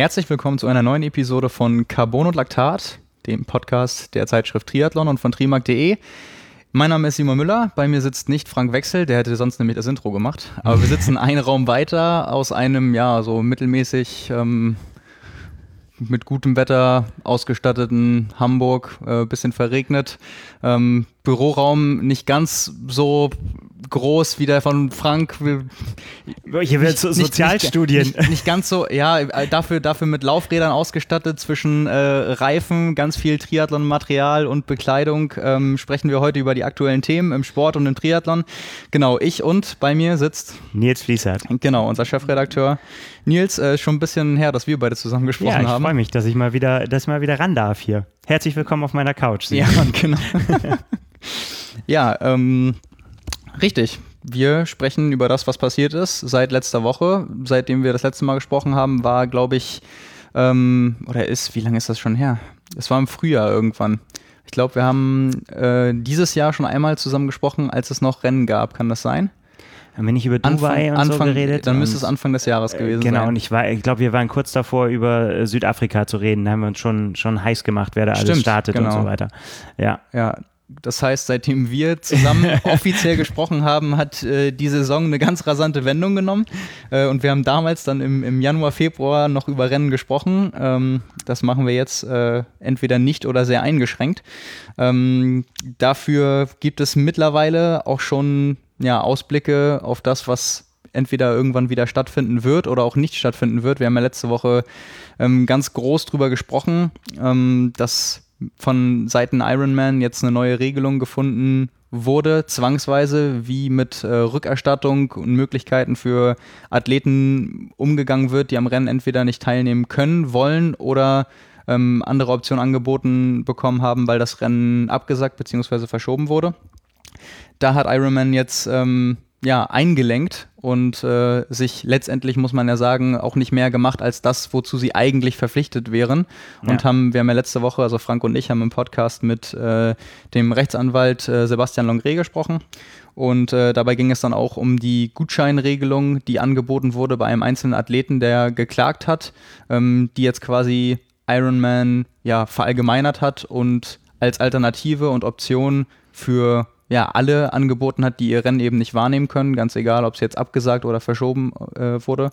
Herzlich willkommen zu einer neuen Episode von Carbon und Laktat, dem Podcast der Zeitschrift Triathlon und von trimark.de. Mein Name ist Simon Müller, bei mir sitzt nicht Frank Wechsel, der hätte sonst nämlich das Intro gemacht, aber wir sitzen einen Raum weiter aus einem, so mittelmäßig mit gutem Wetter ausgestatteten Hamburg, bisschen verregnet, Büroraum nicht ganz so groß wie der von Frank. Hier wird Sozialstudien. Nicht ganz so, dafür mit Laufrädern ausgestattet, zwischen Reifen, ganz viel Triathlon-Material und Bekleidung. Sprechen wir heute über die aktuellen Themen im Sport und im Triathlon. Genau, ich und bei mir sitzt Nils Fließert. Genau, unser Chefredakteur. Nils, schon ein bisschen her, dass wir beide zusammen gesprochen haben. Ja, ich freue mich, dass ich mal wieder ran darf hier. Herzlich willkommen auf meiner Couch. Ja, genau. Richtig. Wir sprechen über das, was passiert ist seit letzter Woche. Seitdem wir das letzte Mal gesprochen haben, war, glaube ich, wie lange ist das schon her? Es war im Frühjahr irgendwann. Ich glaube, wir haben dieses Jahr schon einmal zusammen gesprochen, als es noch Rennen gab. Kann das sein? Haben wir nicht über Dubai so geredet? Dann müsste es Anfang des Jahres gewesen sein. Genau, und ich glaube, wir waren kurz davor, über Südafrika zu reden. Da haben wir uns schon heiß gemacht, wer da alles startet und so weiter. Ja. Das heißt, seitdem wir zusammen offiziell gesprochen haben, hat die Saison eine ganz rasante Wendung genommen. Und wir haben damals dann im Januar, Februar noch über Rennen gesprochen. Das machen wir jetzt entweder nicht oder sehr eingeschränkt. Dafür gibt es mittlerweile auch schon Ausblicke auf das, was entweder irgendwann wieder stattfinden wird oder auch nicht stattfinden wird. Wir haben ja letzte Woche ganz groß drüber gesprochen, dass von Seiten Ironman jetzt eine neue Regelung gefunden wurde, zwangsweise, wie mit Rückerstattung und Möglichkeiten für Athleten umgegangen wird, die am Rennen entweder nicht teilnehmen können, wollen oder andere Optionen angeboten bekommen haben, weil das Rennen abgesagt bzw. verschoben wurde. Da hat Ironman jetzt eingelenkt und sich letztendlich, muss man ja sagen, auch nicht mehr gemacht als das, wozu sie eigentlich verpflichtet wären. Und wir haben ja letzte Woche, also Frank und ich, haben im Podcast mit dem Rechtsanwalt Sebastian Longret gesprochen. Und dabei ging es dann auch um die Gutscheinregelung, die angeboten wurde bei einem einzelnen Athleten, der geklagt hat, die jetzt quasi Ironman verallgemeinert hat und als Alternative und Option für alle angeboten hat, die ihr Rennen eben nicht wahrnehmen können, ganz egal, ob es jetzt abgesagt oder verschoben wurde.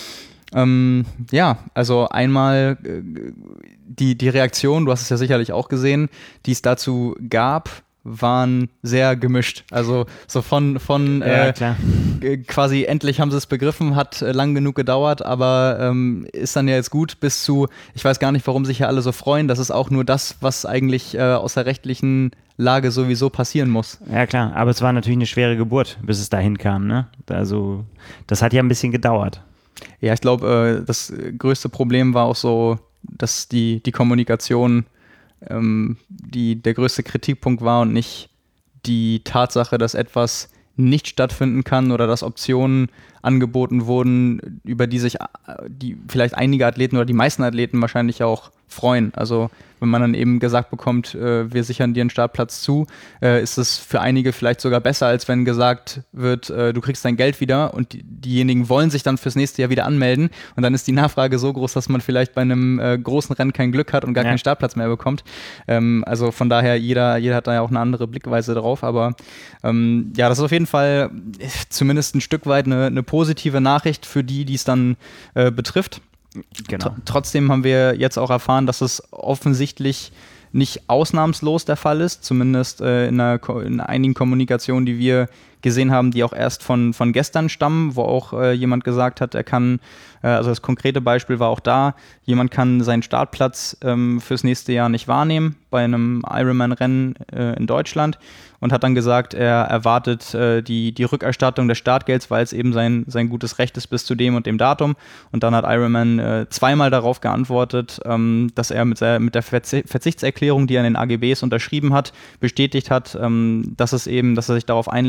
Also einmal die Reaktion, du hast es ja sicherlich auch gesehen, die es dazu gab, waren sehr gemischt. Also so von quasi endlich haben sie es begriffen, hat lang genug gedauert, aber ist dann ja jetzt gut, bis zu, ich weiß gar nicht, warum sich ja alle so freuen, das ist auch nur das, was eigentlich aus der rechtlichen Lage sowieso passieren muss. Ja klar, aber es war natürlich eine schwere Geburt, bis es dahin kam, ne? Also das hat ja ein bisschen gedauert. Ja, ich glaube, das größte Problem war auch so, dass die Kommunikation der größte Kritikpunkt war und nicht die Tatsache, dass etwas nicht stattfinden kann oder dass Optionen angeboten wurden, über die sich vielleicht einige Athleten oder die meisten Athleten wahrscheinlich auch freuen. Also wenn man dann eben gesagt bekommt, wir sichern dir einen Startplatz zu, ist es für einige vielleicht sogar besser, als wenn gesagt wird, du kriegst dein Geld wieder und diejenigen wollen sich dann fürs nächste Jahr wieder anmelden und dann ist die Nachfrage so groß, dass man vielleicht bei einem großen Rennen kein Glück hat und gar keinen Startplatz mehr bekommt. Also von daher, jeder hat da ja auch eine andere Blickweise drauf, aber das ist auf jeden Fall zumindest ein Stück weit eine positive Nachricht für die es dann betrifft. Genau. Trotzdem haben wir jetzt auch erfahren, dass es offensichtlich nicht ausnahmslos der Fall ist, zumindest in einigen Kommunikationen, die wir gesehen haben, die auch erst von gestern stammen, wo auch jemand gesagt hat, er kann, also das konkrete Beispiel war auch da, jemand kann seinen Startplatz fürs nächste Jahr nicht wahrnehmen bei einem Ironman-Rennen in Deutschland und hat dann gesagt, er erwartet die Rückerstattung des Startgelds, weil es eben sein gutes Recht ist bis zu dem und dem Datum. Und dann hat Ironman zweimal darauf geantwortet, dass er mit der Verzichtserklärung, die er in den AGBs unterschrieben hat, bestätigt hat, dass er sich darauf einlässt, nur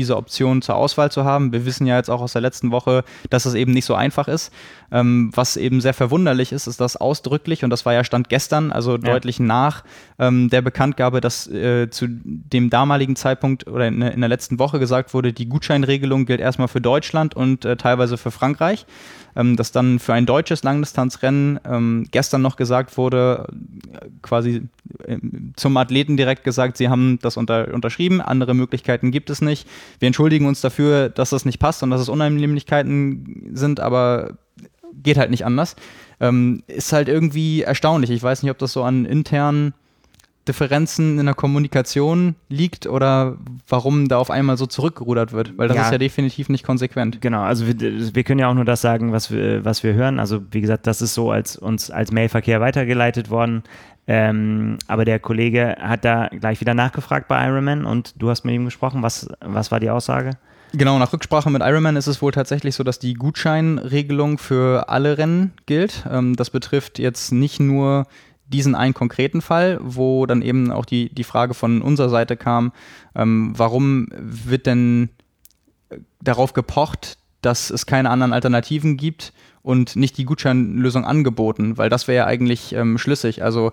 diese Option zur Auswahl zu haben. Wir wissen ja jetzt auch aus der letzten Woche, dass es eben nicht so einfach ist. Was eben sehr verwunderlich ist, ist das ausdrücklich, und das war ja Stand gestern, also deutlich nach der Bekanntgabe, dass zu dem damaligen Zeitpunkt oder in der letzten Woche gesagt wurde, die Gutscheinregelung gilt erstmal für Deutschland und teilweise für Frankreich. Dass dann für ein deutsches Langdistanzrennen gestern noch gesagt wurde, quasi zum Athleten direkt gesagt, sie haben das unterschrieben, andere Möglichkeiten gibt es nicht. Wir entschuldigen uns dafür, dass das nicht passt und dass es Unannehmlichkeiten sind, aber geht halt nicht anders. Ist halt irgendwie erstaunlich. Ich weiß nicht, ob das so an internen Differenzen in der Kommunikation liegt oder warum da auf einmal so zurückgerudert wird, weil das ist ja definitiv nicht konsequent. Genau, also wir können ja auch nur das sagen, was wir hören. Also wie gesagt, das ist so uns als Mailverkehr weitergeleitet worden, aber der Kollege hat da gleich wieder nachgefragt bei Ironman und du hast mit ihm gesprochen. Was war die Aussage? Genau, nach Rücksprache mit Ironman ist es wohl tatsächlich so, dass die Gutscheinregelung für alle Rennen gilt. Das betrifft jetzt nicht nur diesen einen konkreten Fall, wo dann eben auch die Frage von unserer Seite kam, warum wird denn darauf gepocht, dass es keine anderen Alternativen gibt und nicht die Gutscheinlösung angeboten, weil das wäre ja eigentlich schlüssig. Also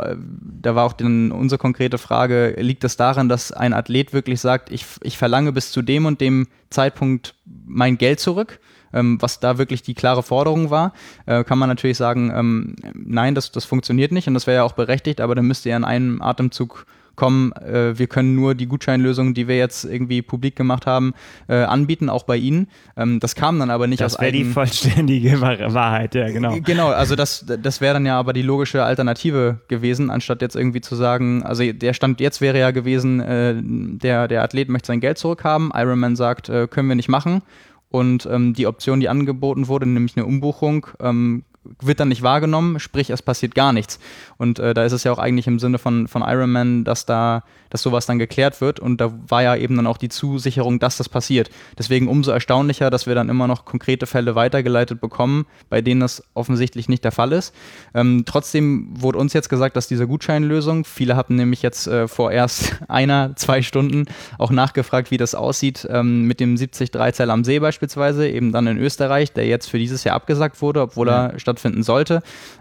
da war auch unsere konkrete Frage, liegt es daran, dass ein Athlet wirklich sagt, ich verlange bis zu dem und dem Zeitpunkt mein Geld zurück? Was da wirklich die klare Forderung war, kann man natürlich sagen, nein, das funktioniert nicht und das wäre ja auch berechtigt, aber dann müsste ja in einem Atemzug kommen, wir können nur die Gutscheinlösung, die wir jetzt irgendwie publik gemacht haben, anbieten, auch bei Ihnen. Das kam dann aber nicht aus Das wäre die vollständige Wahrheit, ja, genau. Genau, also das wäre dann ja aber die logische Alternative gewesen, anstatt jetzt irgendwie zu sagen, also der Stand jetzt wäre ja gewesen, der Athlet möchte sein Geld zurückhaben, Ironman sagt, können wir nicht machen. Und die Option, die angeboten wurde, nämlich eine Umbuchung, wird dann nicht wahrgenommen, sprich es passiert gar nichts. Und da ist es ja auch eigentlich im Sinne von Ironman, dass sowas dann geklärt wird und da war ja eben dann auch die Zusicherung, dass das passiert. Deswegen umso erstaunlicher, dass wir dann immer noch konkrete Fälle weitergeleitet bekommen, bei denen das offensichtlich nicht der Fall ist. Trotzdem wurde uns jetzt gesagt, dass diese Gutscheinlösung, viele hatten nämlich jetzt vor erst 1-2 Stunden auch nachgefragt, wie das aussieht mit dem 73-Zell am See beispielsweise, eben dann in Österreich, der jetzt für dieses Jahr abgesagt wurde, obwohl er stattfinden sollte.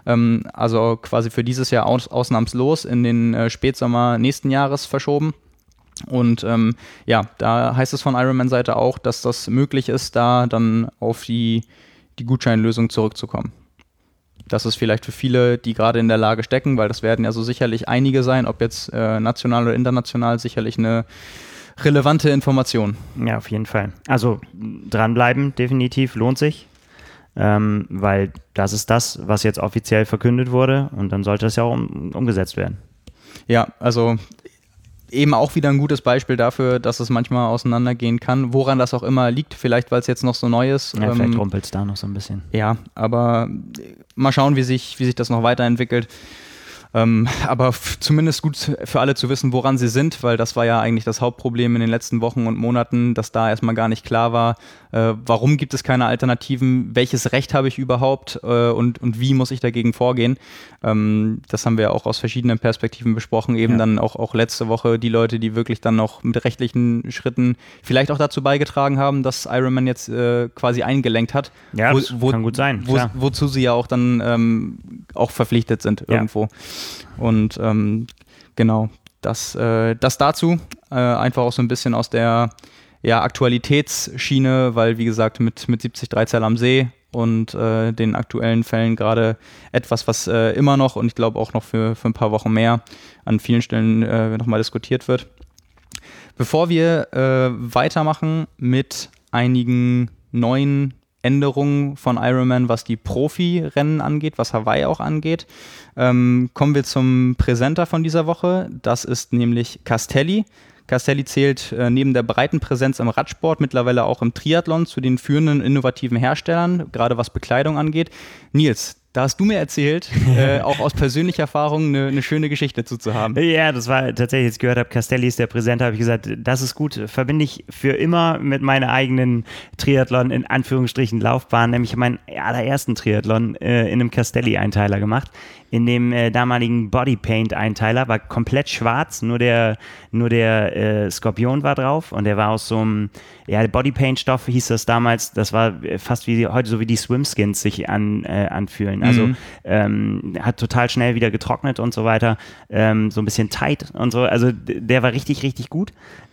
Also quasi für dieses Jahr ausnahmslos in den Spätsommer nächsten Jahres verschoben. Und da heißt es von Ironman-Seite auch, dass das möglich ist, da dann auf die Gutscheinlösung zurückzukommen. Das ist vielleicht für viele, die gerade in der Lage stecken, weil das werden ja so sicherlich einige sein, ob jetzt national oder international, sicherlich eine relevante Information. Ja, auf jeden Fall. Also dranbleiben, definitiv, lohnt sich. Weil das ist das, was jetzt offiziell verkündet wurde und dann sollte das ja auch umgesetzt werden. Ja, also eben auch wieder ein gutes Beispiel dafür, dass es manchmal auseinandergehen kann, woran das auch immer liegt, vielleicht weil es jetzt noch so neu ist. Ja, vielleicht rumpelt es da noch so ein bisschen. Ja, aber mal schauen, wie sich das noch weiterentwickelt. Aber zumindest gut für alle zu wissen, woran sie sind, weil das war ja eigentlich das Hauptproblem in den letzten Wochen und Monaten, dass da erstmal gar nicht klar war, warum gibt es keine Alternativen, welches Recht habe ich überhaupt und wie muss ich dagegen vorgehen. Das haben wir auch aus verschiedenen Perspektiven besprochen, eben dann auch letzte Woche die Leute, die wirklich dann noch mit rechtlichen Schritten vielleicht auch dazu beigetragen haben, dass Ironman jetzt quasi eingelenkt hat. Ja, das kann gut sein. Wozu sie ja auch dann auch verpflichtet sind irgendwo. Und genau, das dazu, einfach auch so ein bisschen aus der Aktualitätsschiene, weil wie gesagt mit 73-Zell am See und den aktuellen Fällen gerade etwas, was immer noch und ich glaube auch noch für ein paar Wochen mehr an vielen Stellen nochmal diskutiert wird. Bevor wir weitermachen mit einigen neuen Änderungen von Ironman, was die Profi-Rennen angeht, was Hawaii auch angeht, kommen wir zum Präsenter von dieser Woche. Das ist nämlich Castelli. Castelli zählt neben der breiten Präsenz im Radsport mittlerweile auch im Triathlon zu den führenden innovativen Herstellern, gerade was Bekleidung angeht. Nils, Da hast du mir erzählt, auch aus persönlicher Erfahrung eine schöne Geschichte dazu zu haben. Ja, das war tatsächlich, als ich gehört habe, Castelli ist der Präsident, habe ich gesagt, das ist gut, verbinde ich für immer mit meiner eigenen Triathlon, in Anführungsstrichen, Laufbahn, nämlich meinen allerersten Triathlon in einem Castelli-Einteiler gemacht. In dem damaligen Bodypaint-Einteiler war komplett schwarz, nur der Skorpion war drauf und der war aus so einem, ja, Bodypaint-Stoff hieß das damals, das war fast wie heute so wie die Swimskins sich anfühlen. Also hat total schnell wieder getrocknet und so weiter, so ein bisschen tight und so, also der war richtig, richtig gut.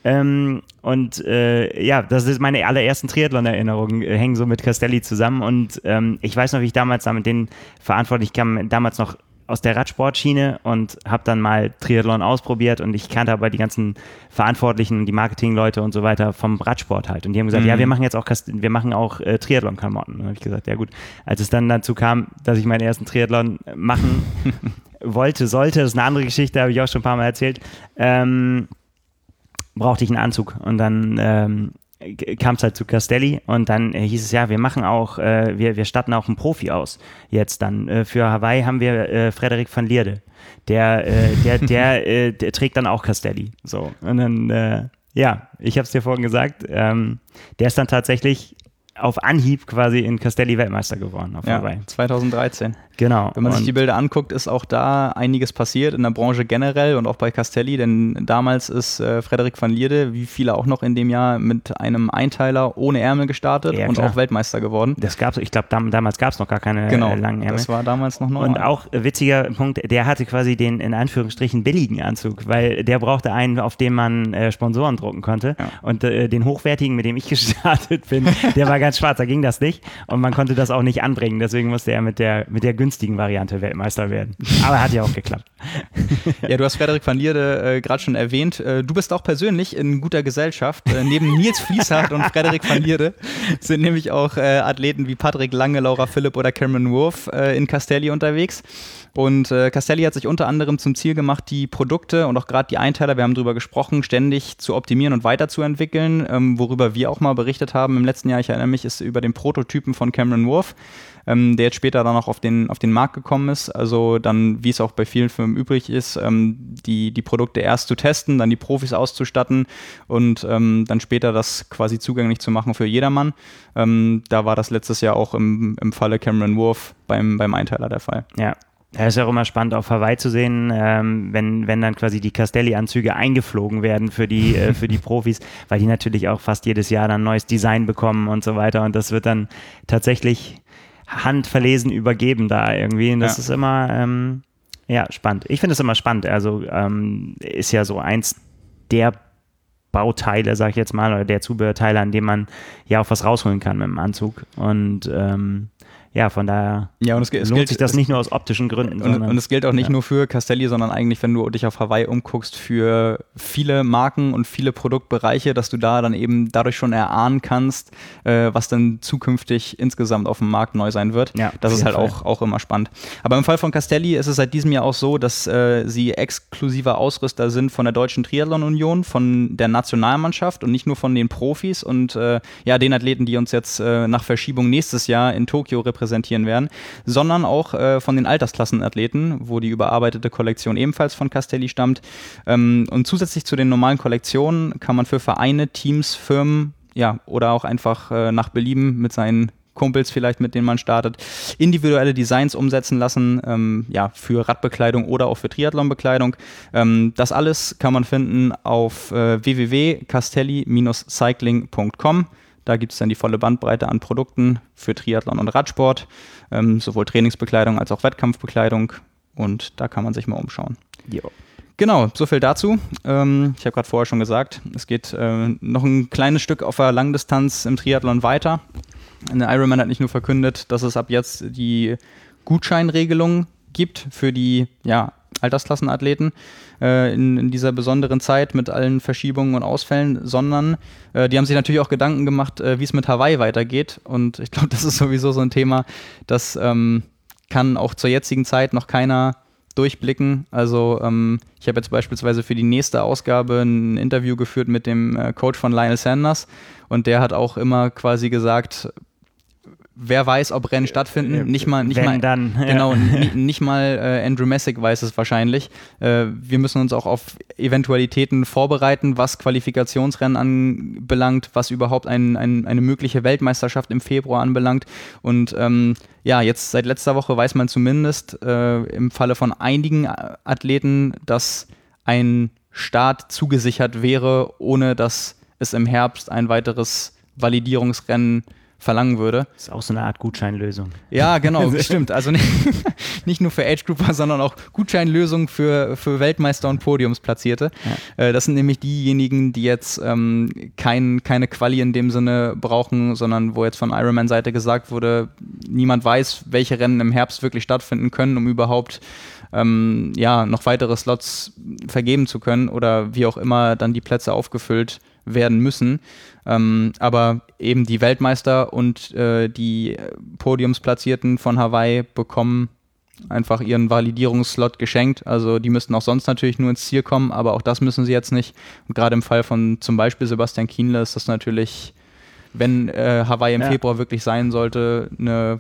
Ja, das ist meine allerersten Triathlon-Erinnerungen, hängen so mit Castelli zusammen und ich weiß noch, wie ich damals da mit den Verantwortlichen kam, damals noch aus der Radsportschiene und habe dann mal Triathlon ausprobiert und ich kannte aber die ganzen Verantwortlichen, die Marketingleute und so weiter vom Radsport halt und die haben gesagt, ja, wir machen jetzt auch Triathlon-Klamotten. Und dann habe ich gesagt, ja gut, als es dann dazu kam, dass ich meinen ersten Triathlon machen sollte, das ist eine andere Geschichte, habe ich auch schon ein paar Mal erzählt, brauchte ich einen Anzug und dann kam es halt zu Castelli und dann hieß es ja, wir machen auch, wir statten auch einen Profi aus. Jetzt dann für Hawaii haben wir Frederik van Lierde. Der trägt dann auch Castelli. So. Und dann, ja, ich habe es dir vorhin gesagt, der ist dann tatsächlich auf Anhieb quasi in Castelli Weltmeister geworden auf Hawaii. 2013. Genau. Wenn man sich die Bilder anguckt, ist auch da einiges passiert in der Branche generell und auch bei Castelli, denn damals ist Frederik van Lierde, wie viele auch noch in dem Jahr, mit einem Einteiler ohne Ärmel gestartet und auch Weltmeister geworden. Das gab's, ich glaube, damals gab es noch gar keine langen Ärmel. Das war damals noch neu. Und auch witziger Punkt, der hatte quasi den in Anführungsstrichen billigen Anzug, weil der brauchte einen, auf dem man Sponsoren drucken konnte. Ja. Und den hochwertigen, mit dem ich gestartet bin, der war ganz schwarz, da ging das nicht und man konnte das auch nicht anbringen, deswegen musste er mit der günstigen Variante Weltmeister werden. Aber hat ja auch geklappt. Ja, du hast Frederik van Lierde gerade schon erwähnt. Du bist auch persönlich in guter Gesellschaft. Neben Nils Fließhardt und Frederik van Lierde sind nämlich auch Athleten wie Patrick Lange, Laura Philipp oder Cameron Wurf in Castelli unterwegs. Und Castelli hat sich unter anderem zum Ziel gemacht, die Produkte und auch gerade die Einteiler, wir haben darüber gesprochen, ständig zu optimieren und weiterzuentwickeln, worüber wir auch mal berichtet haben im letzten Jahr. Ich erinnere mich, ist über den Prototypen von Cameron Wurf, der jetzt später dann auch auf den Markt gekommen ist. Also dann, wie es auch bei vielen Firmen übrig ist, die Produkte erst zu testen, dann die Profis auszustatten und dann später das quasi zugänglich zu machen für jedermann. Da war das letztes Jahr auch im Falle Cameron Wurf beim Einteiler der Fall. Ja. Ja, ist ja auch immer spannend, auf Hawaii zu sehen, wenn dann quasi die Castelli-Anzüge eingeflogen werden für die Profis, weil die natürlich auch fast jedes Jahr dann ein neues Design bekommen und so weiter und das wird dann tatsächlich handverlesen übergeben da irgendwie und das ist immer spannend. Ich finde es immer spannend, also ist ja so eins der Bauteile, sag ich jetzt mal, oder der Zubehörteile, an dem man ja auch was rausholen kann mit dem Anzug und von daher lohnt sich das nicht nur aus optischen Gründen. Und es gilt auch nicht nur für Castelli, sondern eigentlich, wenn du dich auf Hawaii umguckst, für viele Marken und viele Produktbereiche, dass du da dann eben dadurch schon erahnen kannst, was dann zukünftig insgesamt auf dem Markt neu sein wird. Ja, das ist halt auch immer spannend. Aber im Fall von Castelli ist es seit diesem Jahr auch so, dass sie exklusiver Ausrüster sind von der Deutschen Triathlon Union, von der Nationalmannschaft und nicht nur von den Profis und den Athleten, die uns jetzt nach Verschiebung nächstes Jahr in Tokio repräsentieren werden, sondern auch von den Altersklassenathleten, wo die überarbeitete Kollektion ebenfalls von Castelli stammt. Und zusätzlich zu den normalen Kollektionen kann man für Vereine, Teams, Firmen, oder auch einfach nach Belieben mit seinen Kumpels vielleicht, mit denen man startet, individuelle Designs umsetzen lassen, für Radbekleidung oder auch für Triathlonbekleidung. Das alles kann man finden auf www.castelli-cycling.com. Da gibt es dann die volle Bandbreite an Produkten für Triathlon und Radsport, sowohl Trainingsbekleidung als auch Wettkampfbekleidung und da kann man sich mal umschauen. Jo. Genau, so viel dazu. Ich habe gerade vorher schon gesagt, es geht noch ein kleines Stück auf der Langdistanz im Triathlon weiter. Der Ironman hat nicht nur verkündet, dass es ab jetzt die Gutscheinregelung gibt für die Altersklassenathleten in dieser besonderen Zeit mit allen Verschiebungen und Ausfällen, sondern die haben sich natürlich auch Gedanken gemacht, wie es mit Hawaii weitergeht. Und ich glaube, das ist sowieso so ein Thema, das kann auch zur jetzigen Zeit noch keiner durchblicken. Also ich habe jetzt beispielsweise für die nächste Ausgabe ein Interview geführt mit dem Coach von Lionel Sanders und der hat auch immer quasi gesagt, wer weiß, ob Rennen stattfinden. Nicht mal Andrew Messick weiß es wahrscheinlich. Wir müssen uns auch auf Eventualitäten vorbereiten, was Qualifikationsrennen anbelangt, was überhaupt eine mögliche Weltmeisterschaft im Februar anbelangt. Und jetzt seit letzter Woche weiß man zumindest im Falle von einigen Athleten, dass ein Start zugesichert wäre, ohne dass es im Herbst ein weiteres Validierungsrennen verlangen würde. Das ist auch so eine Art Gutscheinlösung. Ja, genau, stimmt. Also nicht nur für Age-Grouper, sondern auch Gutscheinlösung für Weltmeister und Podiumsplatzierte. Ja. Das sind nämlich diejenigen, die jetzt keine Quali in dem Sinne brauchen, sondern wo jetzt von Ironman-Seite gesagt wurde, niemand weiß, welche Rennen im Herbst wirklich stattfinden können, um überhaupt noch weitere Slots vergeben zu können oder wie auch immer dann die Plätze aufgefüllt werden müssen. Aber eben die Weltmeister und die Podiumsplatzierten von Hawaii bekommen einfach ihren Validierungsslot geschenkt. Also die müssten auch sonst natürlich nur ins Ziel kommen, aber auch das müssen sie jetzt nicht. Und gerade im Fall von zum Beispiel Sebastian Kienle ist das natürlich, wenn Hawaii im Februar wirklich sein sollte, eine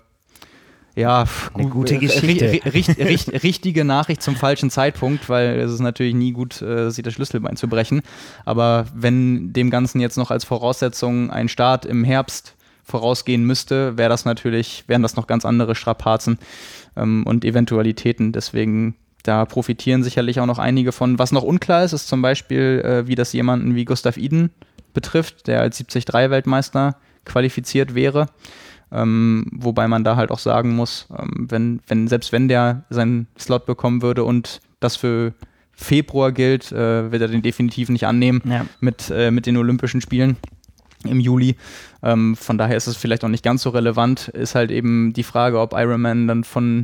gute Geschichte. Richtige Nachricht zum falschen Zeitpunkt, weil es ist natürlich nie gut, sich das Schlüsselbein zu brechen. Aber wenn dem Ganzen jetzt noch als Voraussetzung ein Start im Herbst vorausgehen müsste, wären das noch ganz andere Strapazen und Eventualitäten. Deswegen, da profitieren sicherlich auch noch einige von. Was noch unklar ist, ist zum Beispiel, wie das jemanden wie Gustav Iden betrifft, der als 73-Weltmeister qualifiziert wäre. Wobei man da halt auch sagen muss, selbst wenn der seinen Slot bekommen würde und das für Februar gilt, wird er den definitiv nicht annehmen mit den Olympischen Spielen im Juli. Von daher ist es vielleicht auch nicht ganz so relevant. Ist halt eben die Frage, ob Ironman dann von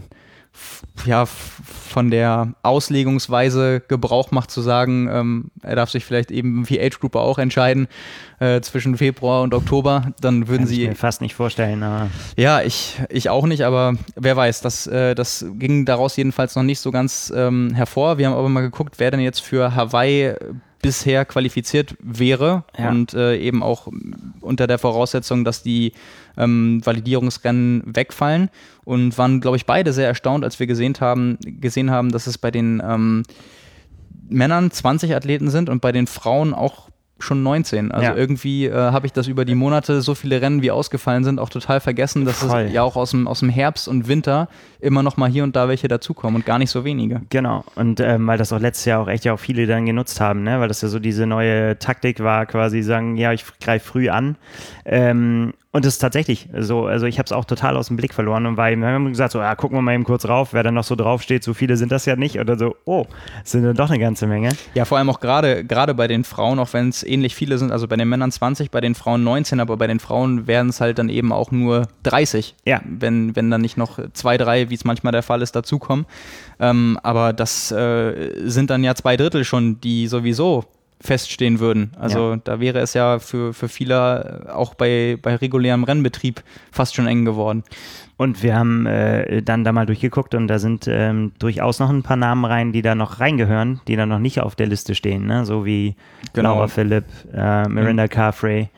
der Auslegungsweise Gebrauch macht, zu sagen, er darf sich vielleicht eben wie Age Grouper auch entscheiden zwischen Februar und Oktober, dann würden sie... Kann ich mir fast nicht vorstellen, aber... Ja, ich auch nicht, aber wer weiß, das ging daraus jedenfalls noch nicht so ganz hervor. Wir haben aber mal geguckt, wer denn jetzt für Hawaii bisher qualifiziert wäre und eben auch unter der Voraussetzung, dass die Validierungsrennen wegfallen, und waren, glaube ich, beide sehr erstaunt, als wir gesehen haben, dass es bei den Männern 20 Athleten sind und bei den Frauen auch schon 19. Also irgendwie habe ich das über die Monate, so viele Rennen wie ausgefallen sind, auch total vergessen, dass es ja auch aus dem Herbst und Winter immer noch mal hier und da welche dazukommen und gar nicht so wenige. Genau, und weil das auch letztes Jahr auch echt ja auch viele dann genutzt haben, ne? Weil das ja so diese neue Taktik war, quasi sagen, ja, ich greife früh an. Und das ist tatsächlich so, also ich habe es auch total aus dem Blick verloren und wir haben gesagt, so, gucken wir mal eben kurz rauf, wer da noch so draufsteht, so viele sind das ja nicht, oder so, sind dann doch eine ganze Menge. Ja, vor allem auch gerade bei den Frauen, auch wenn es ähnlich viele sind, also bei den Männern 20, bei den Frauen 19, aber bei den Frauen werden es halt dann eben auch nur 30, wenn dann nicht noch 2, 3, wie es manchmal der Fall ist, dazukommen. Aber das sind dann ja 2/3 schon, die sowieso feststehen würden. Also da wäre es ja für viele auch bei regulärem Rennbetrieb fast schon eng geworden. Und wir haben dann da mal durchgeguckt und da sind durchaus noch ein paar Namen rein, die da noch reingehören, die da noch nicht auf der Liste stehen, ne? So wie Laura Philipp, Miranda Carfrae,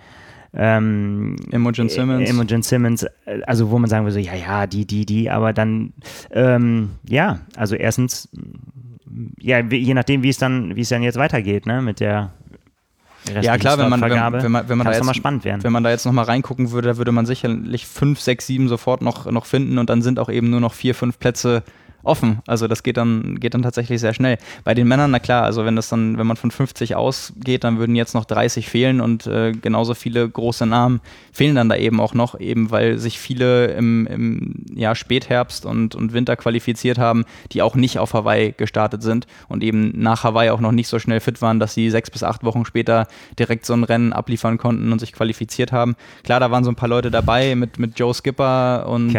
Imogen Simmons, also wo man sagen würde, die, aber dann, also erstens, je nachdem, wie es dann jetzt weitergeht, ne, mit der ja klar, wenn man da jetzt mal spannend werden. Wenn man da jetzt noch mal reingucken würde, da würde man sicherlich 5, 6, 7 sofort noch finden und dann sind auch eben nur noch 4, 5 Plätze offen. Also das geht dann tatsächlich sehr schnell. Bei den Männern, na klar, also wenn man von 50 ausgeht, dann würden jetzt noch 30 fehlen und genauso viele große Namen fehlen dann da eben auch noch, eben weil sich viele im Spätherbst und Winter qualifiziert haben, die auch nicht auf Hawaii gestartet sind und eben nach Hawaii auch noch nicht so schnell fit waren, dass sie 6 bis 8 Wochen später direkt so ein Rennen abliefern konnten und sich qualifiziert haben. Klar, da waren so ein paar Leute dabei mit Joe Skipper und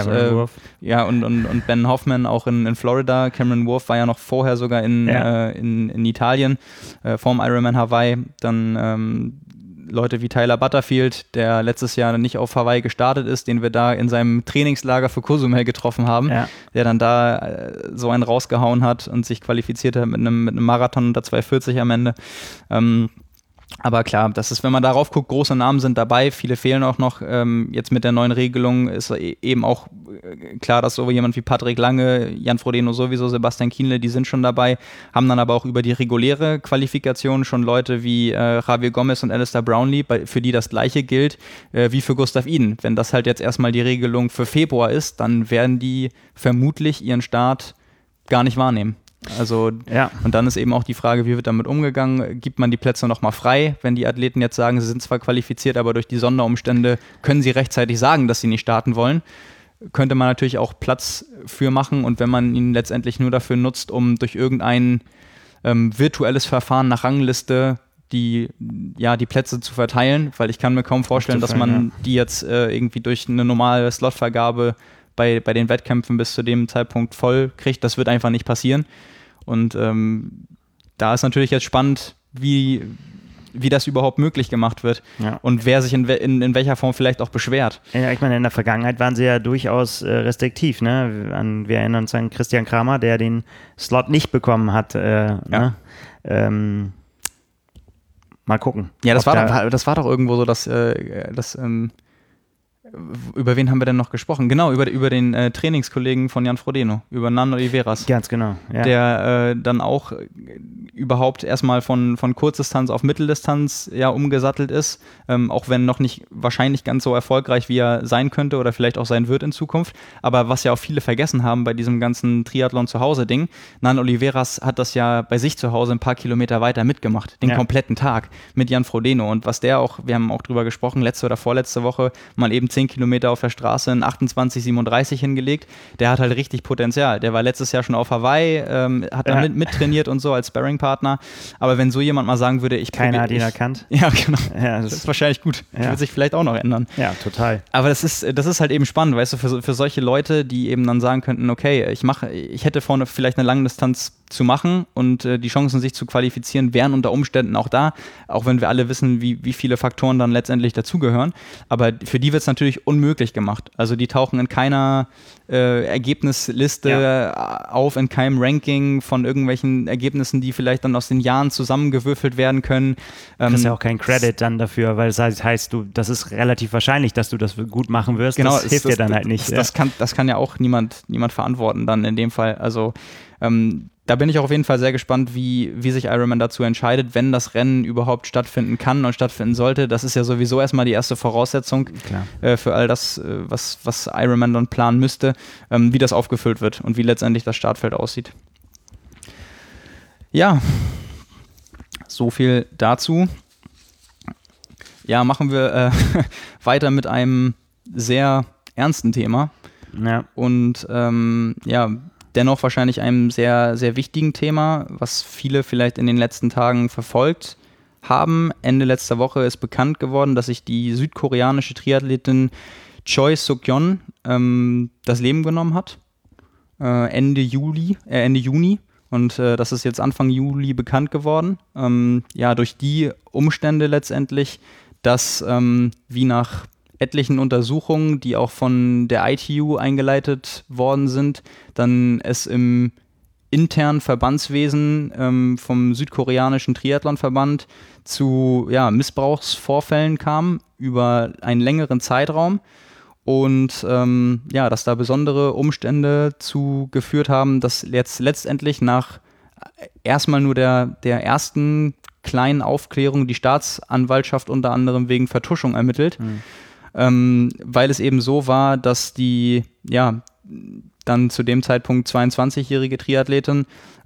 und Ben Hoffman auch in Florida. Cameron Wolf war ja noch vorher sogar in Italien vorm Ironman Hawaii. Dann Leute wie Tyler Butterfield, der letztes Jahr nicht auf Hawaii gestartet ist, den wir da in seinem Trainingslager für Cozumel getroffen haben, der dann da so einen rausgehauen hat und sich qualifiziert hat mit einem Marathon unter 2:40 am Ende. Aber klar, das ist, wenn man darauf guckt, große Namen sind dabei, viele fehlen auch noch. Jetzt mit der neuen Regelung ist eben auch klar, dass so jemand wie Patrick Lange, Jan Frodeno sowieso, Sebastian Kienle, die sind schon dabei, haben dann aber auch über die reguläre Qualifikation schon Leute wie Javier Gomez und Alistair Brownlee, für die das Gleiche gilt wie für Gustav Iden. Wenn das halt jetzt erstmal die Regelung für Februar ist, dann werden die vermutlich ihren Start gar nicht wahrnehmen. Also, und dann ist eben auch die Frage, wie wird damit umgegangen? Gibt man die Plätze nochmal frei, wenn die Athleten jetzt sagen, sie sind zwar qualifiziert, aber durch die Sonderumstände können sie rechtzeitig sagen, dass sie nicht starten wollen? Könnte man natürlich auch Platz für machen, und wenn man ihn letztendlich nur dafür nutzt, um durch irgendein virtuelles Verfahren nach Rangliste die Plätze zu verteilen, weil ich kann mir kaum vorstellen, dass man die jetzt irgendwie durch eine normale Slotvergabe bei den Wettkämpfen bis zu dem Zeitpunkt voll kriegt. Das wird einfach nicht passieren. Und da ist natürlich jetzt spannend, wie das überhaupt möglich gemacht wird und wer sich in welcher Form vielleicht auch beschwert. Ja, ich meine, in der Vergangenheit waren sie ja durchaus restriktiv. Ne? Wir erinnern uns an Christian Kramer, der den Slot nicht bekommen hat. Ne? Mal gucken. Ja, das war doch irgendwo so, dass über wen haben wir denn noch gesprochen? Genau, über den Trainingskollegen von Jan Frodeno, über Nan Oliveras. Ganz genau, ja. Der dann auch überhaupt erstmal von Kurzdistanz auf Mitteldistanz umgesattelt ist, auch wenn noch nicht wahrscheinlich ganz so erfolgreich, wie er sein könnte oder vielleicht auch sein wird in Zukunft. Aber was ja auch viele vergessen haben bei diesem ganzen Triathlon-zu-Hause-Ding, Nan Oliveras hat das ja bei sich zu Hause ein paar Kilometer weiter mitgemacht, den kompletten Tag mit Jan Frodeno. Und was der auch, wir haben auch drüber gesprochen, letzte oder vorletzte Woche, mal eben 10 Kilometer auf der Straße in 28,37 hingelegt, der hat halt richtig Potenzial. Der war letztes Jahr schon auf Hawaii, hat da mittrainiert und so als Sparringpartner. Aber wenn so jemand mal sagen würde, keiner hat ihn erkannt. Ja, genau. Ja, das ist wahrscheinlich gut. Das wird sich vielleicht auch noch ändern. Ja, total. Aber das ist halt eben spannend, weißt du, für solche Leute, die eben dann sagen könnten, okay, ich hätte vorne vielleicht eine Langdistanz zu machen und die Chancen, sich zu qualifizieren, wären unter Umständen auch da, auch wenn wir alle wissen, wie viele Faktoren dann letztendlich dazugehören. Aber für die wird es natürlich unmöglich gemacht. Also die tauchen in keiner Ergebnisliste auf, in keinem Ranking von irgendwelchen Ergebnissen, die vielleicht dann aus den Jahren zusammengewürfelt werden können. Das ist ja auch kein Credit dann dafür, weil das heißt, das ist relativ wahrscheinlich, dass du das gut machen wirst. Genau, das hilft dir dann halt nicht. Das kann ja auch niemand verantworten dann in dem Fall. Also da bin ich auch auf jeden Fall sehr gespannt, wie sich Ironman dazu entscheidet, wenn das Rennen überhaupt stattfinden kann und stattfinden sollte. Das ist ja sowieso erstmal die erste Voraussetzung für all das, was Ironman dann planen müsste, wie das aufgefüllt wird und wie letztendlich das Startfeld aussieht. Ja, so viel dazu. Ja, machen wir weiter mit einem sehr ernsten Thema. Ja. Und dennoch wahrscheinlich einem sehr, sehr wichtigen Thema, was viele vielleicht in den letzten Tagen verfolgt haben. Ende letzter Woche ist bekannt geworden, dass sich die südkoreanische Triathletin Choi Suk-yeon das Leben genommen hat. Ende Juni. Und das ist jetzt Anfang Juli bekannt geworden. Durch die Umstände letztendlich, dass wie nach etlichen Untersuchungen, die auch von der ITU eingeleitet worden sind, dann es im internen Verbandswesen vom südkoreanischen Triathlonverband zu Missbrauchsvorfällen kam über einen längeren Zeitraum und dass da besondere Umstände zu geführt haben, dass jetzt letztendlich nach erstmal nur der ersten kleinen Aufklärung die Staatsanwaltschaft unter anderem wegen Vertuschung ermittelt. Weil es eben so war, dass die dann zu dem Zeitpunkt 22-jährige Triathletin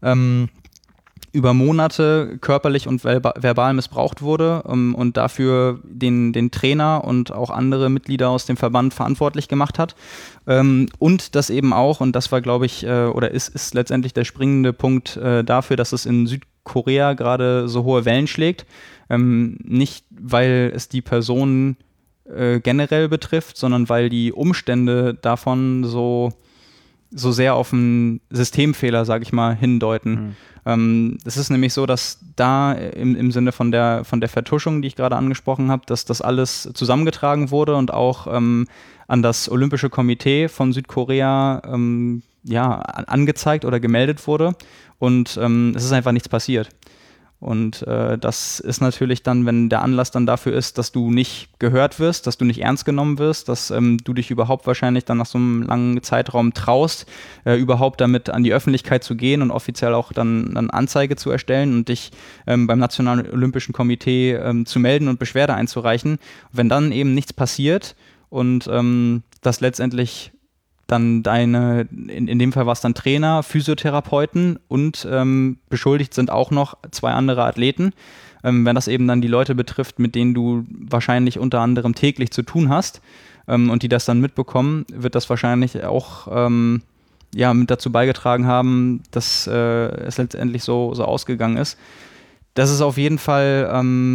über Monate körperlich und verbal missbraucht wurde und dafür den Trainer und auch andere Mitglieder aus dem Verband verantwortlich gemacht hat. Und das eben auch, und das war, glaube ich, oder ist letztendlich der springende Punkt dafür, dass es in Südkorea gerade so hohe Wellen schlägt. Nicht, weil es die Personen generell betrifft, sondern weil die Umstände davon so sehr auf einen Systemfehler, sage ich mal, hindeuten. Es ist nämlich so, dass da im Sinne von der Vertuschung, die ich gerade angesprochen habe, dass das alles zusammengetragen wurde und auch an das Olympische Komitee von Südkorea angezeigt oder gemeldet wurde und es ist einfach nichts passiert. Und das ist natürlich dann, wenn der Anlass dann dafür ist, dass du nicht gehört wirst, dass du nicht ernst genommen wirst, dass du dich überhaupt wahrscheinlich dann nach so einem langen Zeitraum traust, überhaupt damit an die Öffentlichkeit zu gehen und offiziell auch dann Anzeige zu erstellen und dich beim Nationalen Olympischen Komitee zu melden und Beschwerde einzureichen. Wenn dann eben nichts passiert und das letztendlich dann in dem Fall war es dann Trainer, Physiotherapeuten und beschuldigt sind auch noch 2 andere Athleten. Wenn das eben dann die Leute betrifft, mit denen du wahrscheinlich unter anderem täglich zu tun hast und die das dann mitbekommen, wird das wahrscheinlich auch mit dazu beigetragen haben, dass es letztendlich so ausgegangen ist. Das ist auf jeden Fall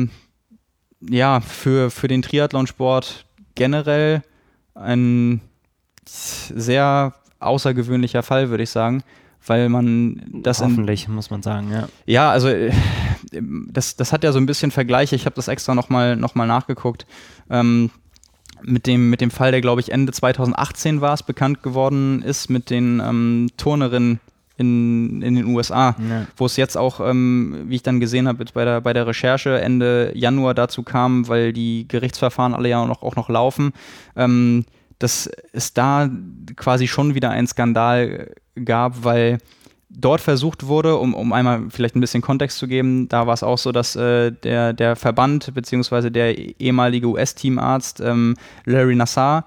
für den Triathlonsport generell ein sehr außergewöhnlicher Fall, würde ich sagen, weil man das hoffentlich, muss man sagen, ja. Ja, also das hat ja so ein bisschen Vergleiche, ich habe das extra nochmal nachgeguckt, mit dem Fall, der glaube ich Ende 2018 war es, bekannt geworden ist mit den Turnerinnen in den USA, wo es jetzt auch, wie ich dann gesehen habe, bei der Recherche Ende Januar dazu kam, weil die Gerichtsverfahren alle ja auch noch laufen, dass es da quasi schon wieder einen Skandal gab, weil dort versucht wurde, um einmal vielleicht ein bisschen Kontext zu geben, da war es auch so, dass der Verband bzw. der ehemalige US-Teamarzt Larry Nassar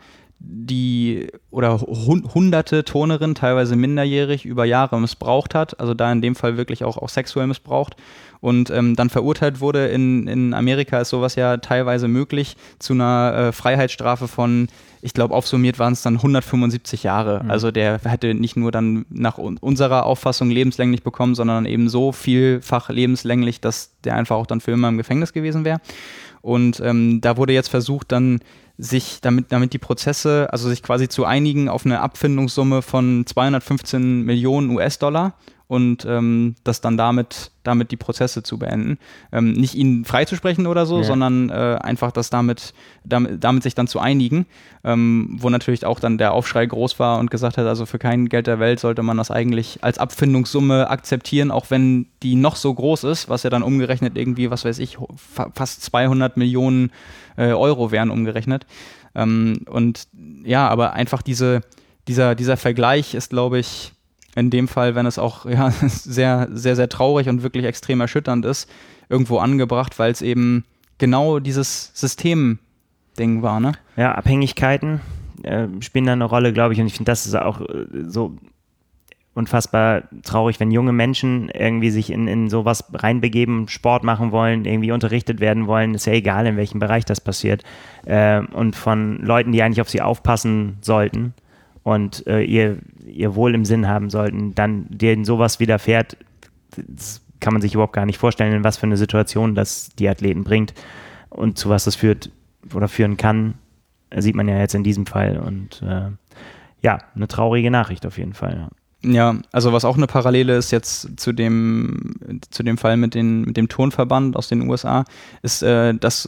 hunderte Turnerinnen, teilweise minderjährig, über Jahre missbraucht hat, also da in dem Fall wirklich auch sexuell missbraucht und dann verurteilt wurde. In Amerika ist sowas ja teilweise möglich zu einer Freiheitsstrafe von, ich glaube, aufsummiert waren es dann 175 Jahre. Also der hätte nicht nur dann nach unserer Auffassung lebenslänglich bekommen, sondern eben so vielfach lebenslänglich, dass der einfach auch dann für immer im Gefängnis gewesen wäre. Und da wurde jetzt versucht, dann sich damit die Prozesse, also sich quasi zu einigen auf eine Abfindungssumme von 215 Millionen US-Dollar und das dann damit die Prozesse zu beenden. Nicht ihn freizusprechen oder so, sondern einfach das damit sich dann zu einigen, wo natürlich auch dann der Aufschrei groß war und gesagt hat, also für kein Geld der Welt sollte man das eigentlich als Abfindungssumme akzeptieren, auch wenn die noch so groß ist, was ja dann umgerechnet irgendwie, was weiß ich, fast 200 Millionen Euro wären umgerechnet. Und ja, aber einfach dieser Vergleich ist, glaube ich, in dem Fall, wenn es auch sehr, sehr, sehr traurig und wirklich extrem erschütternd ist, irgendwo angebracht, weil es eben genau dieses System-Ding war, ne? Ja, Abhängigkeiten spielen da eine Rolle, glaube ich, und ich finde, das ist auch so unfassbar traurig, wenn junge Menschen irgendwie sich in sowas reinbegeben, Sport machen wollen, irgendwie unterrichtet werden wollen, ist ja egal, in welchem Bereich das passiert, und von Leuten, die eigentlich auf sie aufpassen sollten und ihr Wohl im Sinn haben sollten, dann denen sowas widerfährt, das kann man sich überhaupt gar nicht vorstellen, in was für eine Situation das die Athleten bringt und zu was das führt oder führen kann, sieht man ja jetzt in diesem Fall und eine traurige Nachricht auf jeden Fall. Ja, also was auch eine Parallele ist jetzt zu dem Fall mit dem Turnverband aus den USA, ist, dass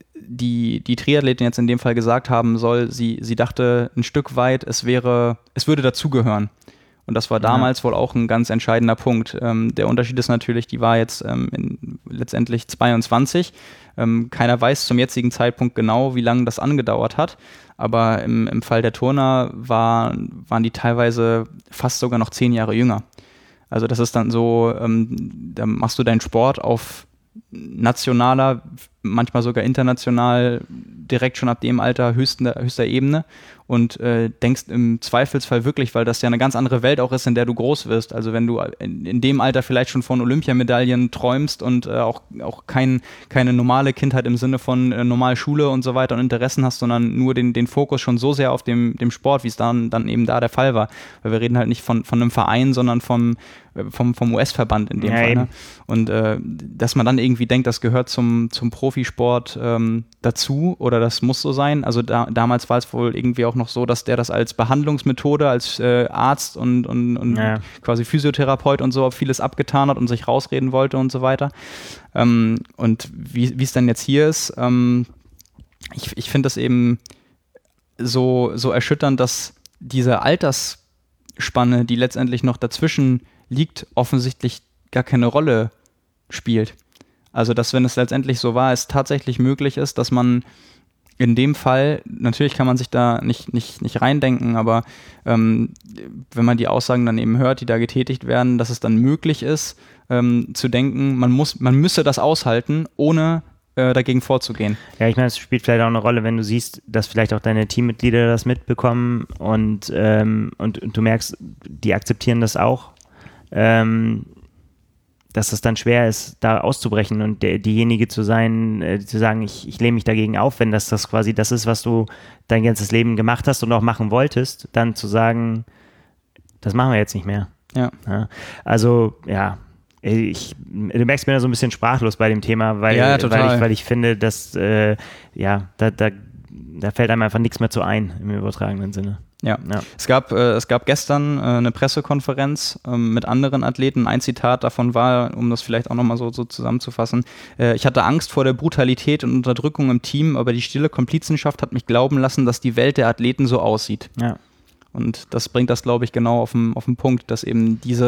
die Triathletin jetzt in dem Fall gesagt haben soll, sie dachte ein Stück weit, es würde dazugehören. Und das war damals wohl auch ein ganz entscheidender Punkt. Der Unterschied ist natürlich, die war jetzt letztendlich 22. Keiner weiß zum jetzigen Zeitpunkt genau, wie lange das angedauert hat. Aber im Fall der Turner waren die teilweise fast sogar noch 10 Jahre jünger. Also das ist dann so, da machst du deinen Sport auf nationaler, manchmal sogar international, direkt schon ab dem Alter höchster Ebene und denkst im Zweifelsfall wirklich, weil das ja eine ganz andere Welt auch ist, in der du groß wirst. Also wenn du in dem Alter vielleicht schon von Olympiamedaillen träumst und auch keine normale Kindheit im Sinne von normale Schule und so weiter und Interessen hast, sondern nur den Fokus schon so sehr auf dem Sport, wie es dann eben da der Fall war. Weil wir reden halt nicht von einem Verein, sondern vom US-Verband in dem Fall. Ne? Und dass man dann irgendwie denkt, das gehört zum Profisport dazu oder das muss so sein. Also damals war es wohl irgendwie auch noch so, dass der das als Behandlungsmethode, als Arzt und quasi Physiotherapeut und so vieles abgetan hat und sich rausreden wollte und so weiter. Und wie es dann jetzt hier ist, ich finde das eben so erschütternd, dass diese Altersspanne, die letztendlich noch dazwischen liegt, offensichtlich gar keine Rolle spielt. Also, dass, wenn es letztendlich so war, es tatsächlich möglich ist, dass man in dem Fall, natürlich kann man sich da nicht reindenken, aber wenn man die Aussagen dann eben hört, die da getätigt werden, dass es dann möglich ist, zu denken, man müsse das aushalten, ohne dagegen vorzugehen. Ja, ich meine, es spielt vielleicht auch eine Rolle, wenn du siehst, dass vielleicht auch deine Teammitglieder das mitbekommen und du merkst, die akzeptieren das auch, dass es dann schwer ist, da auszubrechen und diejenige zu sein, zu sagen, ich lehne mich dagegen auf, wenn das quasi das ist, was du dein ganzes Leben gemacht hast und auch machen wolltest, dann zu sagen, das machen wir jetzt nicht mehr. Ja. Also, ja, du merkst, ich bin da so ein bisschen sprachlos bei dem Thema, weil ich finde, dass, da fällt einem einfach nichts mehr zu ein im übertragenen Sinne. Ja. Es gab gestern eine Pressekonferenz mit anderen Athleten. Ein Zitat davon war, um das vielleicht auch nochmal so zusammenzufassen: Ich hatte Angst vor der Brutalität und Unterdrückung im Team, aber die stille Komplizenschaft hat mich glauben lassen, dass die Welt der Athleten so aussieht. Ja. Und das bringt das, glaube ich, genau auf den Punkt, dass eben die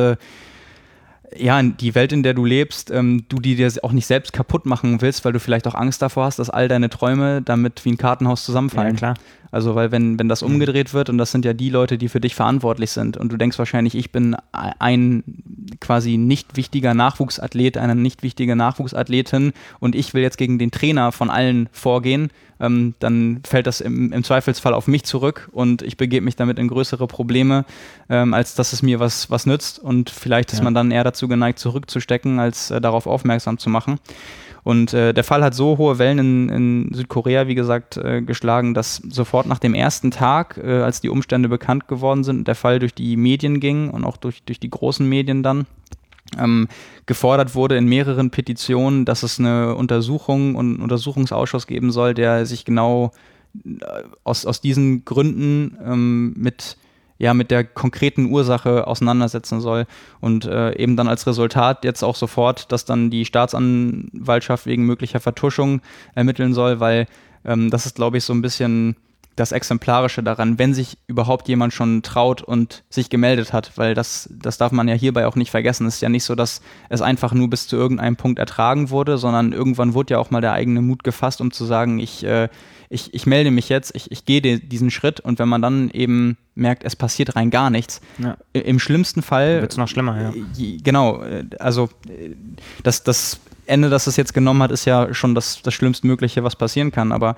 Welt, in der du lebst, du die dir auch nicht selbst kaputt machen willst, weil du vielleicht auch Angst davor hast, dass all deine Träume damit wie ein Kartenhaus zusammenfallen. Ja, klar. Also, weil wenn das umgedreht wird, und das sind ja die Leute, die für dich verantwortlich sind, und du denkst wahrscheinlich, ich bin ein quasi nicht wichtiger Nachwuchsathlet, eine nicht wichtige Nachwuchsathletin, und ich will jetzt gegen den Trainer von allen vorgehen, dann fällt das im Zweifelsfall auf mich zurück und ich begebe mich damit in größere Probleme, als dass es mir was nützt, und vielleicht ist man dann eher dazu geneigt, zurückzustecken, als darauf aufmerksam zu machen. Und der Fall hat so hohe Wellen in Südkorea, wie gesagt, geschlagen, dass sofort nach dem ersten Tag, als die Umstände bekannt geworden sind, der Fall durch die Medien ging und auch durch die großen Medien dann, gefordert wurde in mehreren Petitionen, dass es eine Untersuchung und einen Untersuchungsausschuss geben soll, der sich genau aus diesen Gründen mit der konkreten Ursache auseinandersetzen soll. Und eben dann als Resultat jetzt auch sofort, dass dann die Staatsanwaltschaft wegen möglicher Vertuschung ermitteln soll, weil das ist, glaube ich, so ein bisschen das Exemplarische daran, wenn sich überhaupt jemand schon traut und sich gemeldet hat, weil das darf man ja hierbei auch nicht vergessen. Es ist ja nicht so, dass es einfach nur bis zu irgendeinem Punkt ertragen wurde, sondern irgendwann wurde ja auch mal der eigene Mut gefasst, um zu sagen, ich melde mich jetzt, ich gehe diesen Schritt, und wenn man dann eben merkt, es passiert rein gar nichts, im schlimmsten Fall wird es noch schlimmer, ja. Genau, also das Ende, das es jetzt genommen hat, ist ja schon das Schlimmstmögliche, was passieren kann, aber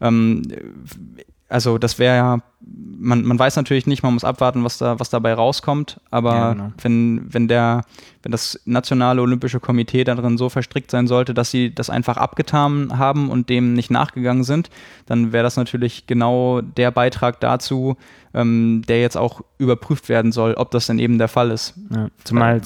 also das wäre ja, man weiß natürlich nicht, man muss abwarten, was dabei rauskommt, aber ja, genau. wenn das Nationale Olympische Komitee darin so verstrickt sein sollte, dass sie das einfach abgetan haben und dem nicht nachgegangen sind, dann wäre das natürlich genau der Beitrag dazu, der jetzt auch überprüft werden soll, ob das denn eben der Fall ist. Ja, zumal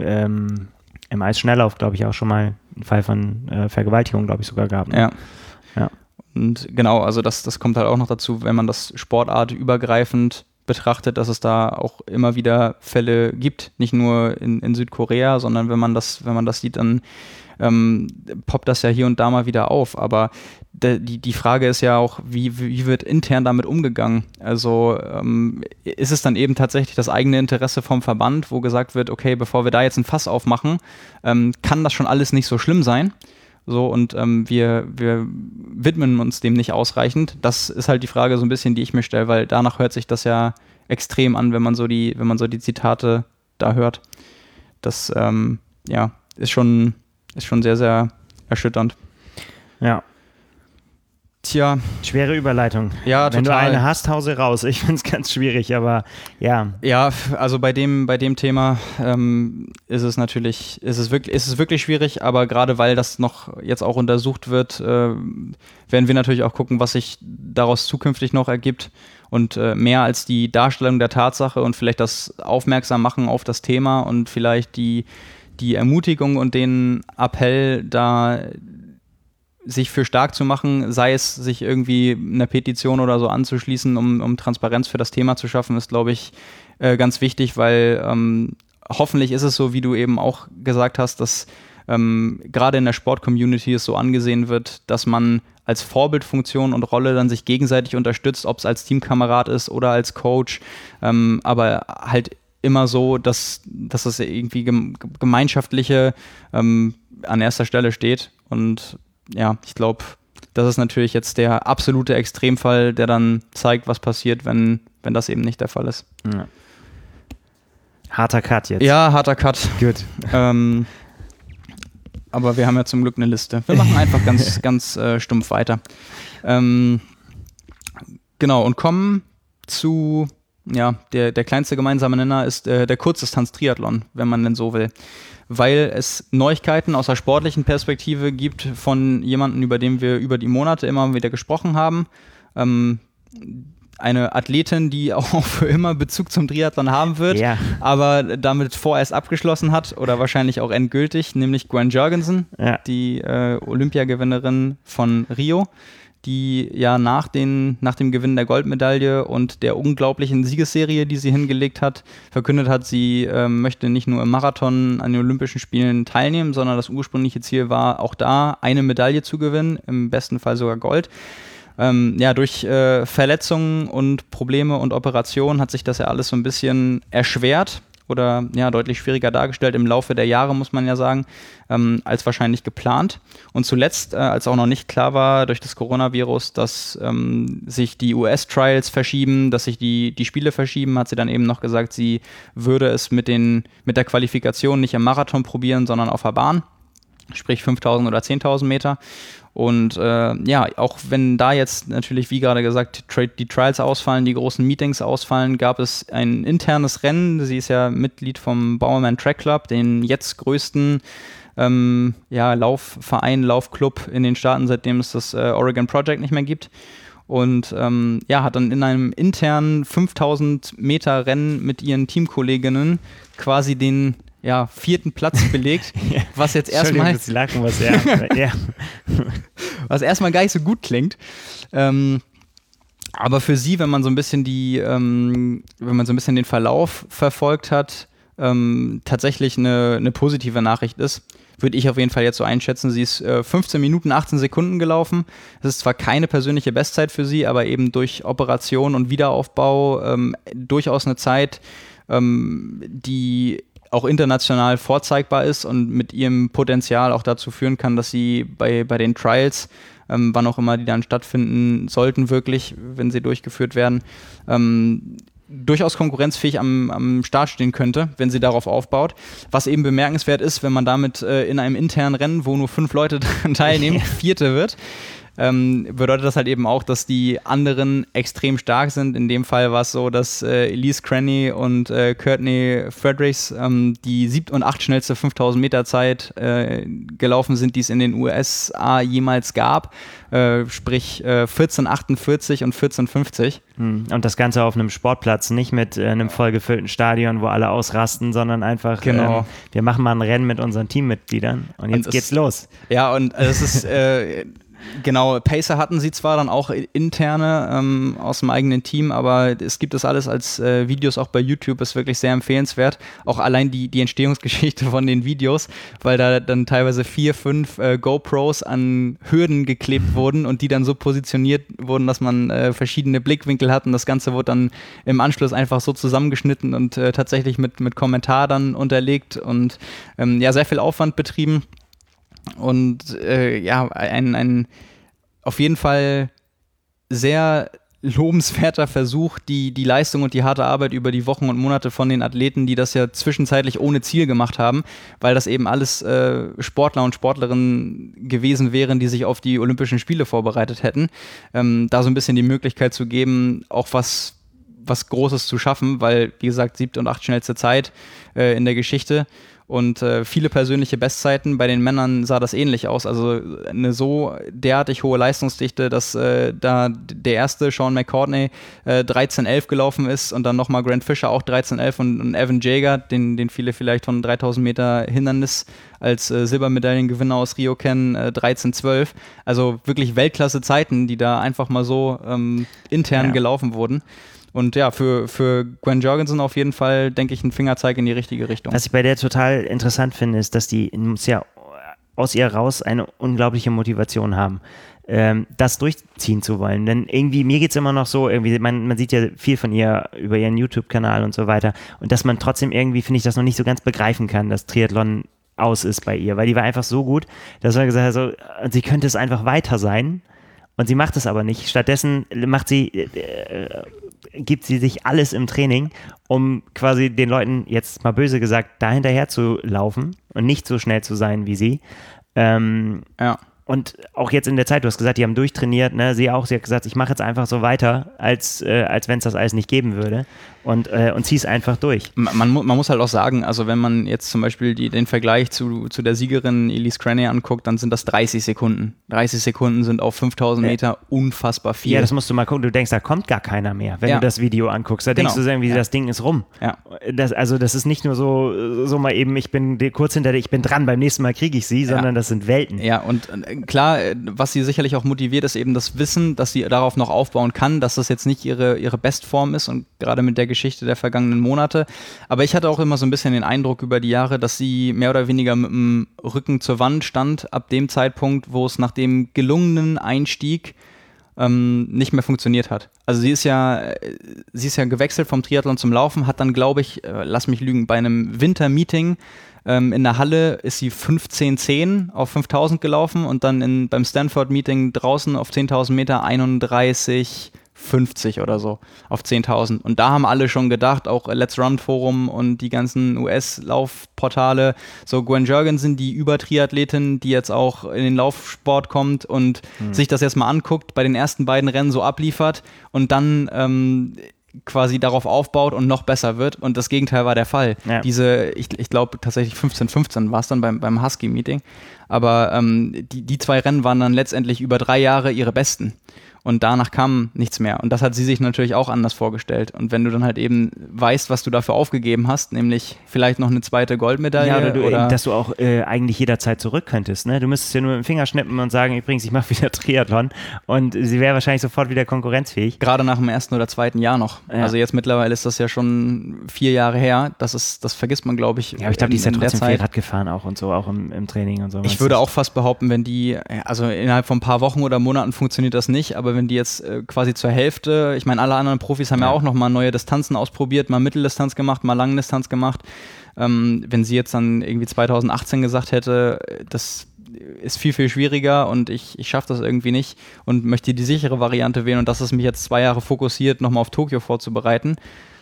im Eisschnelllauf, glaube ich, auch schon mal einen Fall von Vergewaltigung, glaube ich, sogar gab. Ne? Ja. Und genau, also das kommt halt auch noch dazu, wenn man das sportartübergreifend betrachtet, dass es da auch immer wieder Fälle gibt, nicht nur in Südkorea, sondern wenn man das sieht, dann poppt das ja hier und da mal wieder auf. Aber die Frage ist ja auch, wie wird intern damit umgegangen? Also ist es dann eben tatsächlich das eigene Interesse vom Verband, wo gesagt wird, okay, bevor wir da jetzt ein Fass aufmachen, kann das schon alles nicht so schlimm sein? So, und wir widmen uns dem nicht ausreichend. Das ist halt die Frage so ein bisschen, die ich mir stelle, weil danach hört sich das ja extrem an, wenn man so die Zitate da hört. Das ist schon sehr, sehr erschütternd. Ja. Tja. Schwere Überleitung. Ja, wenn total. du eine hast, hau sie raus. Ich finde es ganz schwierig, aber ja. Ja, also bei dem Thema ist es wirklich schwierig, aber gerade weil das noch jetzt auch untersucht wird, werden wir natürlich auch gucken, was sich daraus zukünftig noch ergibt, und mehr als die Darstellung der Tatsache und vielleicht das Aufmerksam machen auf das Thema und vielleicht die Ermutigung und den Appell, da sich für stark zu machen, sei es sich irgendwie einer Petition oder so anzuschließen, um Transparenz für das Thema zu schaffen, ist, glaube ich, ganz wichtig, weil hoffentlich ist es so, wie du eben auch gesagt hast, dass gerade in der Sport-Community es so angesehen wird, dass man als Vorbildfunktion und Rolle dann sich gegenseitig unterstützt, ob es als Teamkamerad ist oder als Coach, aber halt immer so, dass es irgendwie gemeinschaftliche an erster Stelle steht. Und ja, ich glaube, das ist natürlich jetzt der absolute Extremfall, der dann zeigt, was passiert, wenn das eben nicht der Fall ist. Ja. Harter Cut jetzt. Ja, harter Cut. Gut. Aber wir haben ja zum Glück eine Liste. Wir machen einfach ganz stumpf weiter. Genau, und kommen zu, ja, der kleinste gemeinsame Nenner ist der Kurzdistanz-Triathlon, wenn man denn so will. Weil es Neuigkeiten aus der sportlichen Perspektive gibt von jemandem, über den wir über die Monate immer wieder gesprochen haben. Eine Athletin, die auch für immer Bezug zum Triathlon haben wird, aber damit vorerst abgeschlossen hat oder wahrscheinlich auch endgültig, nämlich Gwen Jorgensen, die Olympiagewinnerin von Rio, die ja nach dem Gewinn der Goldmedaille und der unglaublichen Siegesserie, die sie hingelegt hat, verkündet hat, sie möchte nicht nur im Marathon an den Olympischen Spielen teilnehmen, sondern das ursprüngliche Ziel war, auch da eine Medaille zu gewinnen, im besten Fall sogar Gold. Durch Verletzungen und Probleme und Operationen hat sich das ja alles so ein bisschen erschwert oder ja deutlich schwieriger dargestellt im Laufe der Jahre, muss man ja sagen, als wahrscheinlich geplant. Und zuletzt, als auch noch nicht klar war durch das Coronavirus, dass sich die US-Trials verschieben, dass sich die Spiele verschieben, hat sie dann eben noch gesagt, sie würde es mit der Qualifikation nicht im Marathon probieren, sondern auf der Bahn, sprich 5.000 oder 10.000 Meter. Und auch wenn da jetzt natürlich, wie gerade gesagt, die Trials ausfallen, die großen Meetings ausfallen, gab es ein internes Rennen. Sie ist ja Mitglied vom Bowerman Track Club, den jetzt größten Laufverein, Laufclub in den Staaten, seitdem es das Oregon Project nicht mehr gibt. Und hat dann in einem internen 5.000 Meter Rennen mit ihren Teamkolleginnen quasi den vierten Platz belegt, was jetzt erstmal was erstmal gar nicht so gut klingt. Aber für sie, wenn man so ein bisschen den Verlauf verfolgt hat, tatsächlich eine positive Nachricht ist, würde ich auf jeden Fall jetzt so einschätzen. Sie ist 15 Minuten, 18 Sekunden gelaufen. Das ist zwar keine persönliche Bestzeit für sie, aber eben durch Operation und Wiederaufbau durchaus eine Zeit, die auch international vorzeigbar ist und mit ihrem Potenzial auch dazu führen kann, dass sie bei den Trials, wann auch immer die dann stattfinden sollten, wirklich, wenn sie durchgeführt werden, durchaus konkurrenzfähig am Start stehen könnte, wenn sie darauf aufbaut. Was eben bemerkenswert ist, wenn man damit in einem internen Rennen, wo nur 5 Leute teilnehmen, Vierte wird, bedeutet das halt eben auch, dass die anderen extrem stark sind. In dem Fall war es so, dass Elise Cranny und Courtney Fredericks die 7. und 8. schnellste 5.000 Meter Zeit gelaufen sind, die es in den USA jemals gab. Sprich 14,48 und 14,50. Und das Ganze auf einem Sportplatz, nicht mit einem vollgefüllten Stadion, wo alle ausrasten, sondern einfach, wir machen mal ein Rennen mit unseren Teammitgliedern und jetzt geht's los. Ja, und es ist genau, Pacer hatten sie zwar dann auch interne aus dem eigenen Team, aber es gibt das alles als Videos auch bei YouTube, ist wirklich sehr empfehlenswert. Auch allein die Entstehungsgeschichte von den Videos, weil da dann teilweise 4, 5 GoPros an Hürden geklebt wurden und die dann so positioniert wurden, dass man verschiedene Blickwinkel hat und das Ganze wurde dann im Anschluss einfach so zusammengeschnitten und tatsächlich mit Kommentar dann unterlegt und sehr viel Aufwand betrieben. Und ein auf jeden Fall sehr lobenswerter Versuch, die Leistung und die harte Arbeit über die Wochen und Monate von den Athleten, die das ja zwischenzeitlich ohne Ziel gemacht haben, weil das eben alles Sportler und Sportlerinnen gewesen wären, die sich auf die Olympischen Spiele vorbereitet hätten, da so ein bisschen die Möglichkeit zu geben, auch was Großes zu schaffen, weil, wie gesagt, 7. und 8. schnellste Zeit in der Geschichte. Und viele persönliche Bestzeiten. Bei den Männern sah das ähnlich aus. Also eine so derartig hohe Leistungsdichte, dass da der erste, Sean McCourtney, 13,11 gelaufen ist und dann nochmal Grant Fisher auch 13,11 und Evan Jaeger, den viele vielleicht von 3.000 Meter Hindernis als Silbermedaillengewinner aus Rio kennen, 13,12. Also wirklich Weltklasse-Zeiten, die da einfach mal so intern gelaufen wurden. Und ja, für Gwen Jorgensen auf jeden Fall, denke ich, ein Fingerzeig in die richtige Richtung. Was ich bei der total interessant finde, ist, dass die ja aus ihr raus eine unglaubliche Motivation haben, das durchziehen zu wollen. Denn irgendwie, mir geht es immer noch so, irgendwie, man sieht ja viel von ihr über ihren YouTube-Kanal und so weiter und dass man trotzdem irgendwie, finde ich, das noch nicht so ganz begreifen kann, dass Triathlon aus ist bei ihr, weil die war einfach so gut, dass man gesagt hat, so, sie könnte es einfach weiter sein und sie macht es aber nicht. Stattdessen gibt sie sich alles im Training, um quasi den Leuten, jetzt mal böse gesagt, da hinterher zu laufen und nicht so schnell zu sein wie sie. Und auch jetzt in der Zeit, du hast gesagt, die haben durchtrainiert, ne? Sie hat gesagt, ich mache jetzt einfach so weiter, als wenn es das alles nicht geben würde und zieh es einfach durch. Man muss halt auch sagen, also wenn man jetzt zum Beispiel den Vergleich zu der Siegerin Elise Craney anguckt, dann sind das 30 Sekunden. 30 Sekunden sind auf 5000 Meter unfassbar viel. Ja, das musst du mal gucken, du denkst, da kommt gar keiner mehr, wenn du das Video anguckst. Da denkst du irgendwie, das Ding ist rum. Ja. Das ist nicht nur so mal eben, ich bin kurz hinter dir, ich bin dran, beim nächsten Mal kriege ich sie, sondern das sind Welten. Ja, und klar, was sie sicherlich auch motiviert, ist eben das Wissen, dass sie darauf noch aufbauen kann, dass das jetzt nicht ihre Bestform ist und gerade mit der Geschichte der vergangenen Monate. Aber ich hatte auch immer so ein bisschen den Eindruck über die Jahre, dass sie mehr oder weniger mit dem Rücken zur Wand stand, ab dem Zeitpunkt, wo es nach dem gelungenen Einstieg nicht mehr funktioniert hat. Also sie ist ja gewechselt vom Triathlon zum Laufen, hat dann, glaube ich, lass mich lügen, bei einem Wintermeeting in der Halle ist sie 15,10 auf 5000 gelaufen und dann beim Stanford-Meeting draußen auf 10.000 Meter 31,50 oder so auf 10.000. Und da haben alle schon gedacht, auch Let's Run Forum und die ganzen US-Laufportale, so Gwen Jorgensen, die Übertriathletin, die jetzt auch in den Laufsport kommt und sich das jetzt mal anguckt, bei den ersten beiden Rennen so abliefert und dann quasi darauf aufbaut und noch besser wird. Und das Gegenteil war der Fall. Ja. Ich glaube tatsächlich 15,15 war es dann beim Husky-Meeting. Aber die zwei Rennen waren dann letztendlich über 3 Jahre ihre besten. Und danach kam nichts mehr. Und das hat sie sich natürlich auch anders vorgestellt. Und wenn du dann halt eben weißt, was du dafür aufgegeben hast, nämlich vielleicht noch eine zweite Goldmedaille. Ja, oder dass du auch eigentlich jederzeit zurück könntest. Ne? Du müsstest ja nur mit dem Finger schnippen und sagen, übrigens, ich mache wieder Triathlon. Und sie wäre wahrscheinlich sofort wieder konkurrenzfähig. Gerade nach dem 1. oder 2. Jahr noch. Ja. Also jetzt mittlerweile ist das ja schon 4 Jahre her. Das vergisst man, glaube ich. Ja, aber ich glaube, die ist ja trotzdem viel Rad gefahren auch und so, auch im Training und so. Ich würde auch fast behaupten, wenn also innerhalb von ein paar Wochen oder Monaten funktioniert das nicht, aber wenn die jetzt quasi zur Hälfte, ich meine, alle anderen Profis haben ja auch nochmal neue Distanzen ausprobiert, mal Mitteldistanz gemacht, mal Langdistanz gemacht. Wenn sie jetzt dann irgendwie 2018 gesagt hätte, das ist viel, viel schwieriger und ich schaffe das irgendwie nicht und möchte die sichere Variante wählen und dass es mich jetzt 2 Jahre fokussiert, nochmal auf Tokio vorzubereiten.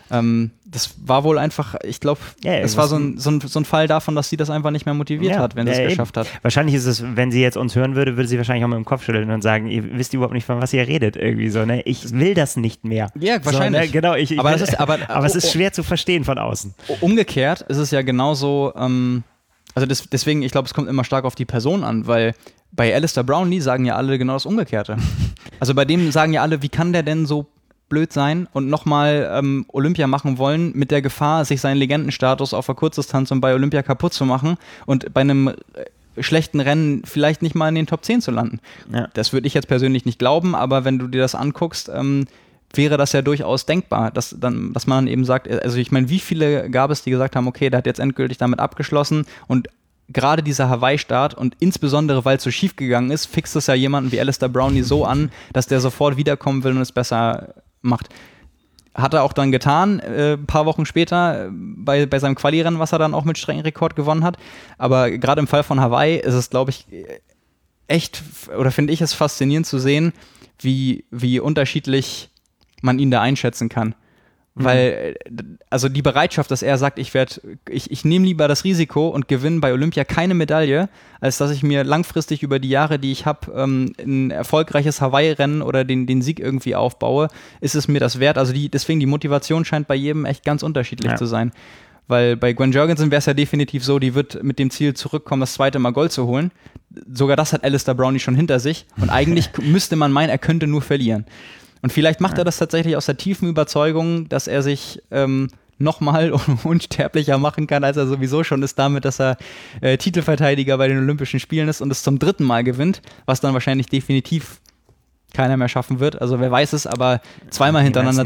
Das war wohl einfach, ich glaube, es war so ein Fall davon, dass sie das einfach nicht mehr motiviert hat, wenn sie es geschafft hat. Wahrscheinlich ist es, wenn sie jetzt uns hören würde sie wahrscheinlich auch mit dem Kopf schütteln und sagen, ihr wisst überhaupt nicht, von was ihr redet, irgendwie so, ne? Ich will das nicht mehr. Ja, wahrscheinlich. So, ne? Genau, aber es ist schwer zu verstehen von außen. Umgekehrt ist es ja genauso, deswegen, ich glaube, es kommt immer stark auf die Person an, weil bei Alistair Brownlee sagen ja alle genau das Umgekehrte. Also bei dem sagen ja alle, wie kann der denn so blöd sein und nochmal Olympia machen wollen, mit der Gefahr, sich seinen Legendenstatus auf der Kurzdistanz und bei Olympia kaputt zu machen und bei einem schlechten Rennen vielleicht nicht mal in den Top 10 zu landen. Ja. Das würde ich jetzt persönlich nicht glauben, aber wenn du dir das anguckst, wäre das ja durchaus denkbar, dass man eben sagt, also ich meine, wie viele gab es, die gesagt haben, okay, der hat jetzt endgültig damit abgeschlossen und gerade dieser Hawaii-Start und insbesondere, weil es so schief gegangen ist, fixt es ja jemanden wie Alistair Brownlee so an, dass der sofort wiederkommen will und es besser macht. Hat er auch dann getan, ein paar Wochen später bei seinem Quali-Rennen, was er dann auch mit Streckenrekord gewonnen hat. Aber gerade im Fall von Hawaii ist es, glaube ich, echt, oder finde ich es faszinierend zu sehen, wie unterschiedlich man ihn da einschätzen kann. Weil, also die Bereitschaft, dass er sagt, ich nehme lieber das Risiko und gewinne bei Olympia keine Medaille, als dass ich mir langfristig über die Jahre, die ich habe, ein erfolgreiches Hawaii-Rennen oder den Sieg irgendwie aufbaue, ist es mir das wert. Also deswegen die Motivation scheint bei jedem echt ganz unterschiedlich zu sein. Weil bei Gwen Jorgensen wäre es ja definitiv so, die wird mit dem Ziel zurückkommen, das 2. Mal Gold zu holen. Sogar das hat Alistair Brownlee schon hinter sich. Und eigentlich müsste man meinen, er könnte nur verlieren. Und vielleicht macht er das tatsächlich aus der tiefen Überzeugung, dass er sich nochmal unsterblicher machen kann, als er sowieso schon ist, damit, dass er Titelverteidiger bei den Olympischen Spielen ist und es zum 3. Mal gewinnt, was dann wahrscheinlich definitiv keiner mehr schaffen wird. Also wer weiß es, aber zweimal hintereinander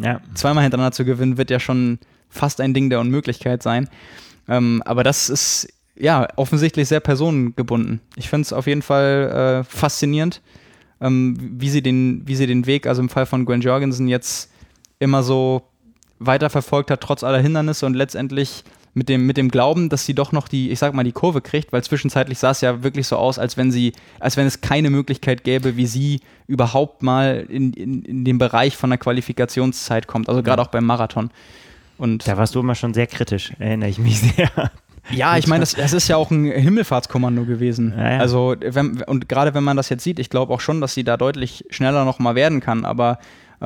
zu gewinnen, wird ja schon fast ein Ding der Unmöglichkeit sein. Aber das ist ja offensichtlich sehr personengebunden. Ich finde es auf jeden Fall faszinierend, wie sie den Weg, also im Fall von Gwen Jorgensen, jetzt immer so weiterverfolgt hat, trotz aller Hindernisse und letztendlich mit dem Glauben, dass sie doch noch die Kurve kriegt, weil zwischenzeitlich sah es ja wirklich so aus, als wenn es keine Möglichkeit gäbe, wie sie überhaupt mal in den Bereich von der Qualifikationszeit kommt, also gerade auch beim Marathon. Und da warst du immer schon sehr kritisch, erinnere ich mich sehr. Ja, ich meine, das ist ja auch ein Himmelfahrtskommando gewesen. Ja. Also, und gerade wenn man das jetzt sieht, ich glaube auch schon, dass sie da deutlich schneller noch mal werden kann, aber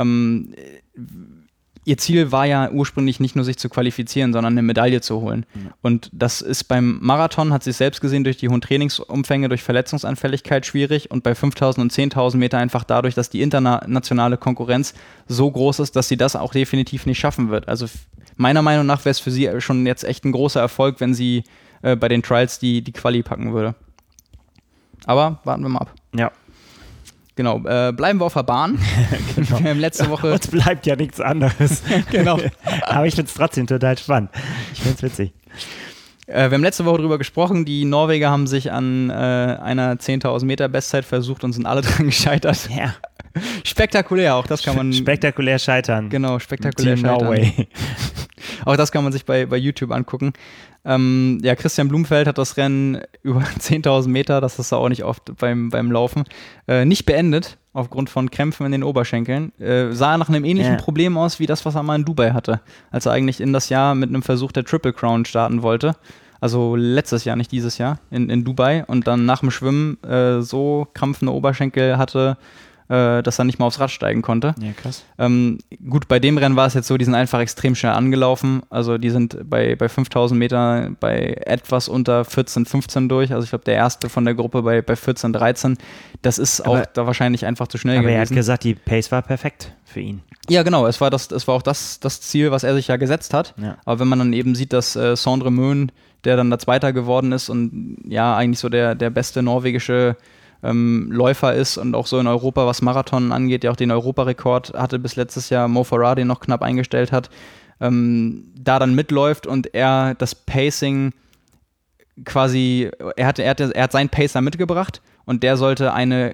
ihr Ziel war ja ursprünglich nicht nur sich zu qualifizieren, sondern eine Medaille zu holen. Mhm. Und das ist beim Marathon, hat sie es selbst gesehen, durch die hohen Trainingsumfänge, durch Verletzungsanfälligkeit schwierig und bei 5.000 und 10.000 Meter einfach dadurch, dass die internationale Konkurrenz so groß ist, dass sie das auch definitiv nicht schaffen wird. Also meiner Meinung nach wäre es für sie schon jetzt echt ein großer Erfolg, wenn sie bei den Trials die Quali packen würde. Aber warten wir mal ab. Ja. Genau, bleiben wir auf der Bahn. Genau. Wir haben letzte Woche... Uns bleibt ja nichts anderes. Genau. Aber ich finde es trotzdem total spannend. Ich finde es witzig. Wir haben letzte Woche darüber gesprochen, die Norweger haben sich an einer 10.000 Meter Bestzeit versucht und sind alle dran gescheitert. Ja. Spektakulär, auch das kann man... Spektakulär scheitern. Genau, spektakulär Team scheitern. Norway. Auch das kann man sich bei YouTube angucken. Ja, Christian Blumfeld hat das Rennen über 10.000 Meter, das ist auch nicht oft beim Laufen, nicht beendet, aufgrund von Krämpfen in den Oberschenkeln. Sah nach einem ähnlichen Problem aus, wie das, was er mal in Dubai hatte, als er eigentlich in das Jahr mit einem Versuch der Triple Crown starten wollte. Also letztes Jahr, nicht dieses Jahr, in Dubai. Und dann nach dem Schwimmen so krampfende Oberschenkel hatte, dass er nicht mal aufs Rad steigen konnte. Ja, krass. Gut, bei dem Rennen war es jetzt so, die sind einfach extrem schnell angelaufen. Also die sind bei 5.000 Meter bei etwas unter 14:15 durch. Also ich glaube, der erste von der Gruppe bei 14:13. Das ist auch da wahrscheinlich einfach zu schnell gewesen. Aber er hat gesagt, die Pace war perfekt für ihn. Ja, genau. Es war auch das Ziel, was er sich ja gesetzt hat. Ja. Aber wenn man dann eben sieht, dass Sondre Moen, der dann der Zweiter geworden ist und ja eigentlich so der beste norwegische Läufer ist und auch so in Europa, was Marathon angeht, der auch den Europarekord hatte bis letztes Jahr, Mo Farah den noch knapp eingestellt hat, da dann mitläuft und er das Pacing quasi, er hat seinen Pacer mitgebracht und der sollte ein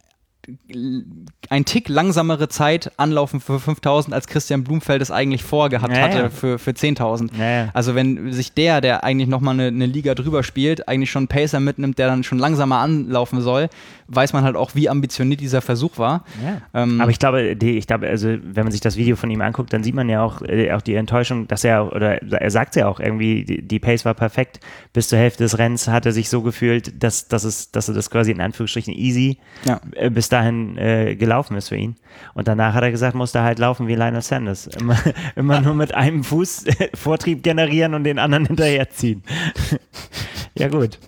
Tick langsamere Zeit anlaufen für 5.000, als Christian Blumfeld es eigentlich vorgehabt hatte für 10.000. Ja. Also wenn sich der eigentlich nochmal eine Liga drüber spielt, eigentlich schon einen Pacer mitnimmt, der dann schon langsamer anlaufen soll, weiß man halt auch, wie ambitioniert dieser Versuch war. Ja. Aber ich glaube, also wenn man sich das Video von ihm anguckt, dann sieht man ja auch die Enttäuschung, dass er sagt ja auch irgendwie, die Pace war perfekt. Bis zur Hälfte des Rennens hat er sich so gefühlt, dass er das quasi in Anführungsstrichen easy bis dahin gelaufen ist für ihn. Und danach hat er gesagt, musste halt laufen wie Lionel Sanders. Immer nur mit einem Fuß Vortrieb generieren und den anderen hinterherziehen. Ja, gut.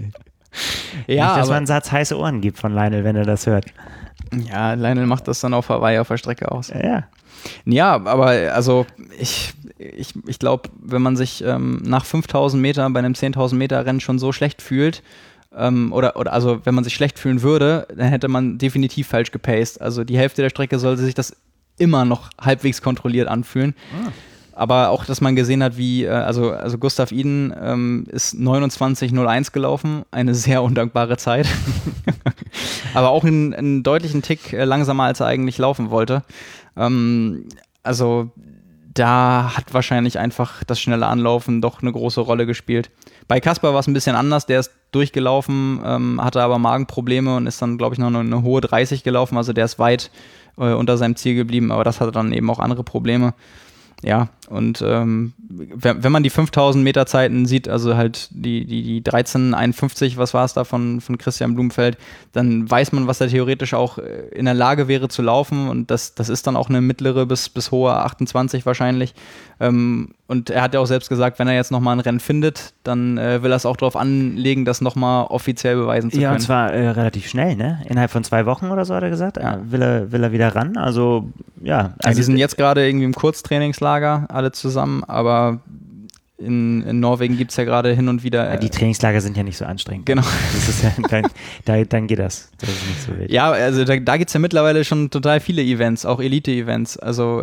Ja, nicht, dass man einen Satz heiße Ohren gibt von Lionel, wenn er das hört. Ja, Lionel macht das dann auf Hawaii auf der Strecke aus. Ja. Ja, aber also ich glaube, wenn man sich nach 5.000 Metern bei einem 10.000 Meter Rennen schon so schlecht fühlt, oder also wenn man sich schlecht fühlen würde, dann hätte man definitiv falsch gepaced. Also die Hälfte der Strecke sollte sich das immer noch halbwegs kontrolliert anfühlen. Aber auch, dass man gesehen hat, wie, also Gustav Iden ist 29:01 gelaufen, eine sehr undankbare Zeit. Aber auch einen deutlichen Tick langsamer, als er eigentlich laufen wollte. Also da hat wahrscheinlich einfach das schnelle Anlaufen doch eine große Rolle gespielt. Bei Kasper war es ein bisschen anders, der ist durchgelaufen, hatte aber Magenprobleme und ist dann, glaube ich, noch eine hohe 30 gelaufen, also der ist weit unter seinem Ziel geblieben, aber das hatte dann eben auch andere Probleme. Ja, und wenn man die 5.000 Meter Zeiten sieht, also halt die 13:51, was war es da von Christian Blumfeld, dann weiß man, was er theoretisch auch in der Lage wäre zu laufen und das ist dann auch eine mittlere bis hohe 28 wahrscheinlich. Und er hat ja auch selbst gesagt, wenn er jetzt nochmal ein Rennen findet, dann will er es auch darauf anlegen, das nochmal offiziell beweisen zu können. Ja, und zwar relativ schnell, ne? Innerhalb von 2 Wochen oder so hat er gesagt, will er wieder ran, also ja. Also die sind jetzt gerade irgendwie im Kurztrainingslager, alle zusammen, aber in Norwegen gibt es ja gerade hin und wieder... die Trainingslager sind ja nicht so anstrengend. Genau. Das ist dann geht das. Das ist nicht so wild. Ja, also da gibt es ja mittlerweile schon total viele Events, auch Elite-Events, also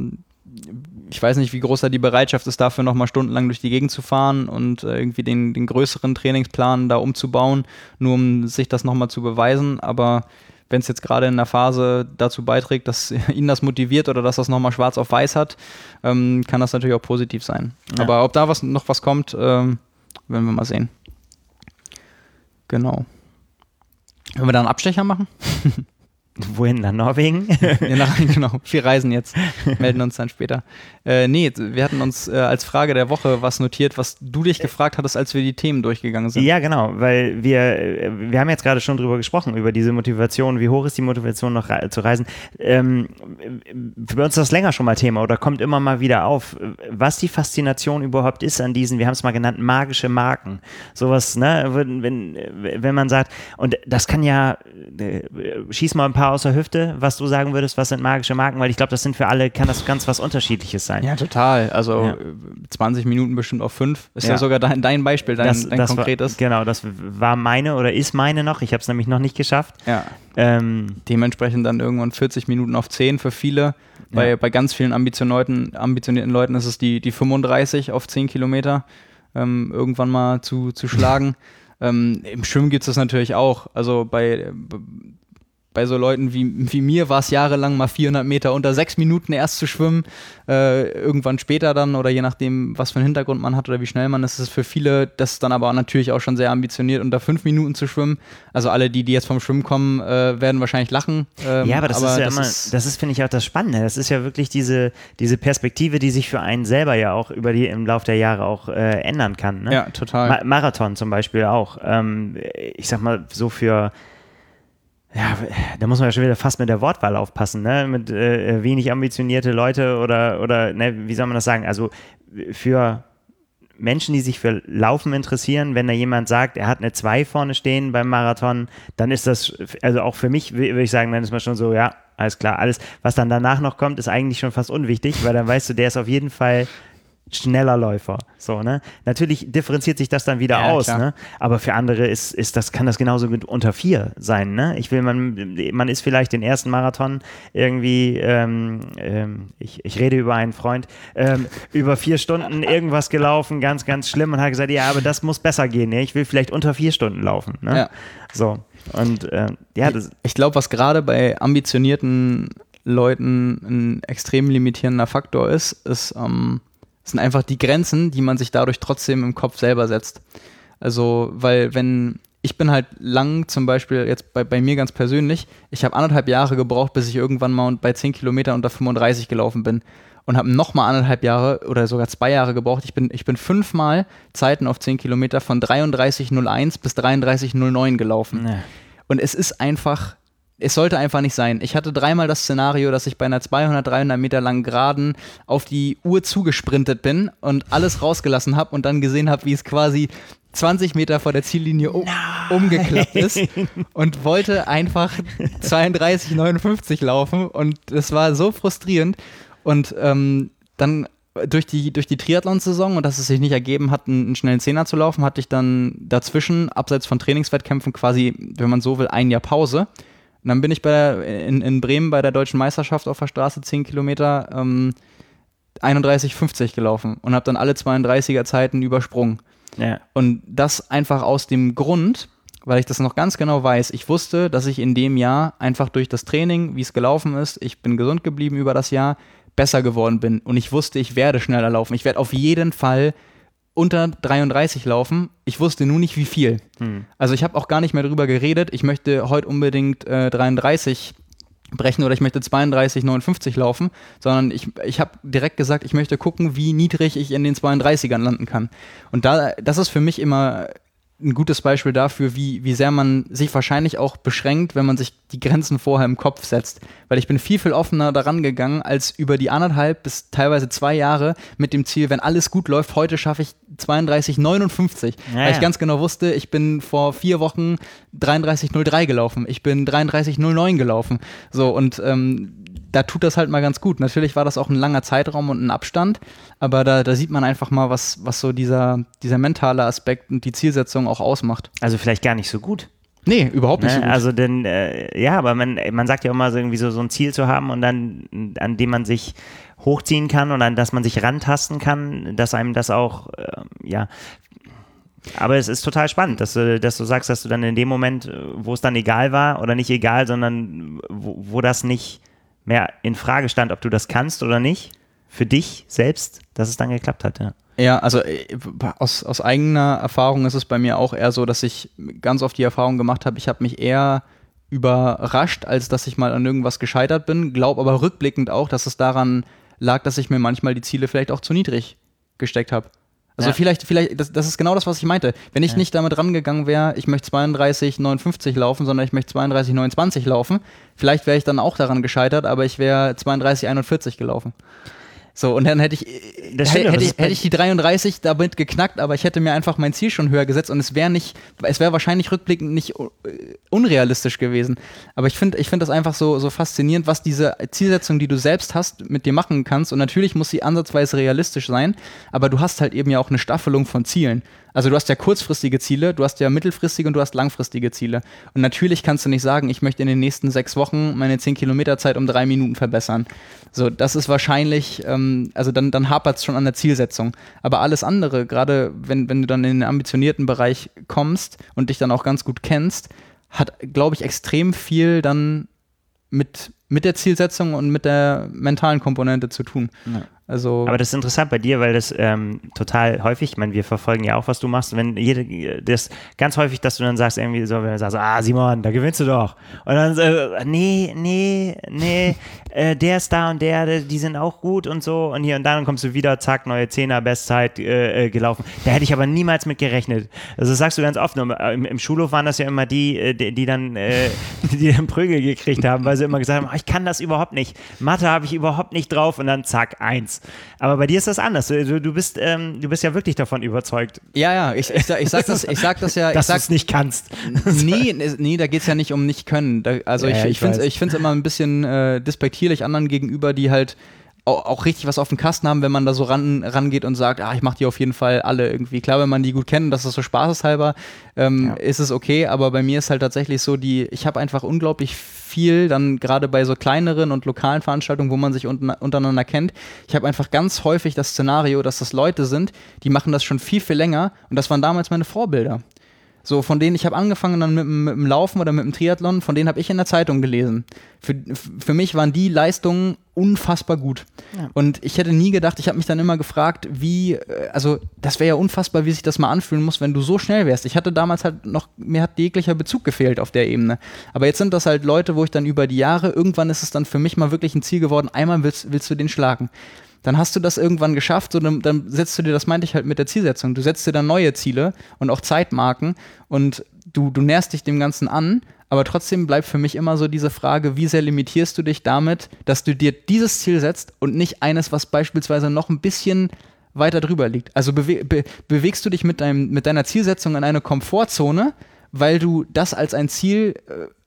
ich weiß nicht, wie groß da die Bereitschaft ist, dafür nochmal stundenlang durch die Gegend zu fahren und irgendwie den größeren Trainingsplan da umzubauen, nur um sich das nochmal zu beweisen. Aber wenn es jetzt gerade in einer Phase dazu beiträgt, dass ihn das motiviert oder dass das nochmal schwarz auf weiß hat, kann das natürlich auch positiv sein. Ja. Aber ob da noch was kommt, werden wir mal sehen. Genau. Wollen wir da einen Abstecher machen? Wohin? Nach Norwegen? Ja, genau. Wir reisen jetzt. Melden uns dann später. Nee, wir hatten uns als Frage der Woche was notiert, was du dich gefragt hattest, als wir die Themen durchgegangen sind. Ja, genau, weil wir haben jetzt gerade schon drüber gesprochen, über diese Motivation. Wie hoch ist die Motivation noch zu reisen? Für uns ist das länger schon mal Thema oder kommt immer mal wieder auf, was die Faszination überhaupt ist an diesen, wir haben es mal genannt, magische Marken. Sowas, ne, wenn man sagt, und das kann ja, schieß mal ein paar aus der Hüfte, was du sagen würdest, was sind magische Marken, weil ich glaube, das sind für alle, kann das ganz was Unterschiedliches sein. Ja, total. Also 20 Minuten bestimmt auf 5. Ist ja sogar dein Beispiel, dein konkretes. Genau, das war meine oder ist meine noch. Ich habe es nämlich noch nicht geschafft. Ja. Dementsprechend dann irgendwann 40 Minuten auf 10 für viele. Bei ganz vielen ambitionierten Leuten ist es die 35 auf 10 Kilometer irgendwann mal zu schlagen. Im Schwimmen gibt es das natürlich auch. Also bei so Leuten wie mir war es jahrelang mal 400 Meter unter 6 Minuten erst zu schwimmen, irgendwann später dann oder je nachdem, was für einen Hintergrund man hat oder wie schnell man ist, ist es für viele, das ist dann aber natürlich auch schon sehr ambitioniert, unter 5 Minuten zu schwimmen. Also alle, die jetzt vom Schwimmen kommen, werden wahrscheinlich lachen. Ja, aber das ist, finde ich, auch das Spannende. Das ist ja wirklich diese Perspektive, die sich für einen selber ja auch im Laufe der Jahre auch ändern kann. Ne? Ja, total. Marathon zum Beispiel auch. Ich sag mal, so für ja, da muss man ja schon wieder fast mit der Wortwahl aufpassen, ne? Mit wenig ambitionierte Leute oder ne, wie soll man das sagen? Also für Menschen, die sich für Laufen interessieren, wenn da jemand sagt, er hat eine 2 vorne stehen beim Marathon, dann ist das, also auch für mich würde ich sagen, dann ist man schon so, ja, alles klar, alles, was dann danach noch kommt, ist eigentlich schon fast unwichtig, weil dann weißt du, der ist auf jeden Fall schneller Läufer. So, ne? Natürlich differenziert sich das dann wieder aus, ne? Aber für andere kann das genauso gut unter 4 sein, ne? Man ist vielleicht den ersten Marathon irgendwie, ich rede über einen Freund, über 4 Stunden irgendwas gelaufen, ganz, ganz schlimm und hat gesagt, ja, aber das muss besser gehen, ne? Ich will vielleicht unter 4 Stunden laufen, ne? Ja. So. Und ich glaube, was gerade bei ambitionierten Leuten ein extrem limitierender Faktor ist, sind einfach die Grenzen, die man sich dadurch trotzdem im Kopf selber setzt. Also, weil ich bin halt lang zum Beispiel jetzt bei mir ganz persönlich, ich habe 1,5 Jahre gebraucht, bis ich irgendwann mal bei 10 Kilometern unter 35 gelaufen bin und habe nochmal 1,5 Jahre oder sogar 2 Jahre gebraucht. Ich bin 5-mal Zeiten auf 10 Kilometer von 33,01 bis 33,09 gelaufen. Nee. Und es sollte einfach nicht sein. Ich hatte 3-mal das Szenario, dass ich bei einer 200, 300 Meter langen Geraden auf die Uhr zugesprintet bin und alles rausgelassen habe und dann gesehen habe, wie es quasi 20 Meter vor der Ziellinie umgeklappt ist und wollte einfach 32,59 laufen und es war so frustrierend und dann durch die Triathlon-Saison und dass es sich nicht ergeben hat, einen schnellen 10er zu laufen, hatte ich dann dazwischen, abseits von Trainingswettkämpfen quasi, wenn man so will, ein Jahr Pause. Und dann bin ich in Bremen bei der Deutschen Meisterschaft auf der Straße 10 Kilometer 31,50 gelaufen und habe dann alle 32er Zeiten übersprungen. Ja. Und das einfach aus dem Grund, weil ich das noch ganz genau weiß, ich wusste, dass ich in dem Jahr einfach durch das Training, wie es gelaufen ist, ich bin gesund geblieben über das Jahr, besser geworden bin. Und ich wusste, ich werde schneller laufen. Ich werde auf jeden Fall unter 33 laufen. Ich wusste nur nicht, wie viel. Also ich habe auch gar nicht mehr drüber geredet, ich möchte heute unbedingt 33 brechen oder ich möchte 32,59 laufen, sondern ich habe direkt gesagt, ich möchte gucken, wie niedrig ich in den 32ern landen kann. Und das ist für mich immer ein gutes Beispiel dafür, wie sehr man sich wahrscheinlich auch beschränkt, wenn man sich die Grenzen vorher im Kopf setzt. Weil ich bin viel, viel offener daran gegangen, als über die 1,5 bis teilweise 2 Jahre mit dem Ziel, wenn alles gut läuft, heute schaffe ich 32,59. Ja, weil ich ganz genau wusste, ich bin vor 4 Wochen 33,03 gelaufen. Ich bin 33,09 gelaufen. So, und da tut das halt mal ganz gut. Natürlich war das auch ein langer Zeitraum und ein Abstand, aber da sieht man einfach mal, was so dieser mentale Aspekt und die Zielsetzung auch ausmacht. Also vielleicht gar nicht so gut. Nee, überhaupt nicht so gut. Also denn, aber man sagt ja immer so irgendwie so ein Ziel zu haben und dann, an dem man sich hochziehen kann und an das man sich rantasten kann, dass einem das auch, Aber es ist total spannend, dass du sagst, dass du dann in dem Moment, wo es dann egal war oder nicht egal, sondern wo das nicht mehr in Frage stand, ob du das kannst oder nicht, für dich selbst, dass es dann geklappt hat, ja. Ja, also aus eigener Erfahrung ist es bei mir auch eher so, dass ich ganz oft die Erfahrung gemacht habe, ich habe mich eher überrascht, als dass ich mal an irgendwas gescheitert bin, glaube aber rückblickend auch, dass es daran lag, dass ich mir manchmal die Ziele vielleicht auch zu niedrig gesteckt habe. Also vielleicht, das ist genau das, was ich meinte. Wenn ich nicht damit rangegangen wäre, ich möchte 32,59 laufen, sondern ich möchte 32,29 laufen, vielleicht wäre ich dann auch daran gescheitert, aber ich wäre 32,41 gelaufen. So, und dann hätte ich die 33 damit geknackt, aber ich hätte mir einfach mein Ziel schon höher gesetzt und es wäre wahrscheinlich rückblickend nicht unrealistisch gewesen. Aber ich finde das einfach so faszinierend, was diese Zielsetzung, die du selbst hast, mit dir machen kannst. Und natürlich muss sie ansatzweise realistisch sein, aber du hast halt eben ja auch eine Staffelung von Zielen. Also du hast ja kurzfristige Ziele, du hast ja mittelfristige und du hast langfristige Ziele. Und natürlich kannst du nicht sagen, ich möchte in den nächsten 6 Wochen meine 10-Kilometer-Zeit um 3 Minuten verbessern. So, das ist wahrscheinlich, also dann hapert es schon an der Zielsetzung. Aber alles andere, gerade wenn du dann in den ambitionierten Bereich kommst und dich dann auch ganz gut kennst, hat, glaube ich, extrem viel dann mit der Zielsetzung und mit der mentalen Komponente zu tun. Ja. Also aber das ist interessant bei dir, weil das total häufig, ich meine, wir verfolgen ja auch, was du machst, wenn das ganz häufig, dass du dann sagst, irgendwie so, wenn du sagst, Simon, da gewinnst du doch. Und dann nee, der ist da und die sind auch gut und so und hier und da, dann kommst du wieder, zack, neue 10er Bestzeit gelaufen. Da hätte ich aber niemals mit gerechnet. Also das sagst du ganz oft. Im Schulhof waren das ja immer die dann Prügel gekriegt haben, weil sie immer gesagt haben, ich kann das überhaupt nicht. Mathe habe ich überhaupt nicht drauf und dann zack, 1. Aber bei dir ist das anders. Du bist ja wirklich davon überzeugt. Ja, ich sag das ja. Dass du es nicht kannst. Nee, da geht es ja nicht um nicht können. Ich finde es immer ein bisschen despektierlich anderen gegenüber, die halt auch richtig was auf dem Kasten haben, wenn man da so rangeht und sagt, ich mache die auf jeden Fall alle irgendwie. Klar, wenn man die gut kennt, das ist so spaßeshalber, ist es okay, aber bei mir ist halt tatsächlich so, ich habe einfach unglaublich viel, dann gerade bei so kleineren und lokalen Veranstaltungen, wo man sich untereinander kennt, ich habe einfach ganz häufig das Szenario, dass das Leute sind, die machen das schon viel, viel länger und das waren damals meine Vorbilder. So, von denen ich habe angefangen dann mit dem Laufen oder mit dem Triathlon, von denen habe ich in der Zeitung gelesen. Für mich waren die Leistungen unfassbar gut. Ja. Und ich hätte nie gedacht, ich habe mich dann immer gefragt, das wäre ja unfassbar, wie sich das mal anfühlen muss, wenn du so schnell wärst. Ich hatte damals halt mir hat jeglicher Bezug gefehlt auf der Ebene. Aber jetzt sind das halt Leute, wo ich dann über die Jahre, irgendwann ist es dann für mich mal wirklich ein Ziel geworden, einmal willst du den schlagen. Dann hast du das irgendwann geschafft und dann setzt du dir, das meinte ich halt mit der Zielsetzung, du setzt dir dann neue Ziele und auch Zeitmarken und du näherst dich dem Ganzen an, aber trotzdem bleibt für mich immer so diese Frage, wie sehr limitierst du dich damit, dass du dir dieses Ziel setzt und nicht eines, was beispielsweise noch ein bisschen weiter drüber liegt. Also bewegst du dich mit deiner Zielsetzung in eine Komfortzone, weil du das als ein Ziel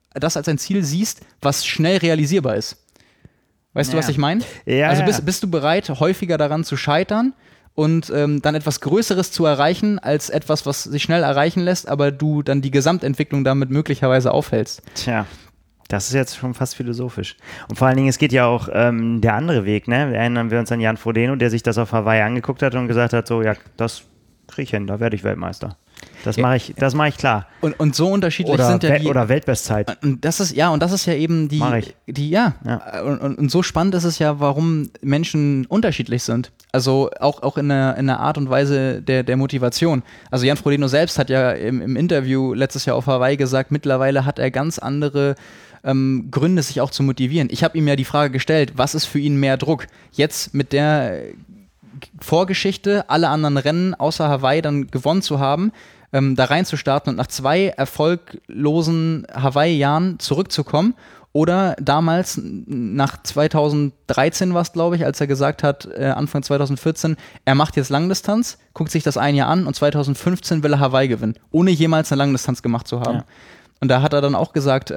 siehst, was schnell realisierbar ist. Weißt du, was ich meine? Ja, also bist du bereit, häufiger daran zu scheitern und dann etwas Größeres zu erreichen, als etwas, was sich schnell erreichen lässt, aber du dann die Gesamtentwicklung damit möglicherweise aufhältst? Tja, das ist jetzt schon fast philosophisch. Und vor allen Dingen, es geht ja auch der andere Weg, ne? Erinnern wir uns an Jan Frodeno, der sich das auf Hawaii angeguckt hat und gesagt hat, so, ja, das kriege ich hin, da werde ich Weltmeister. Das mache ich klar. Und so unterschiedlich sind ja die... Oder Weltbestzeit. Und das ist ja eben und so spannend ist es ja, warum Menschen unterschiedlich sind. Also auch in der Art und Weise der Motivation. Also Jan Frodeno selbst hat ja im Interview letztes Jahr auf Hawaii gesagt, mittlerweile hat er ganz andere Gründe, sich auch zu motivieren. Ich habe ihm ja die Frage gestellt, was ist für ihn mehr Druck? Jetzt mit der Vorgeschichte, alle anderen Rennen außer Hawaii dann gewonnen zu haben, da reinzustarten und nach 2 erfolglosen Hawaii-Jahren zurückzukommen oder damals nach 2013 war es, glaube ich, als er gesagt hat, Anfang 2014, er macht jetzt Langdistanz, guckt sich das ein Jahr an und 2015 will er Hawaii gewinnen, ohne jemals eine Langdistanz gemacht zu haben. Ja. Und da hat er dann auch gesagt,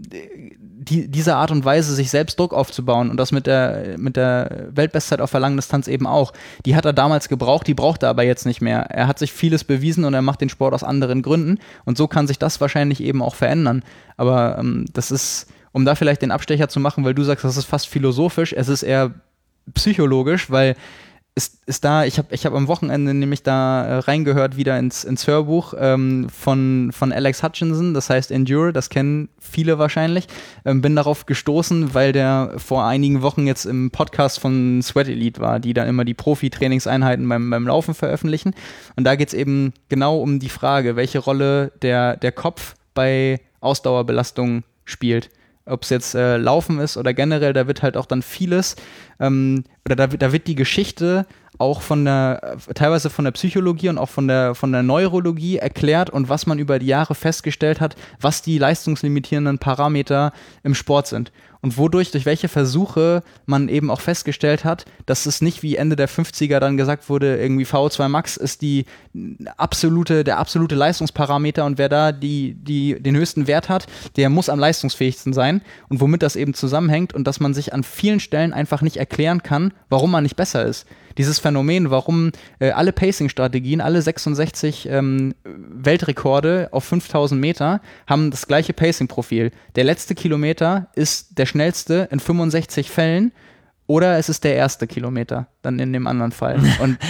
diese Art und Weise, sich selbst Druck aufzubauen und das mit der Weltbestzeit auf der Langdistanz eben auch, die hat er damals gebraucht, die braucht er aber jetzt nicht mehr. Er hat sich vieles bewiesen und er macht den Sport aus anderen Gründen und so kann sich das wahrscheinlich eben auch verändern. Aber das ist, um da vielleicht den Abstecher zu machen, weil du sagst, das ist fast philosophisch, es ist eher psychologisch, weil ist da, ich hab am Wochenende nämlich da reingehört wieder ins Hörbuch von Alex Hutchinson, das heißt Endure, das kennen viele wahrscheinlich. Bin darauf gestoßen, weil der vor einigen Wochen jetzt im Podcast von Sweat Elite war, die dann immer die Profi-Trainingseinheiten beim Laufen veröffentlichen. Und da geht es eben genau um die Frage, welche Rolle der Kopf bei Ausdauerbelastung spielt. Ob es jetzt Laufen ist oder generell, da wird halt auch dann vieles, oder da wird die Geschichte auch teilweise von der Psychologie und auch von der Neurologie erklärt und was man über die Jahre festgestellt hat, was die leistungslimitierenden Parameter im Sport sind. Und durch welche Versuche man eben auch festgestellt hat, dass es nicht wie Ende der 50er dann gesagt wurde, irgendwie VO2 Max ist der absolute Leistungsparameter und wer da den höchsten Wert hat, der muss am leistungsfähigsten sein und womit das eben zusammenhängt und dass man sich an vielen Stellen einfach nicht erklären kann, warum man nicht besser ist. Dieses Phänomen, warum alle Pacing-Strategien, alle 66 Weltrekorde auf 5000 Meter haben das gleiche Pacing-Profil. Der letzte Kilometer ist der schnellste in 65 Fällen oder es ist der erste Kilometer, dann in dem anderen Fall. Und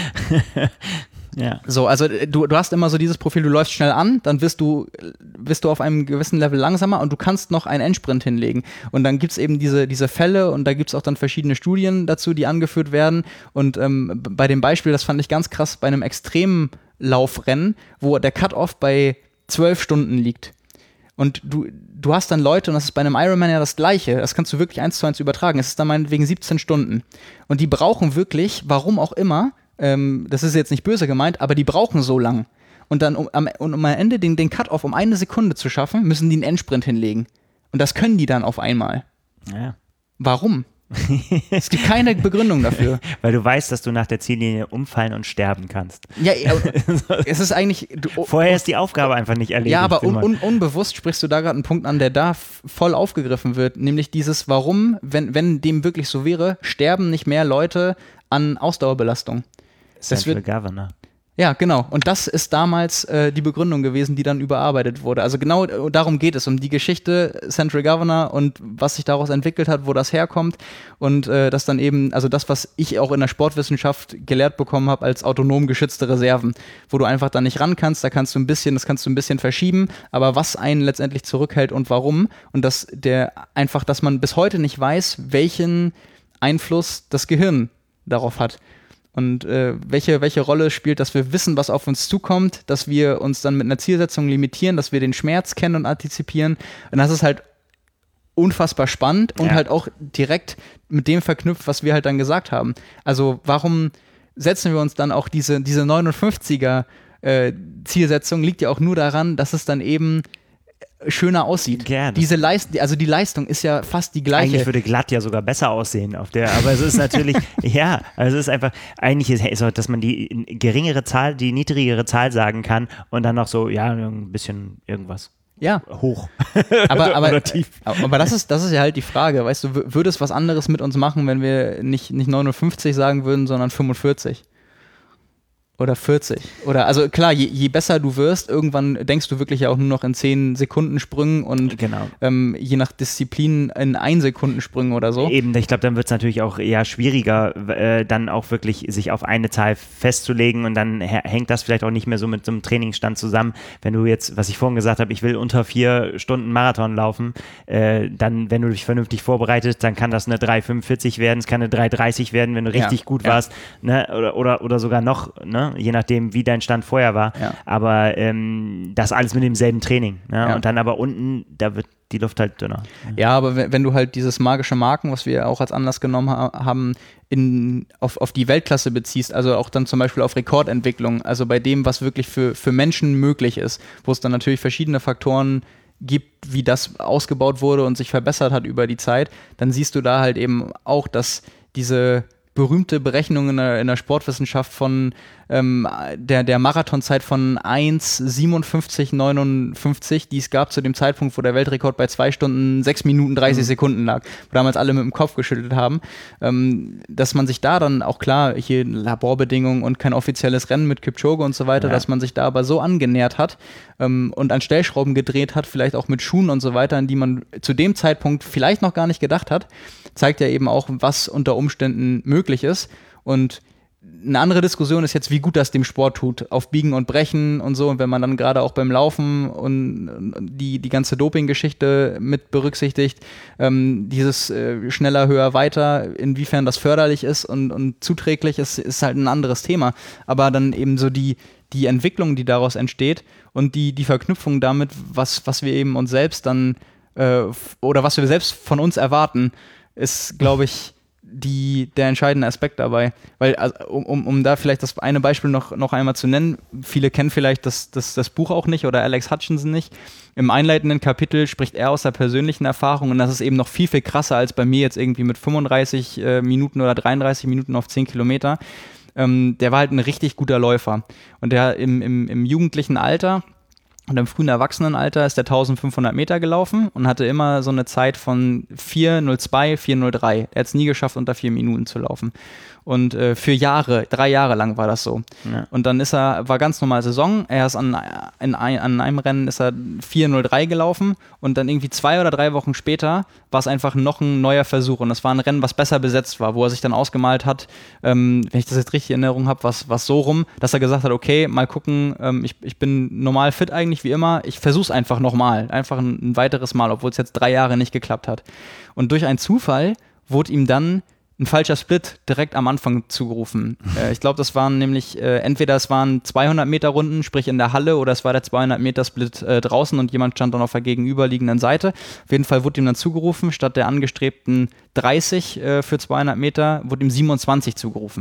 ja. So, also du hast immer so dieses Profil, du läufst schnell an, dann wirst du auf einem gewissen Level langsamer und du kannst noch einen Endsprint hinlegen. Und dann gibt es eben diese Fälle und da gibt es auch dann verschiedene Studien dazu, die angeführt werden. Und bei dem Beispiel, das fand ich ganz krass, bei einem Extremlaufrennen, wo der Cut-Off bei 12 Stunden liegt. Und du hast dann Leute, und das ist bei einem Ironman ja das Gleiche, das kannst du wirklich 1:1 übertragen, es ist dann meinetwegen 17 Stunden. Und die brauchen wirklich, warum auch immer, das ist jetzt nicht böse gemeint, aber die brauchen so lang. Und dann, um am Ende den Cut-Off um 1 Sekunde zu schaffen, müssen die einen Endsprint hinlegen. Und das können die dann auf einmal. Ja. Warum? Es gibt keine Begründung dafür. Weil du weißt, dass du nach der Ziellinie umfallen und sterben kannst. Ja, es ist eigentlich... Vorher ist die Aufgabe einfach nicht erledigt. Ja, aber unbewusst sprichst du da gerade einen Punkt an, der da voll aufgegriffen wird, nämlich dieses, warum, wenn dem wirklich so wäre, sterben nicht mehr Leute an Ausdauerbelastung. Central Governor. Ja, genau. Und das ist damals die Begründung gewesen, die dann überarbeitet wurde. Also genau darum geht es, um die Geschichte Central Governor und was sich daraus entwickelt hat, wo das herkommt und das dann eben, also das, was ich auch in der Sportwissenschaft gelehrt bekommen habe als autonom geschützte Reserven, wo du einfach da nicht ran kannst, das kannst du ein bisschen verschieben, aber was einen letztendlich zurückhält und warum und dass man bis heute nicht weiß, welchen Einfluss das Gehirn darauf hat. Und welche Rolle spielt, dass wir wissen, was auf uns zukommt, dass wir uns dann mit einer Zielsetzung limitieren, dass wir den Schmerz kennen und antizipieren. Und das ist halt unfassbar spannend und halt auch direkt mit dem verknüpft, was wir halt dann gesagt haben. Also warum setzen wir uns dann auch diese 59er Zielsetzung, liegt ja auch nur daran, dass es dann eben schöner aussieht. Ja, die Leistung ist ja fast die gleiche. Eigentlich würde glatt ja sogar besser aussehen aber es ist natürlich, ja, also es ist einfach, eigentlich ist es so, dass man die geringere Zahl, die niedrigere Zahl sagen kann und dann noch so, ja, ein bisschen irgendwas. Ja. Hoch. Aber tief. Aber das ist ja halt die Frage, weißt du, würde es was anderes mit uns machen, wenn wir nicht 59 sagen würden, sondern 45? Oder 40. Oder, also klar, je besser du wirst, irgendwann denkst du wirklich ja auch nur noch in 10 Sekunden Sprüngen und genau. Je nach Disziplin in 1 Sekunden Sprüngen oder so. Eben, ich glaube, dann wird es natürlich auch eher schwieriger, dann auch wirklich sich auf eine Zahl festzulegen und dann hängt das vielleicht auch nicht mehr so mit so einem Trainingsstand zusammen. Wenn du jetzt, was ich vorhin gesagt habe, ich will unter 4 Stunden Marathon laufen, dann, wenn du dich vernünftig vorbereitest, dann kann das eine 3,45 werden, es kann eine 3,30 werden, wenn du richtig gut warst, ne? Oder sogar noch, ne? Je nachdem, wie dein Stand vorher war. Ja. Aber das alles mit demselben Training. Ne? Ja. Und dann aber unten, da wird die Luft halt dünner. Ja, aber wenn du halt dieses magische Marken, was wir auch als Anlass genommen haben, auf die Weltklasse beziehst, also auch dann zum Beispiel auf Rekordentwicklung, also bei dem, was wirklich für Menschen möglich ist, wo es dann natürlich verschiedene Faktoren gibt, wie das ausgebaut wurde und sich verbessert hat über die Zeit, dann siehst du da halt eben auch, dass diese berühmte Berechnung in der Sportwissenschaft von der Marathonzeit von 1:57,59, die es gab zu dem Zeitpunkt, wo der Weltrekord bei 2 Stunden 6 Minuten 30 Sekunden lag, wo damals alle mit dem Kopf geschüttelt haben, dass man sich da dann auch klar, hier Laborbedingungen und kein offizielles Rennen mit Kipchoge und so weiter, dass man sich da aber so angenähert hat und an Stellschrauben gedreht hat, vielleicht auch mit Schuhen und so weiter, an die man zu dem Zeitpunkt vielleicht noch gar nicht gedacht hat, zeigt ja eben auch, was unter Umständen möglich ist. Und eine andere Diskussion ist jetzt, wie gut das dem Sport tut, auf Biegen und Brechen und so. Und wenn man dann gerade auch beim Laufen und die ganze Doping-Geschichte mit berücksichtigt, dieses schneller, höher, weiter, inwiefern das förderlich ist und zuträglich ist halt ein anderes Thema. Aber dann eben so die Entwicklung, die daraus entsteht und die Verknüpfung damit, was wir eben uns selbst dann oder was wir selbst von uns erwarten, ist, glaube ich, der entscheidende Aspekt dabei. Weil, also, um da vielleicht das eine Beispiel noch einmal zu nennen, viele kennen vielleicht das Buch auch nicht oder Alex Hutchinson nicht. Im einleitenden Kapitel spricht er aus der persönlichen Erfahrung und das ist eben noch viel, viel krasser als bei mir jetzt irgendwie mit 35 Minuten oder 33 Minuten auf 10 Kilometer. Der war halt ein richtig guter Läufer. Und der im jugendlichen Alter und im frühen Erwachsenenalter ist der 1500 Meter gelaufen und hatte immer so eine Zeit von 4:02, 4:03. Er hat es nie geschafft, unter 4 Minuten zu laufen. Und für Jahre, 3 Jahre lang war das so. Ja. Und dann war ganz normal Saison. Er ist an einem Rennen ist er 4:03 gelaufen und dann irgendwie 2 oder 3 Wochen später war es einfach noch ein neuer Versuch. Und das war ein Rennen, was besser besetzt war, wo er sich dann ausgemalt hat, wenn ich das jetzt richtig in Erinnerung habe, was so rum, dass er gesagt hat, okay, mal gucken, ich bin normal fit eigentlich wie immer, ich versuch's einfach nochmal, einfach ein weiteres Mal, obwohl es jetzt 3 Jahre nicht geklappt hat. Und durch einen Zufall wurde ihm dann ein falscher Split direkt am Anfang zugerufen. Ich glaube, das waren nämlich, entweder es waren 200 Meter Runden, sprich in der Halle, oder es war der 200 Meter Split draußen und jemand stand dann auf der gegenüberliegenden Seite. Auf jeden Fall wurde ihm dann zugerufen, statt der angestrebten 30 für 200 Meter, wurde ihm 27 zugerufen.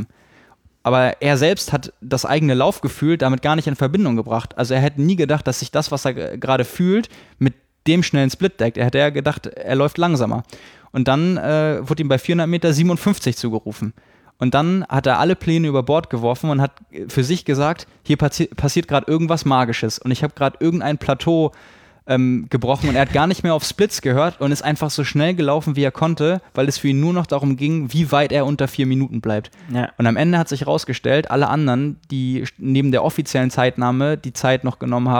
Aber er selbst hat das eigene Laufgefühl damit gar nicht in Verbindung gebracht. Also er hätte nie gedacht, dass sich das, was er gerade fühlt, mit dem schnellen Split deckt. Er hätte ja gedacht, er läuft langsamer. Und dann wurde ihm bei 400 Meter 57 zugerufen. Und dann hat er alle Pläne über Bord geworfen und hat für sich gesagt, hier passiert gerade irgendwas Magisches. Und ich habe gerade irgendein Plateau gebrochen und er hat gar nicht mehr auf Splits gehört und ist einfach so schnell gelaufen, wie er konnte, weil es für ihn nur noch darum ging, wie weit er unter 4 Minuten bleibt. Ja. Und am Ende hat sich herausgestellt, alle anderen, die neben der offiziellen Zeitnahme die Zeit noch genommen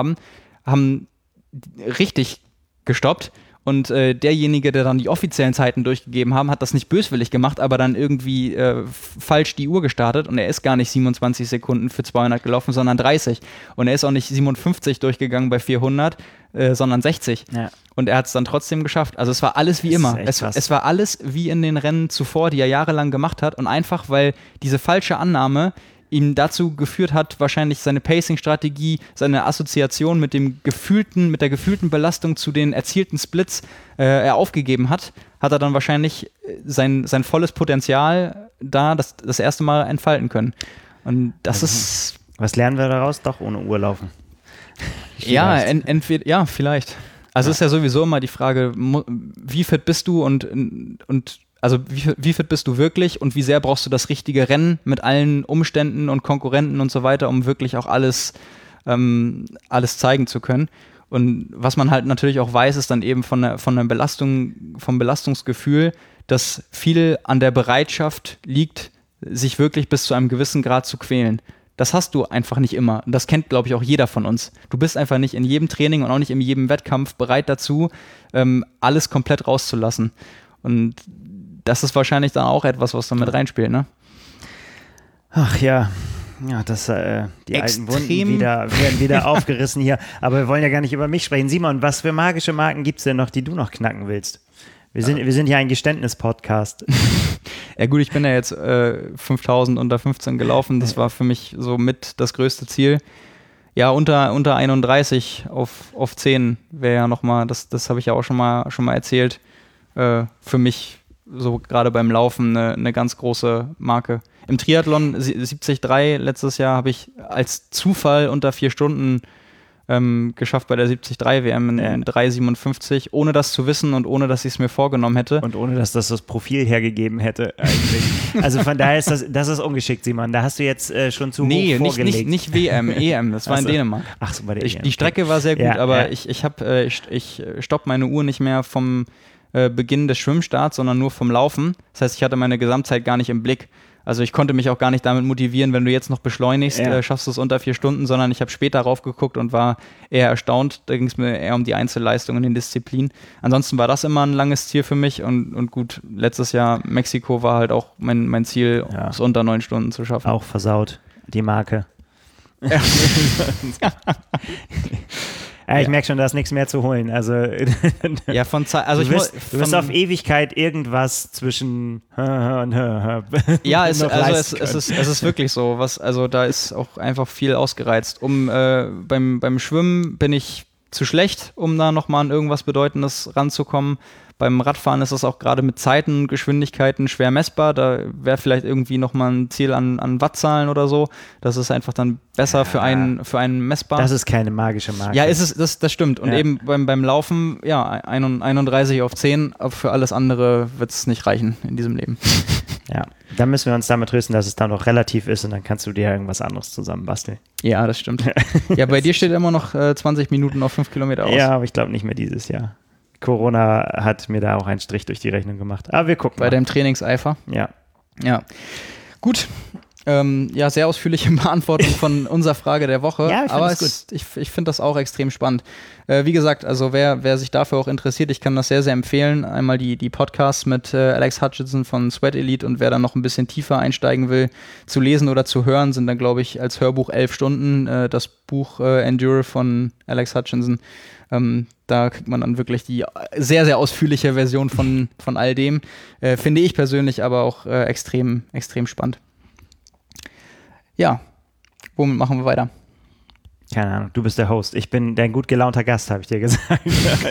haben richtig gestoppt. Und derjenige, der dann die offiziellen Zeiten durchgegeben haben, hat das nicht böswillig gemacht, aber dann irgendwie falsch die Uhr gestartet und er ist gar nicht 27 Sekunden für 200 gelaufen, sondern 30. Und er ist auch nicht 57 durchgegangen bei 400, sondern 60. Ja. Und er hat es dann trotzdem geschafft. Also es war alles wie immer. Es war alles wie in den Rennen zuvor, die er jahrelang gemacht hat. Und einfach, weil diese falsche Annahme ihm dazu geführt hat, wahrscheinlich seine Pacing-Strategie, seine Assoziation mit der gefühlten Belastung zu den erzielten Splits er aufgegeben hat er dann wahrscheinlich sein volles Potenzial da das erste Mal entfalten können. Und das ist... Was lernen wir daraus? Doch ohne Uhr laufen. Ja, entweder, vielleicht. Also ist ja sowieso immer die Frage, wie fit bist du und also wie fit bist du wirklich und wie sehr brauchst du das richtige Rennen mit allen Umständen und Konkurrenten und so weiter, um wirklich auch alles zeigen zu können. Und was man halt natürlich auch weiß, ist dann eben von der Belastung, vom Belastungsgefühl, dass viel an der Bereitschaft liegt, sich wirklich bis zu einem gewissen Grad zu quälen. Das hast du einfach nicht immer. Und das kennt, glaube ich, auch jeder von uns. Du bist einfach nicht in jedem Training und auch nicht in jedem Wettkampf bereit dazu, alles komplett rauszulassen. Und das ist wahrscheinlich dann auch etwas, was da mit reinspielt, ne? Ach ja, die alten Wunden werden wieder aufgerissen hier. Aber wir wollen ja gar nicht über mich sprechen. Simon, was für magische Marken gibt es denn noch, die du noch knacken willst? Wir sind hier ein Geständnis-Podcast. Ja gut, ich bin ja jetzt 5000 unter 15 gelaufen. Das war für mich so mit das größte Ziel. Ja, unter 31 auf 10 wäre ja nochmal, das habe ich ja auch schon mal erzählt, für mich so gerade beim Laufen eine ganz große Marke. Im Triathlon 73 letztes Jahr habe ich als Zufall unter 4 Stunden geschafft bei der 73 WM in 3,57, ohne das zu wissen und ohne, dass ich es mir vorgenommen hätte. Und ohne, dass das Profil hergegeben hätte eigentlich. Also von daher ist das ist ungeschicke, Simon. Da hast du jetzt schon zu hoch vorgelegt. Nicht WM, EM, das war in Dänemark. Ach so, bei der EM. Die Strecke war sehr gut, aber ich stoppe meine Uhr nicht mehr vom Beginn des Schwimmstarts, sondern nur vom Laufen. Das heißt, ich hatte meine Gesamtzeit gar nicht im Blick. Also ich konnte mich auch gar nicht damit motivieren, wenn du jetzt noch beschleunigst, schaffst du es unter 4 Stunden, sondern ich habe später raufgeguckt und war eher erstaunt. Da ging es mir eher um die Einzelleistung in den Disziplinen. Ansonsten war das immer ein langes Ziel für mich und gut, letztes Jahr Mexiko war halt auch mein Ziel, es unter 9 Stunden zu schaffen. Auch versaut, die Marke. Ja. Ich merke schon, da ist nichts mehr zu holen. Also, ja, von Zeit. Also du wirst auf Ewigkeit irgendwas zwischen und ja, es ist wirklich so. Also da ist auch einfach viel ausgereizt. Beim Schwimmen bin ich zu schlecht, um da nochmal an irgendwas Bedeutendes ranzukommen. Beim Radfahren ist es auch gerade mit Zeiten und Geschwindigkeiten schwer messbar. Da wäre vielleicht irgendwie nochmal ein Ziel an Wattzahlen oder so. Das ist einfach dann besser für einen messbar. Das ist keine magische Marke. Ja, das stimmt. Und eben beim Laufen, 31 auf 10, aber für alles andere wird es nicht reichen in diesem Leben. Ja, dann müssen wir uns damit trösten, dass es dann noch relativ ist und dann kannst du dir irgendwas anderes zusammenbasteln. Ja, das stimmt. Ja, bei dir steht immer noch 20 Minuten auf 5 Kilometer aus. Ja, aber ich glaube nicht mehr dieses Jahr. Corona hat mir da auch einen Strich durch die Rechnung gemacht. Aber wir gucken bei deinem Trainingseifer? Ja. Ja. Gut. Sehr ausführliche Beantwortung von unserer Frage der Woche. Ja, ich finde das auch extrem spannend. Wie gesagt, also wer sich dafür auch interessiert, ich kann das sehr, sehr empfehlen. Einmal die Podcasts mit Alex Hutchinson von Sweat Elite und wer dann noch ein bisschen tiefer einsteigen will, zu lesen oder zu hören, sind dann, glaube ich, als Hörbuch 11 Stunden. Das Buch Endure von Alex Hutchinson. Da kriegt man dann wirklich die sehr, sehr ausführliche Version von all dem. Finde ich persönlich aber auch extrem, extrem spannend. Ja, womit machen wir weiter? Keine Ahnung, du bist der Host. Ich bin dein gut gelaunter Gast, habe ich dir gesagt.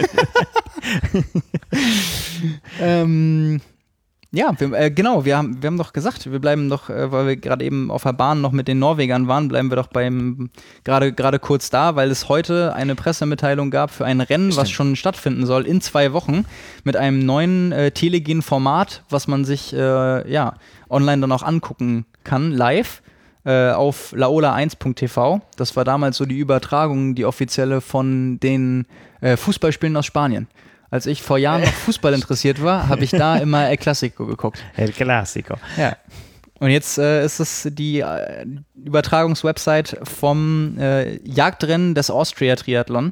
Wir haben doch gesagt, wir bleiben doch, weil wir gerade eben auf der Bahn noch mit den Norwegern waren, bleiben wir doch gerade kurz da, weil es heute eine Pressemitteilung gab für ein Rennen, was schon stattfinden soll in 2 Wochen mit einem neuen Telegen-Format, was man sich online dann auch angucken kann, live. Auf laola1.tv. Das war damals so die Übertragung, die offizielle von den Fußballspielen aus Spanien. Als ich vor Jahren noch Fußball interessiert war, habe ich da immer El Clásico geguckt. El Clásico. Ja. Und jetzt ist es die Übertragungswebsite vom Jagdrennen des Austria Triathlon.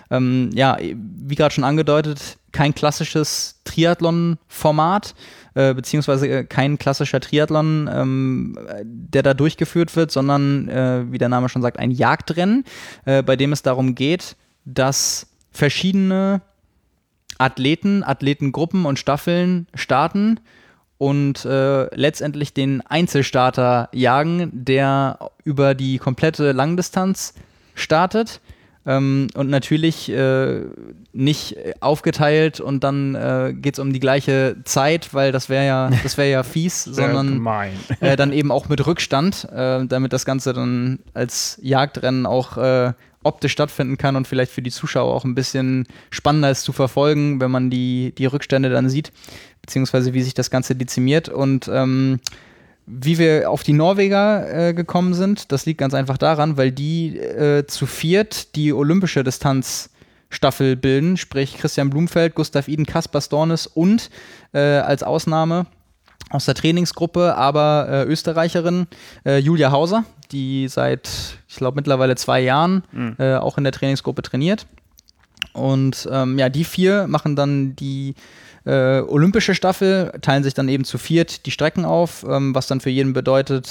Wie gerade schon angedeutet, kein klassisches Triathlon-Format, beziehungsweise kein klassischer Triathlon, der da durchgeführt wird, sondern, wie der Name schon sagt, ein Jagdrennen, bei dem es darum geht, dass verschiedene Athletengruppen und Staffeln starten und letztendlich den Einzelstarter jagen, der über die komplette Langdistanz startet. Und natürlich nicht aufgeteilt und dann geht es um die gleiche Zeit, weil das wäre ja fies, sondern dann eben auch mit Rückstand, damit das Ganze dann als Jagdrennen auch optisch stattfinden kann und vielleicht für die Zuschauer auch ein bisschen spannender ist zu verfolgen, wenn man die Rückstände dann sieht, beziehungsweise wie sich das Ganze dezimiert. Und wie wir auf die Norweger gekommen sind, das liegt ganz einfach daran, weil die zu viert die olympische Distanzstaffel bilden, sprich Christian Blumfeld, Gustav Iden, Kaspar Stornes und als Ausnahme aus der Trainingsgruppe aber Österreicherin Julia Hauser, die seit, ich glaube, mittlerweile 2 Jahren auch in der Trainingsgruppe trainiert. Und die 4 machen dann die olympische Staffel, teilen sich dann eben zu viert die Strecken auf, was dann für jeden bedeutet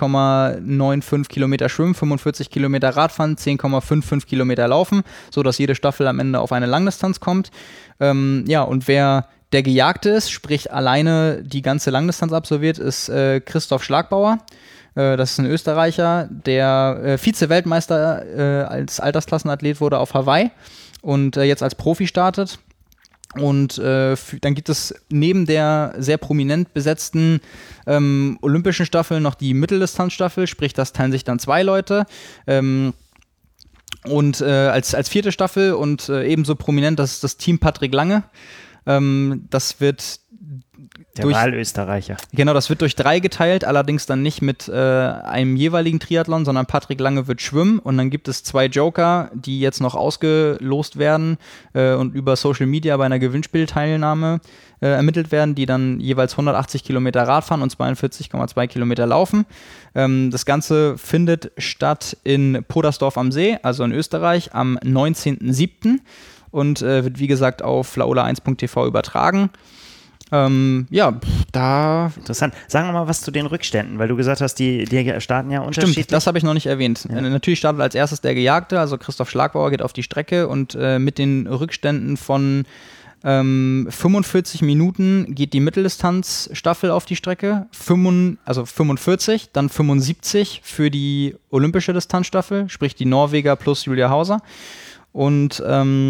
0,95 Kilometer schwimmen, 45 Kilometer Radfahren, 10,55 Kilometer laufen, sodass jede Staffel am Ende auf eine Langdistanz kommt. Und wer der Gejagte ist, sprich alleine die ganze Langdistanz absolviert, ist Christoph Schlagbauer. Das ist ein Österreicher, der Vize-Weltmeister als Altersklassenathlet wurde auf Hawaii und jetzt als Profi startet. Und dann gibt es neben der sehr prominent besetzten olympischen Staffel noch die Mitteldistanzstaffel, sprich, das teilen sich dann 2 Leute. Als 4. Staffel und ebenso prominent, das ist das Team Patrick Lange. Das wird Der Wahlösterreicher. Genau, das wird durch 3 geteilt, allerdings dann nicht mit einem jeweiligen Triathlon, sondern Patrick Lange wird schwimmen und dann gibt es 2 Joker, die jetzt noch ausgelost werden und über Social Media bei einer Gewinnspielteilnahme ermittelt werden, die dann jeweils 180 Kilometer Rad fahren und 42,2 Kilometer laufen. Das Ganze findet statt in Podersdorf am See, also in Österreich, am 19.07. und wird wie gesagt auf laola1.tv übertragen. Da... Interessant. Sagen wir mal was zu den Rückständen, weil du gesagt hast, die starten ja unterschiedlich. Stimmt, das habe ich noch nicht erwähnt. Ja. Natürlich startet als erstes der Gejagte, also Christoph Schlagbauer geht auf die Strecke und mit den Rückständen von 45 Minuten geht die Mitteldistanzstaffel auf die Strecke, 45, dann 75 für die olympische Distanzstaffel, sprich die Norweger plus Julia Hauser und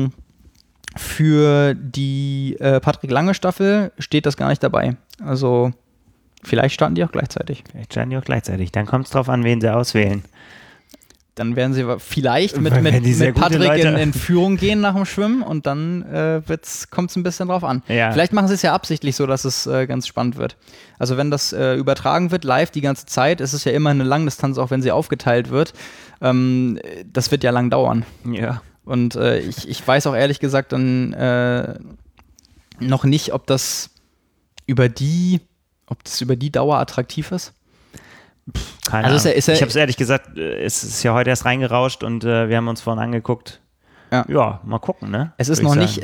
für die Patrick Lange Staffel steht das gar nicht dabei. Also vielleicht starten die auch gleichzeitig. Dann kommt es drauf an, wen sie auswählen. Dann werden sie vielleicht mit Patrick in Führung gehen nach dem Schwimmen und dann kommt es ein bisschen drauf an. Ja. Vielleicht machen sie es ja absichtlich so, dass es ganz spannend wird. Also wenn das übertragen wird, live die ganze Zeit, ist es ja immer eine Langdistanz, auch wenn sie aufgeteilt wird. Das wird ja lang dauern. Ja. Und ich weiß auch ehrlich gesagt dann noch nicht, ob das über die Dauer attraktiv ist. Keine Ahnung. Ich habe es ehrlich gesagt, es ist ja heute erst reingerauscht und wir haben uns vorhin angeguckt. Ja, mal gucken, ne? Es ist noch nicht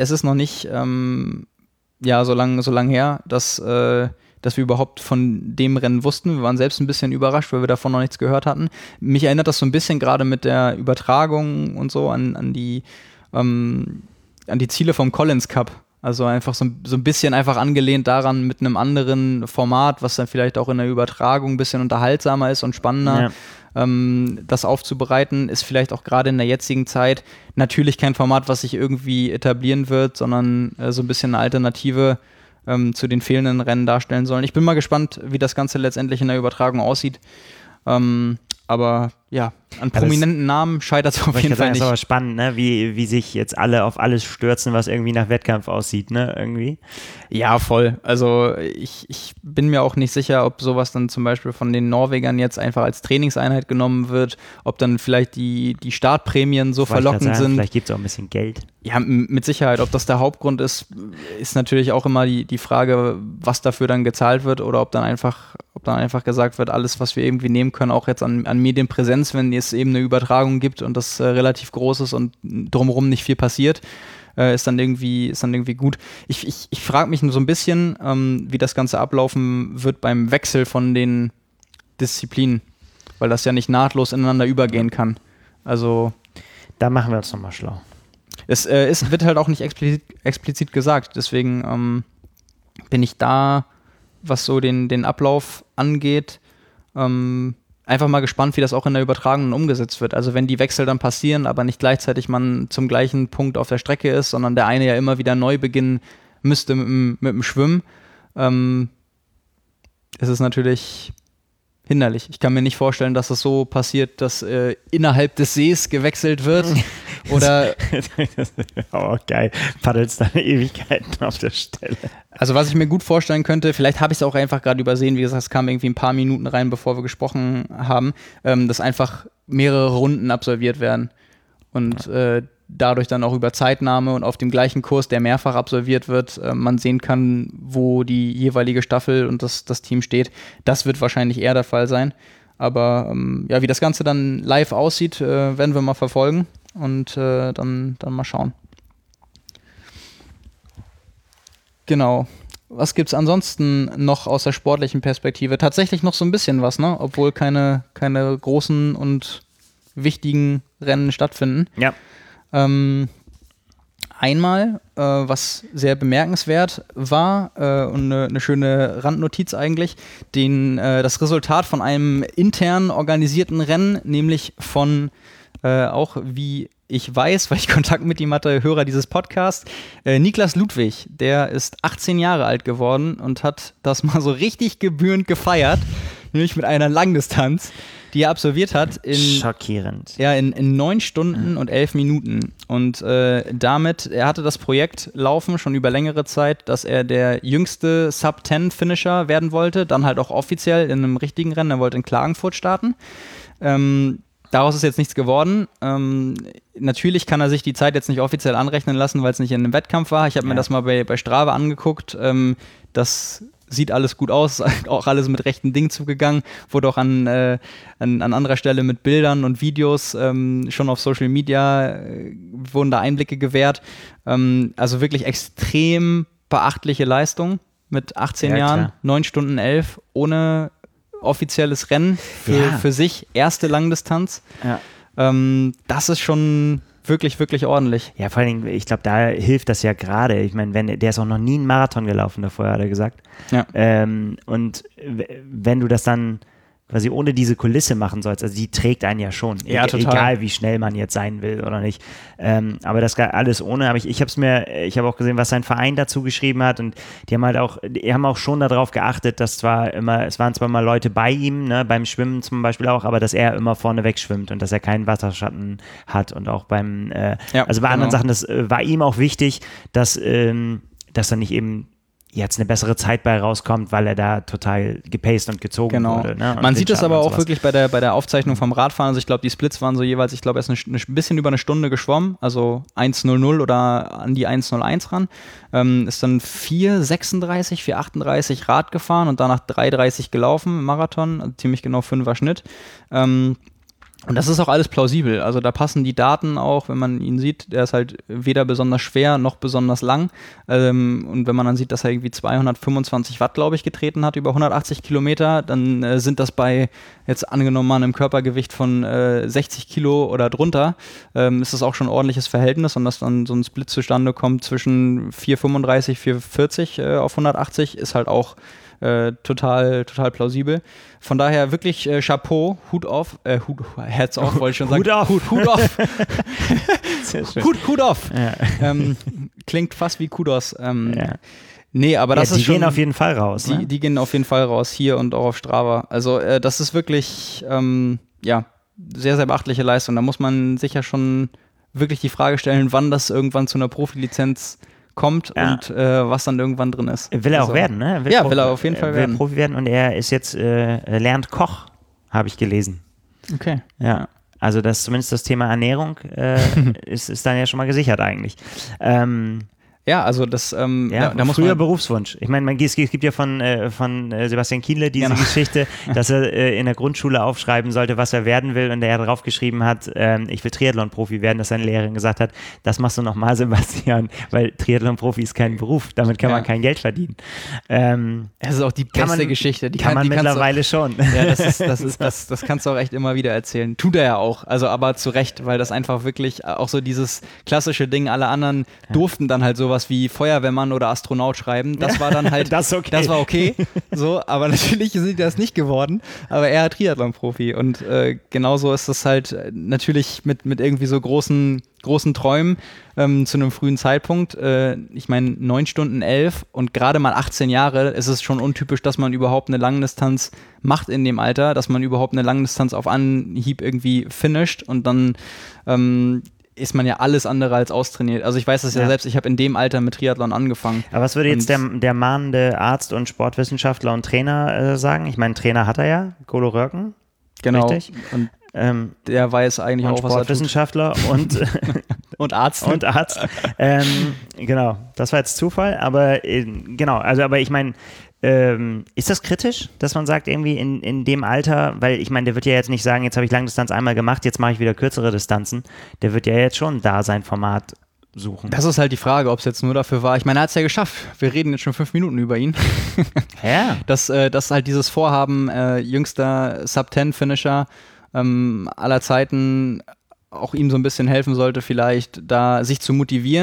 so lang her, dass wir überhaupt von dem Rennen wussten. Wir waren selbst ein bisschen überrascht, weil wir davon noch nichts gehört hatten. Mich erinnert das so ein bisschen gerade mit der Übertragung und so an die Ziele vom Collins Cup. Also einfach so ein bisschen einfach angelehnt daran mit einem anderen Format, was dann vielleicht auch in der Übertragung ein bisschen unterhaltsamer ist und spannender. Ja. Das aufzubereiten, ist vielleicht auch gerade in der jetzigen Zeit natürlich kein Format, was sich irgendwie etablieren wird, sondern so ein bisschen eine Alternative zu den fehlenden Rennen darstellen sollen. Ich bin mal gespannt, wie das Ganze letztendlich in der Übertragung aussieht. Aber ja, an prominenten Namen scheitert es auf jeden Fall nicht. Das ist aber spannend, ne? Wie sich jetzt alle auf alles stürzen, was irgendwie nach Wettkampf aussieht, ne? Irgendwie. Ja, voll. Also ich bin mir auch nicht sicher, ob sowas dann zum Beispiel von den Norwegern jetzt einfach als Trainingseinheit genommen wird, ob dann vielleicht die Startprämien so verlockend sind. Vielleicht gibt es auch ein bisschen Geld. Ja, mit Sicherheit. Ob das der Hauptgrund ist natürlich auch immer die Frage, was dafür dann gezahlt wird oder ob dann einfach gesagt wird, alles, was wir irgendwie nehmen können, auch jetzt an Medienpräsenz, wenn es eben eine Übertragung gibt und das relativ groß ist und drumherum nicht viel passiert, ist dann irgendwie gut. Ich frage mich nur so ein bisschen, wie das Ganze ablaufen wird beim Wechsel von den Disziplinen, weil das ja nicht nahtlos ineinander übergehen kann. Also da machen wir uns nochmal schlau. Es wird halt auch nicht explizit gesagt, deswegen bin ich da, was so den Ablauf angeht, einfach mal gespannt, wie das auch in der Übertragung umgesetzt wird. Also wenn die Wechsel dann passieren, aber nicht gleichzeitig man zum gleichen Punkt auf der Strecke ist, sondern der eine ja immer wieder neu beginnen müsste mit dem Schwimmen, ist es natürlich hinderlich. Ich kann mir nicht vorstellen, dass es so passiert, dass innerhalb des Sees gewechselt wird. Oder oh, geil. Paddelst dann Ewigkeiten auf der Stelle. Also was ich mir gut vorstellen könnte, vielleicht habe ich es auch einfach gerade übersehen, wie gesagt, es kam irgendwie ein paar Minuten rein, bevor wir gesprochen haben, dass einfach mehrere Runden absolviert werden und dadurch dann auch über Zeitnahme und auf dem gleichen Kurs, der mehrfach absolviert wird, man sehen kann, wo die jeweilige Staffel und das Team steht. Das wird wahrscheinlich eher der Fall sein. Aber wie das Ganze dann live aussieht, werden wir mal verfolgen und dann mal schauen. Genau. Was gibt's ansonsten noch aus der sportlichen Perspektive? Tatsächlich noch so ein bisschen was, ne? Obwohl keine großen und wichtigen Rennen stattfinden. Ja. Einmal, was sehr bemerkenswert war und eine schöne Randnotiz eigentlich, das Resultat von einem intern organisierten Rennen, nämlich von auch, wie ich weiß, weil ich Kontakt mit ihm hatte, Hörer dieses Podcasts, Niklas Ludwig, der ist 18 Jahre alt geworden und hat das mal so richtig gebührend gefeiert, nämlich mit einer Langdistanz. die er absolviert hat schockierend. Ja, in 9 Stunden und 11 Minuten. Und damit, er hatte das Projekt laufen schon über längere Zeit, dass er der jüngste Sub-10-Finisher werden wollte, dann halt auch offiziell in einem richtigen Rennen. Er wollte in Klagenfurt starten. Daraus ist jetzt nichts geworden. Natürlich kann er sich die Zeit jetzt nicht offiziell anrechnen lassen, weil es nicht in einem Wettkampf war. Ich habe mir das mal bei Strava angeguckt. Das sieht alles gut aus, auch alles mit rechten Dingen zugegangen. Wurde auch an anderer Stelle mit Bildern und Videos schon auf Social Media wurden da Einblicke gewährt. Also wirklich extrem beachtliche Leistung mit 18 Jahren, klar. 9 Stunden 11, ohne offizielles Rennen für sich, erste Langdistanz. Ja. Das ist schon wirklich, wirklich ordentlich. Ja, vor allen Dingen, ich glaube, da hilft das ja gerade. Ich meine, der ist auch noch nie einen Marathon gelaufen davor, hat er gesagt. Ja. Und wenn du das dann quasi ohne diese Kulisse machen sollst, also die trägt einen ja schon, egal wie schnell man jetzt sein will oder nicht. Aber das alles ohne, ich habe auch gesehen, was sein Verein dazu geschrieben hat und die haben auch schon darauf geachtet, dass es waren zwar mal Leute bei ihm, ne, beim Schwimmen zum Beispiel auch, aber dass er immer vorne weg schwimmt und dass er keinen Wasserschatten hat und auch also bei anderen Sachen, das war ihm auch wichtig, dass dann nicht eben jetzt eine bessere Zeit bei rauskommt, weil er da total gepaced und gezogen wurde. Ne? Und man sieht es aber auch wirklich bei der Aufzeichnung vom Radfahren. Also ich glaube, die Splits waren so jeweils, er ist ein bisschen über eine Stunde geschwommen, also 1:00 oder an die 1:01 ran. Ist dann 4:36, 4:38 Rad gefahren und danach 3:30 gelaufen im Marathon, also ziemlich genau 5er Schnitt. Und das ist auch alles plausibel, also da passen die Daten auch, wenn man ihn sieht, der ist halt weder besonders schwer noch besonders lang und wenn man dann sieht, dass er irgendwie 225 Watt, glaube ich, getreten hat über 180 Kilometer, dann sind das bei jetzt angenommen mal einem Körpergewicht von 60 Kilo oder drunter, ist das auch schon ein ordentliches Verhältnis und dass dann so ein Split zustande kommt zwischen 4,35, 4,40 auf 180 ist halt auch total plausibel. Von daher wirklich Chapeau, Hut auf, Hats off, wollte ich schon sagen. Hut off. Hut off. Ja. Klingt fast wie Kudos. Nee, aber das ist schon... Die gehen auf jeden Fall raus, ne? Die gehen auf jeden Fall raus, hier und auch auf Strava. Also das ist wirklich, sehr, sehr beachtliche Leistung. Da muss man sich ja schon wirklich die Frage stellen, wann das irgendwann zu einer Profilizenz kommt und was dann irgendwann drin ist. Will er auch werden, ne? Will er auf jeden Fall werden. Will Profi werden und er ist jetzt, lernt Koch, habe ich gelesen. Okay. Ja, also zumindest das Thema Ernährung ist dann ja schon mal gesichert eigentlich. Ja, also das da muss früher Berufswunsch. Ich meine, es gibt ja von Sebastian Kienle diese Geschichte, dass er in der Grundschule aufschreiben sollte, was er werden will und er drauf geschrieben hat, ich will Triathlon-Profi werden, dass seine Lehrerin gesagt hat, das machst du nochmal, Sebastian, weil Triathlon-Profi ist kein Beruf, damit kann man kein Geld verdienen. Das ist auch die beste Geschichte. Die kann man mittlerweile schon. Ja, das kannst du auch echt immer wieder erzählen. Tut er ja auch, also aber zu Recht, weil das einfach wirklich auch so dieses klassische Ding, alle anderen durften dann halt sowas wie Feuerwehrmann oder Astronaut schreiben. Das war dann halt, das war okay. So, aber natürlich ist das nicht geworden. Aber er hat Triathlon-Profi und genauso ist es halt natürlich mit irgendwie so großen Träumen zu einem frühen Zeitpunkt. Ich meine, 9 Stunden 11 und gerade mal 18 Jahre ist es schon untypisch, dass man überhaupt eine Langdistanz macht in dem Alter, dass man überhaupt eine Langdistanz auf Anhieb irgendwie finisht und dann ist man ja alles andere als austrainiert. Also ich weiß das ja selbst, ich habe in dem Alter mit Triathlon angefangen. Aber was würde jetzt der mahnende Arzt und Sportwissenschaftler und Trainer sagen? Ich meine, Trainer hat er ja, Golo Röhrken. Genau. Richtig? Und der weiß eigentlich auch, was er tut. Sportwissenschaftler und Arzt. Und Arzt. Genau, das war jetzt Zufall, aber aber ich meine, ist das kritisch, dass man sagt, irgendwie in dem Alter, weil ich meine, der wird ja jetzt nicht sagen, jetzt habe ich Langdistanz einmal gemacht, jetzt mache ich wieder kürzere Distanzen. Der wird ja jetzt schon da sein Format suchen. Das ist halt die Frage, ob es jetzt nur dafür war. Ich meine, er hat es ja geschafft. Wir reden jetzt schon 5 Minuten über ihn. Ja. Dass halt dieses Vorhaben, jüngster Sub-10-Finisher aller Zeiten auch ihm so ein bisschen helfen sollte, vielleicht da sich zu motivieren,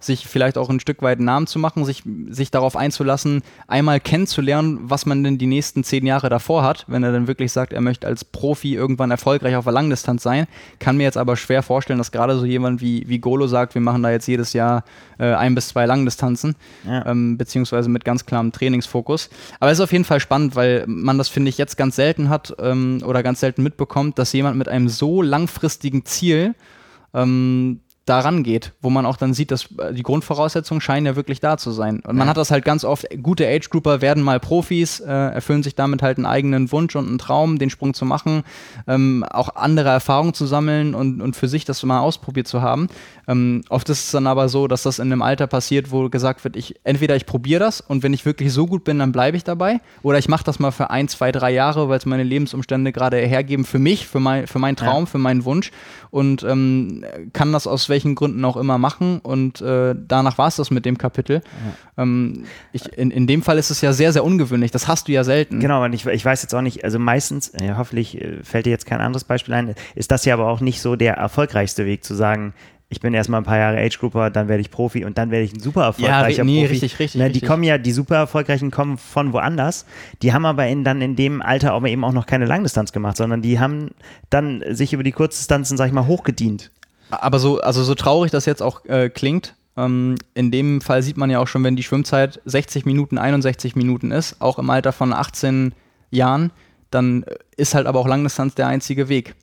sich vielleicht auch ein Stück weit einen Namen zu machen, sich darauf einzulassen, einmal kennenzulernen, was man denn die nächsten 10 Jahre davor hat, wenn er dann wirklich sagt, er möchte als Profi irgendwann erfolgreich auf der Langdistanz sein. Kann mir jetzt aber schwer vorstellen, dass gerade so jemand wie Golo sagt, wir machen da jetzt jedes Jahr 1 bis 2 Langdistanzen, beziehungsweise mit ganz klarem Trainingsfokus. Aber es ist auf jeden Fall spannend, weil man das, finde ich, jetzt ganz selten hat oder ganz selten mitbekommt, dass jemand mit einem so langfristigen Ziel da rangeht, wo man auch dann sieht, dass die Grundvoraussetzungen scheinen ja wirklich da zu sein. Und man hat das halt ganz oft, gute Age-Grouper werden mal Profis, erfüllen sich damit halt einen eigenen Wunsch und einen Traum, den Sprung zu machen, auch andere Erfahrungen zu sammeln und für sich das mal ausprobiert zu haben. Oft ist es dann aber so, dass das in einem Alter passiert, wo gesagt wird, entweder ich probiere das und wenn ich wirklich so gut bin, dann bleibe ich dabei, oder ich mache das mal für 1, 2, 3 Jahre, weil es meine Lebensumstände gerade hergeben für mich, für meinen Traum, für meinen Wunsch und kann das aus welchen Gründen auch immer machen und danach war es das mit dem Kapitel. Ja. In dem Fall ist es ja sehr, sehr ungewöhnlich. Das hast du ja selten. Genau, und ich weiß jetzt auch nicht, also meistens, hoffentlich fällt dir jetzt kein anderes Beispiel ein, ist das ja aber auch nicht so der erfolgreichste Weg zu sagen, ich bin erstmal ein paar Jahre Age-Grouper, dann werde ich Profi und dann werde ich ein super erfolgreicher Profi. Richtig. Die super erfolgreichen kommen von woanders. Die haben aber dann in dem Alter aber eben auch noch keine Langdistanz gemacht, sondern die haben dann sich über die Kurzdistanzen, sag ich mal, hochgedient. Aber so traurig das jetzt auch klingt, in dem Fall sieht man ja auch schon, wenn die Schwimmzeit 60 Minuten, 61 Minuten ist, auch im Alter von 18 Jahren, dann ist halt aber auch Langdistanz der einzige Weg.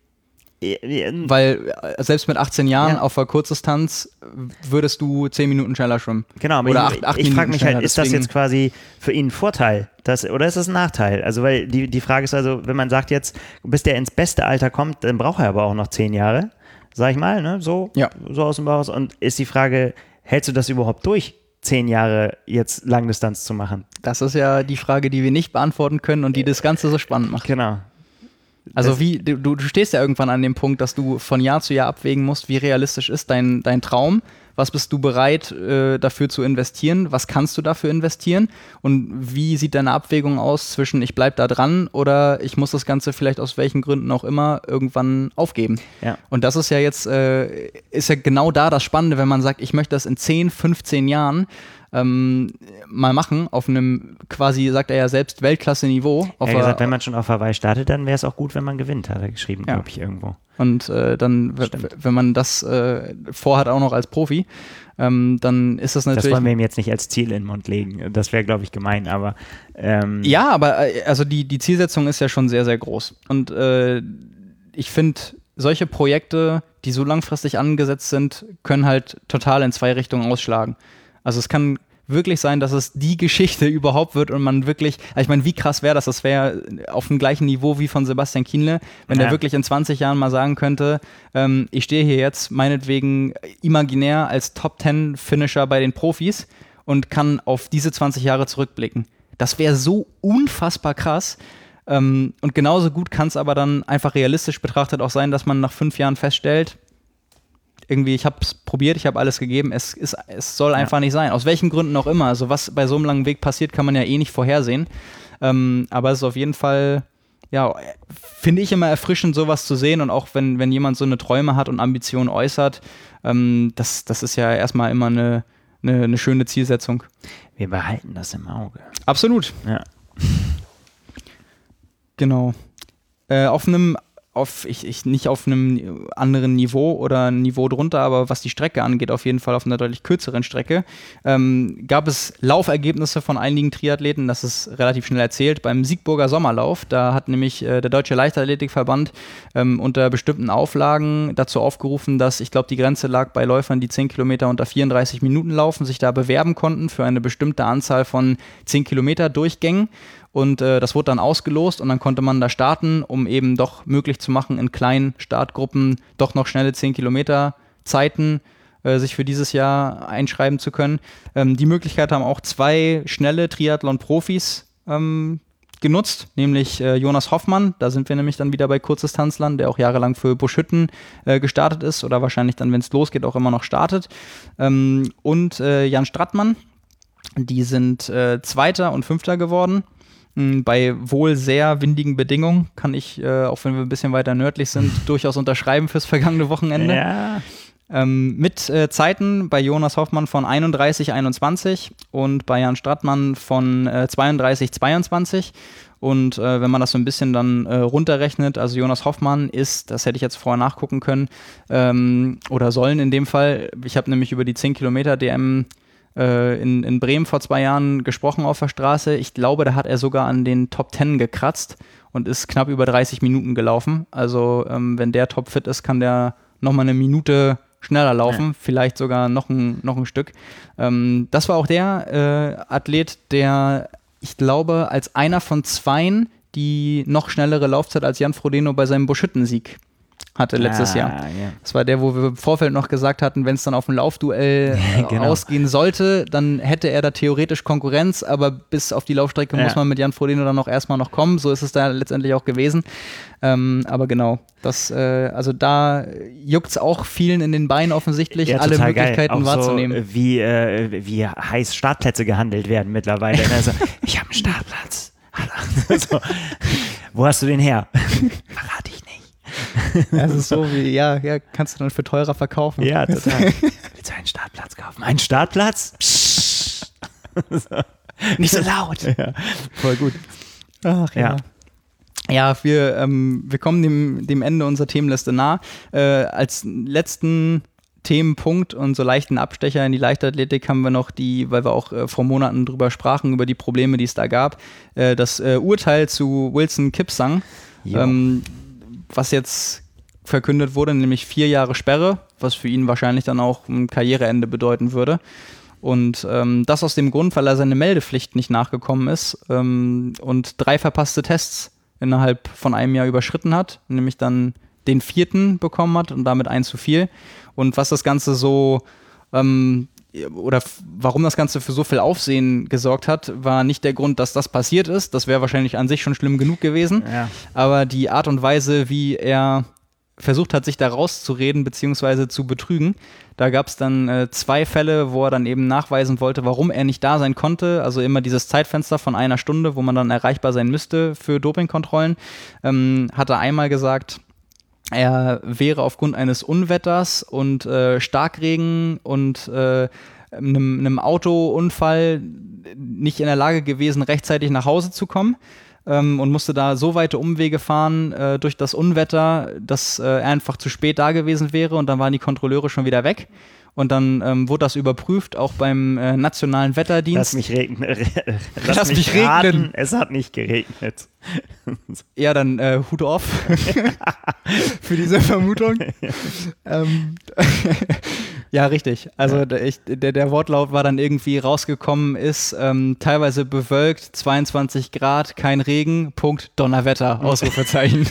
Weil selbst mit 18 Jahren auf der Kurzdistanz würdest du 10 Minuten schneller schwimmen. Genau, aber oder ich frage mich halt, ist das jetzt quasi für ihn ein Vorteil oder ist das ein Nachteil? Also weil die Frage ist also, wenn man sagt jetzt, bis der ins beste Alter kommt, dann braucht er aber auch noch 10 Jahre, sag ich mal, ne? So aus dem Bauch. Und ist die Frage, hältst du das überhaupt durch, 10 Jahre jetzt Langdistanz zu machen? Das ist ja die Frage, die wir nicht beantworten können und die das Ganze so spannend macht. Genau. Also du stehst ja irgendwann an dem Punkt, dass du von Jahr zu Jahr abwägen musst, wie realistisch ist dein Traum, was bist du bereit dafür zu investieren, was kannst du dafür investieren und wie sieht deine Abwägung aus zwischen ich bleib da dran oder ich muss das Ganze vielleicht aus welchen Gründen auch immer irgendwann aufgeben. Ja. Und das ist ja jetzt, ist ja genau da das Spannende, wenn man sagt, ich möchte das in 10, 15 Jahren mal machen, auf einem quasi, sagt er ja selbst, Weltklasse-Niveau. Er hat gesagt, wenn man schon auf Hawaii startet, dann wäre es auch gut, wenn man gewinnt, hat er geschrieben, glaube ich, irgendwo. Und dann, wenn man das vorhat, auch noch als Profi, dann ist das natürlich... Das wollen wir ihm jetzt nicht als Ziel in den Mund legen, das wäre, glaube ich, gemein, aber... Ja, aber also die Zielsetzung ist ja schon sehr, sehr groß. Und ich finde, solche Projekte, die so langfristig angesetzt sind, können halt total in 2 Richtungen ausschlagen. Also es kann wirklich sein, dass es die Geschichte überhaupt wird und man wirklich, ich meine, wie krass wäre das? Das wäre auf dem gleichen Niveau wie von Sebastian Kienle, wenn der wirklich in 20 Jahren mal sagen könnte, ich stehe hier jetzt meinetwegen imaginär als Top-10-Finisher bei den Profis und kann auf diese 20 Jahre zurückblicken. Das wäre so unfassbar krass. Und genauso gut kann es aber dann einfach realistisch betrachtet auch sein, dass man nach 5 Jahren feststellt, irgendwie, ich habe es probiert, ich habe alles gegeben, es soll einfach nicht sein. Aus welchen Gründen auch immer. Also was bei so einem langen Weg passiert, kann man ja eh nicht vorhersehen. Aber es ist auf jeden Fall, ja, finde ich immer erfrischend, sowas zu sehen. Und auch wenn jemand so eine Träume hat und Ambitionen äußert, das ist ja erstmal immer eine schöne Zielsetzung. Wir behalten das im Auge. Absolut. Ja. Genau. Nicht auf einem anderen Niveau oder ein Niveau drunter, aber was die Strecke angeht, auf jeden Fall auf einer deutlich kürzeren Strecke, gab es Laufergebnisse von einigen Triathleten, das ist relativ schnell erzählt, beim Siegburger Sommerlauf, da hat nämlich der Deutsche Leichtathletikverband unter bestimmten Auflagen dazu aufgerufen, dass, ich glaube, die Grenze lag bei Läufern, die 10 Kilometer unter 34 Minuten laufen, sich da bewerben konnten für eine bestimmte Anzahl von 10 Kilometer Durchgängen. Und das wurde dann ausgelost und dann konnte man da starten, um eben doch möglich zu machen, in kleinen Startgruppen doch noch schnelle 10 Kilometer Zeiten sich für dieses Jahr einschreiben zu können. Die Möglichkeit haben auch 2 schnelle Triathlon-Profis genutzt, nämlich Jonas Hoffmann, da sind wir nämlich dann wieder bei Kurzdistanzlern, der auch jahrelang für Buschhütten gestartet ist oder wahrscheinlich dann, wenn es losgeht, auch immer noch startet. Und Jan Strattmann, die sind Zweiter und Fünfter geworden. Bei wohl sehr windigen Bedingungen kann ich, auch wenn wir ein bisschen weiter nördlich sind, durchaus unterschreiben fürs vergangene Wochenende. Ja. Mit Zeiten bei Jonas Hoffmann von 31,21 und bei Jan Strattmann von 32,22. Und wenn man das so ein bisschen dann runterrechnet, also Jonas Hoffmann ist, das hätte ich jetzt vorher nachgucken können, oder sollen in dem Fall, ich habe nämlich über die 10 Kilometer DM in Bremen vor 2 Jahren gesprochen auf der Straße. Ich glaube, da hat er sogar an den Top 10 gekratzt und ist knapp über 30 Minuten gelaufen. Also wenn der topfit ist, kann der nochmal eine Minute schneller laufen, vielleicht sogar noch ein Stück. Das war auch der Athlet, der, ich glaube, als einer von 2 die noch schnellere Laufzeit als Jan Frodeno bei seinem Buschüttensieg hatte letztes Jahr. Ja. Das war der, wo wir im Vorfeld noch gesagt hatten, wenn es dann auf ein Laufduell ausgehen sollte, dann hätte er da theoretisch Konkurrenz, aber bis auf die Laufstrecke muss man mit Jan Frodeno dann erstmal noch kommen. So ist es da letztendlich auch gewesen. Aber genau, also da juckt es auch vielen in den Beinen offensichtlich, alle Möglichkeiten wahrzunehmen. So, wie heiß Startplätze gehandelt werden mittlerweile. Also, ich habe einen Startplatz. So, wo hast du den her? Verrate ich nicht. Das ist so wie, ja, kannst du dann für teurer verkaufen. Ja, total. Willst du einen Startplatz kaufen? Einen Startplatz? Psst. So. Nicht so laut. Ja, voll gut. Ach ja. Ja, wir kommen dem Ende unserer Themenliste nah. Als letzten Themenpunkt und so leichten Abstecher in die Leichtathletik haben wir noch weil wir auch vor Monaten drüber sprachen, über die Probleme, die es da gab, das Urteil zu Wilson Kipsang. Was jetzt verkündet wurde, nämlich 4 Jahre Sperre, was für ihn wahrscheinlich dann auch ein Karriereende bedeuten würde. Und das aus dem Grund, weil er seine Meldepflicht nicht nachgekommen ist und 3 verpasste Tests innerhalb von einem Jahr überschritten hat, nämlich dann den 4. bekommen hat und damit 1 zu viel. Und was das Ganze so oder warum das Ganze für so viel Aufsehen gesorgt hat, war nicht der Grund, dass das passiert ist. Das wäre wahrscheinlich an sich schon schlimm genug gewesen. Ja. Aber die Art und Weise, wie er versucht hat, sich da rauszureden bzw. zu betrügen. Da gab es dann 2 Fälle, wo er dann eben nachweisen wollte, warum er nicht da sein konnte. Also immer dieses Zeitfenster von 1 Stunde, wo man dann erreichbar sein müsste für Dopingkontrollen. Hat er einmal gesagt, er wäre aufgrund eines Unwetters und Starkregen und einem Autounfall nicht in der Lage gewesen, rechtzeitig nach Hause zu kommen und musste da so weite Umwege fahren durch das Unwetter, dass er einfach zu spät da gewesen wäre und dann waren die Kontrolleure schon wieder weg. Und dann wurde das überprüft, auch beim Nationalen Wetterdienst. Lass mich regnen. Lass mich regnen. Es hat nicht geregnet. Ja, dann Hut off für diese Vermutung. Ja, richtig. Also der Wortlaut war dann irgendwie rausgekommen, ist teilweise bewölkt, 22 Grad, kein Regen, Punkt, Donnerwetter, Ausrufezeichen.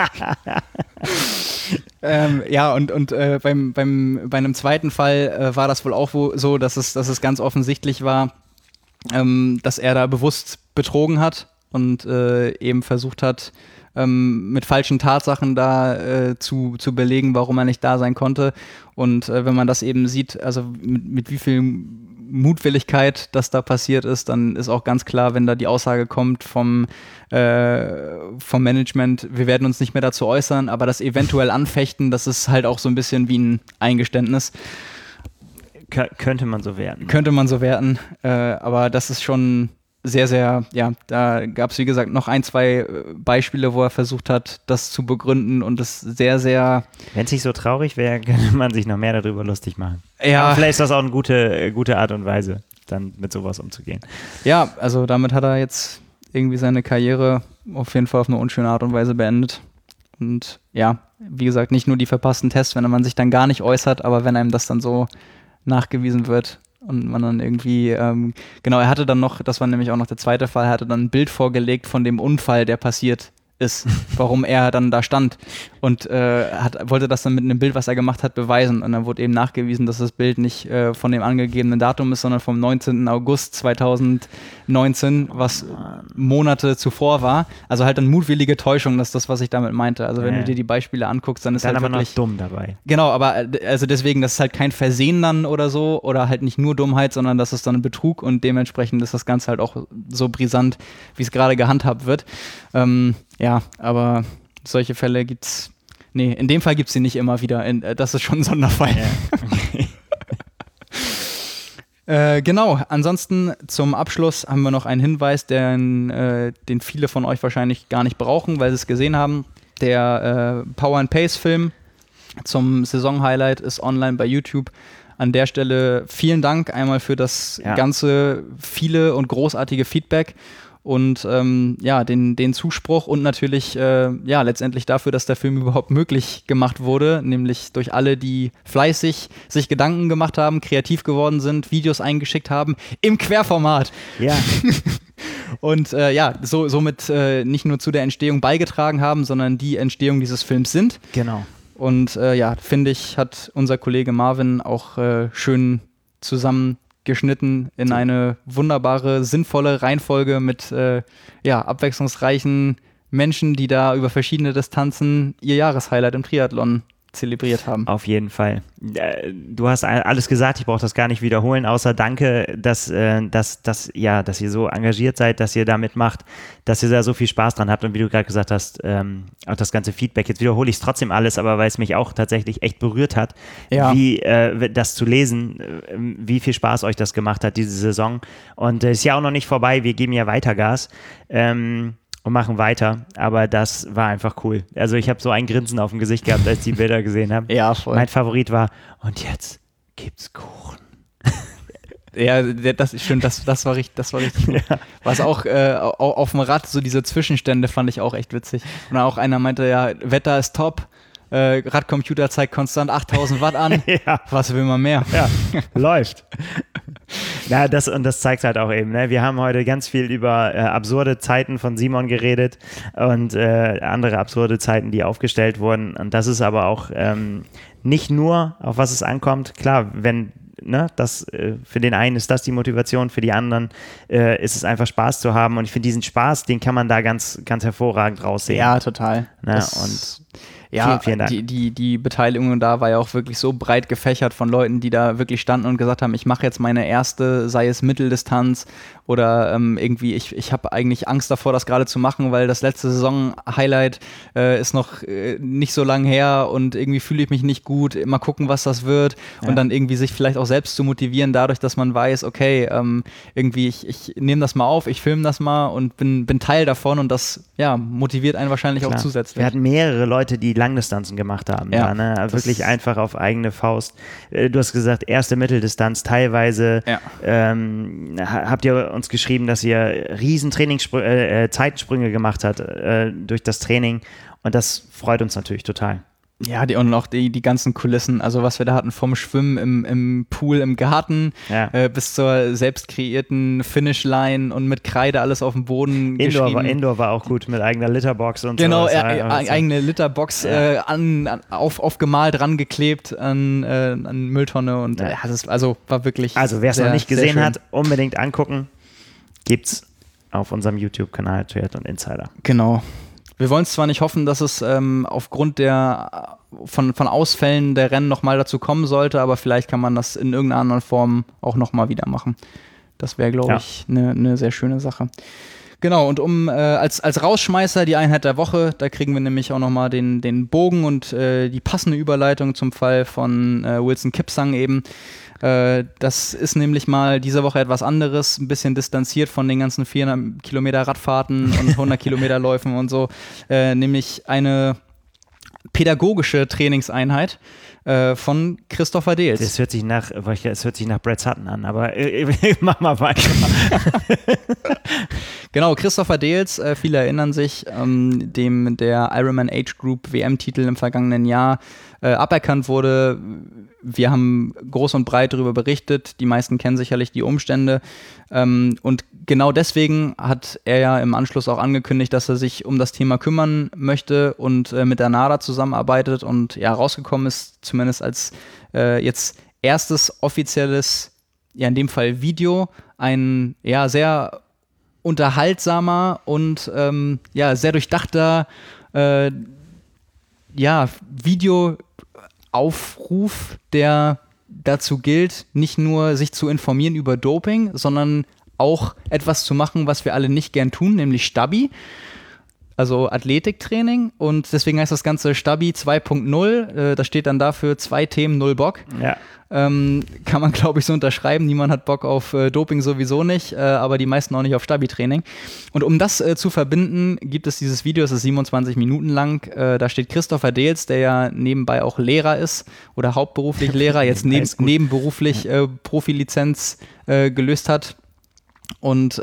Ja, und bei einem zweiten Fall war das wohl auch so, dass es ganz offensichtlich war, dass er da bewusst betrogen hat und eben versucht hat, mit falschen Tatsachen da zu belegen, warum er nicht da sein konnte. Und wenn man das eben sieht, also mit wie viel Mutwilligkeit das da passiert ist, dann ist auch ganz klar, wenn da die Aussage kommt vom Management, wir werden uns nicht mehr dazu äußern, aber das eventuell Anfechten, das ist halt auch so ein bisschen wie ein Eingeständnis. Könnte man so werten. Könnte man so werten, aber das ist schon sehr, sehr, ja, da gab es wie gesagt noch 1, 2 Beispiele, wo er versucht hat, das zu begründen und es sehr, sehr... Wenn es nicht so traurig wäre, könnte man sich noch mehr darüber lustig machen. Ja. Aber vielleicht ist das auch eine gute Art und Weise, dann mit sowas umzugehen. Ja, also damit hat er jetzt irgendwie seine Karriere auf jeden Fall auf eine unschöne Art und Weise beendet. Und ja, wie gesagt, nicht nur die verpassten Tests, wenn man sich dann gar nicht äußert, aber wenn einem das dann so nachgewiesen wird, und man dann irgendwie, genau, er hatte dann noch, das war nämlich auch noch der zweite Fall, er hatte dann ein Bild vorgelegt von dem Unfall, der passiert ist, warum er dann da stand und wollte das dann mit einem Bild, was er gemacht hat, beweisen und dann wurde eben nachgewiesen, dass das Bild nicht von dem angegebenen Datum ist, sondern vom 19. August 2019, was Monate zuvor war. Also halt dann mutwillige Täuschung, das ist das, was ich damit meinte. Also wenn du dir die Beispiele anguckst, dann ist dann halt aber wirklich... noch dumm dabei. Genau, aber also deswegen, das ist halt kein Versehen dann oder so oder halt nicht nur Dummheit, sondern das ist dann ein Betrug und dementsprechend ist das Ganze halt auch so brisant, wie es gerade gehandhabt wird. Ja, aber solche Fälle gibt's Nee, in dem Fall gibt es sie nicht immer wieder. Das ist schon ein Sonderfall. Ja. Okay. Genau, ansonsten zum Abschluss haben wir noch einen Hinweis, den viele von euch wahrscheinlich gar nicht brauchen, weil sie es gesehen haben. Der Power and Pace Film zum Saison-Highlight ist online bei YouTube. An der Stelle vielen Dank einmal für das ganze viele und großartige Feedback und den Zuspruch und natürlich letztendlich dafür, dass der Film überhaupt möglich gemacht wurde, nämlich durch alle, die fleißig sich Gedanken gemacht haben, kreativ geworden sind, Videos eingeschickt haben im Querformat. Ja. Und somit nicht nur zu der Entstehung beigetragen haben, sondern die Entstehung dieses Films sind. Genau. Und finde ich, hat unser Kollege Marvin auch schön zusammengeschnitten in eine wunderbare, sinnvolle Reihenfolge mit abwechslungsreichen Menschen, die da über verschiedene Distanzen ihr Jahreshighlight im Triathlon zelebriert haben. Auf jeden Fall. Du hast alles gesagt, ich brauche das gar nicht wiederholen, außer danke, dass ihr so engagiert seid, dass ihr damit macht, dass ihr da so viel Spaß dran habt und wie du gerade gesagt hast, auch das ganze Feedback, jetzt wiederhole ich es trotzdem alles, aber weil es mich auch tatsächlich echt berührt hat, wie das zu lesen, wie viel Spaß euch das gemacht hat, diese Saison, und es ist ja auch noch nicht vorbei, wir geben ja weiter Gas, und machen weiter, aber das war einfach cool. Also ich habe so ein Grinsen auf dem Gesicht gehabt, als ich die Bilder gesehen habe. Ja, voll. Mein Favorit war, und jetzt gibt's Kuchen. Ja, das ist schön, das war richtig gut. Ja. Was auch auf dem Rad, so diese Zwischenstände fand ich auch echt witzig. Und dann auch einer meinte, ja, Wetter ist top, Radcomputer zeigt konstant 8000 Watt an, was will man mehr? Ja, läuft. Ja, das zeigt halt auch eben, ne? Wir haben heute ganz viel über absurde Zeiten von Simon geredet und andere absurde Zeiten, die aufgestellt wurden. Und das ist aber auch nicht nur, auf was es ankommt. Klar, wenn für den einen ist das die Motivation, für die anderen ist es einfach Spaß zu haben. Und ich finde, diesen Spaß, den kann man da ganz, ganz hervorragend raussehen. Ja, total. Ne? Und vielen Dank. Die Beteiligung da war ja auch wirklich so breit gefächert von Leuten, die da wirklich standen und gesagt haben, ich mache jetzt meine erste, sei es Mitteldistanz oder irgendwie, ich habe eigentlich Angst davor, das gerade zu machen, weil das letzte Saison-Highlight ist noch nicht so lang her und irgendwie fühle ich mich nicht gut, mal gucken, was das wird und dann irgendwie sich vielleicht auch selbst zu motivieren dadurch, dass man weiß, okay, irgendwie ich nehme das mal auf, ich filme das mal und bin Teil davon und das motiviert einen wahrscheinlich auch zusätzlich. Wir hatten mehrere Leute, die Langdistanzen gemacht haben. Ja, wirklich einfach auf eigene Faust. Du hast gesagt, erste Mitteldistanz. Teilweise habt ihr uns geschrieben, dass ihr riesen Zeitensprünge gemacht habt durch das Training. Und das freut uns natürlich total. Ja, und auch die ganzen Kulissen, also was wir da hatten, vom Schwimmen im Pool, im Garten, bis zur selbst kreierten Finishline und mit Kreide alles auf dem Boden geschrieben. Indoor war auch gut, mit eigener Litterbox und so. Genau, eigene Litterbox aufgemalt, rangeklebt an Mülltonne und das war wirklich Also wer es noch nicht gesehen hat, unbedingt angucken, gibt's auf unserem YouTube-Kanal Triathlon Insider. Genau. Wir wollen zwar nicht hoffen, dass es aufgrund von Ausfällen der Rennen nochmal dazu kommen sollte, aber vielleicht kann man das in irgendeiner anderen Form auch nochmal wieder machen. Das wäre, glaube ich, eine sehr schöne Sache. Genau, und als Rausschmeißer die Einheit der Woche, da kriegen wir nämlich auch nochmal den Bogen und die passende Überleitung zum Fall von Wilson Kipsang eben. Das ist nämlich mal diese Woche etwas anderes, ein bisschen distanziert von den ganzen 400 Kilometer Radfahrten und 100 Kilometer Läufen und so, nämlich eine pädagogische Trainingseinheit von Christopher Deels. Es hört sich nach Brad Sutton an, aber mach mal weiter. Genau, Christopher Deels, viele erinnern sich, dem der Ironman Age Group WM-Titel im vergangenen Jahr aberkannt wurde. Wir haben groß und breit darüber berichtet, die meisten kennen sicherlich die Umstände und genau deswegen hat er ja im Anschluss auch angekündigt, dass er sich um das Thema kümmern möchte und mit der NADA zusammenarbeitet und rausgekommen ist, zumindest als jetzt erstes offizielles, in dem Fall Video, ein sehr unterhaltsamer und sehr durchdachter Videoaufruf, der dazu gilt, nicht nur sich zu informieren über Doping, sondern auch etwas zu machen, was wir alle nicht gern tun, nämlich Stabi. also Athletiktraining, und deswegen heißt das Ganze Stabi 2.0. Das steht dann dafür 2 Themen, 0 Bock. Ja. Kann man, glaube ich, so unterschreiben. Niemand hat Bock auf Doping sowieso nicht, aber die meisten auch nicht auf Stabi-Training. Und um das zu verbinden, gibt es dieses Video, es ist 27 Minuten lang. Da steht Christopher Deels, der ja nebenbei auch Lehrer ist oder hauptberuflich Lehrer, jetzt nebenberuflich Profilizenz gelöst hat. Und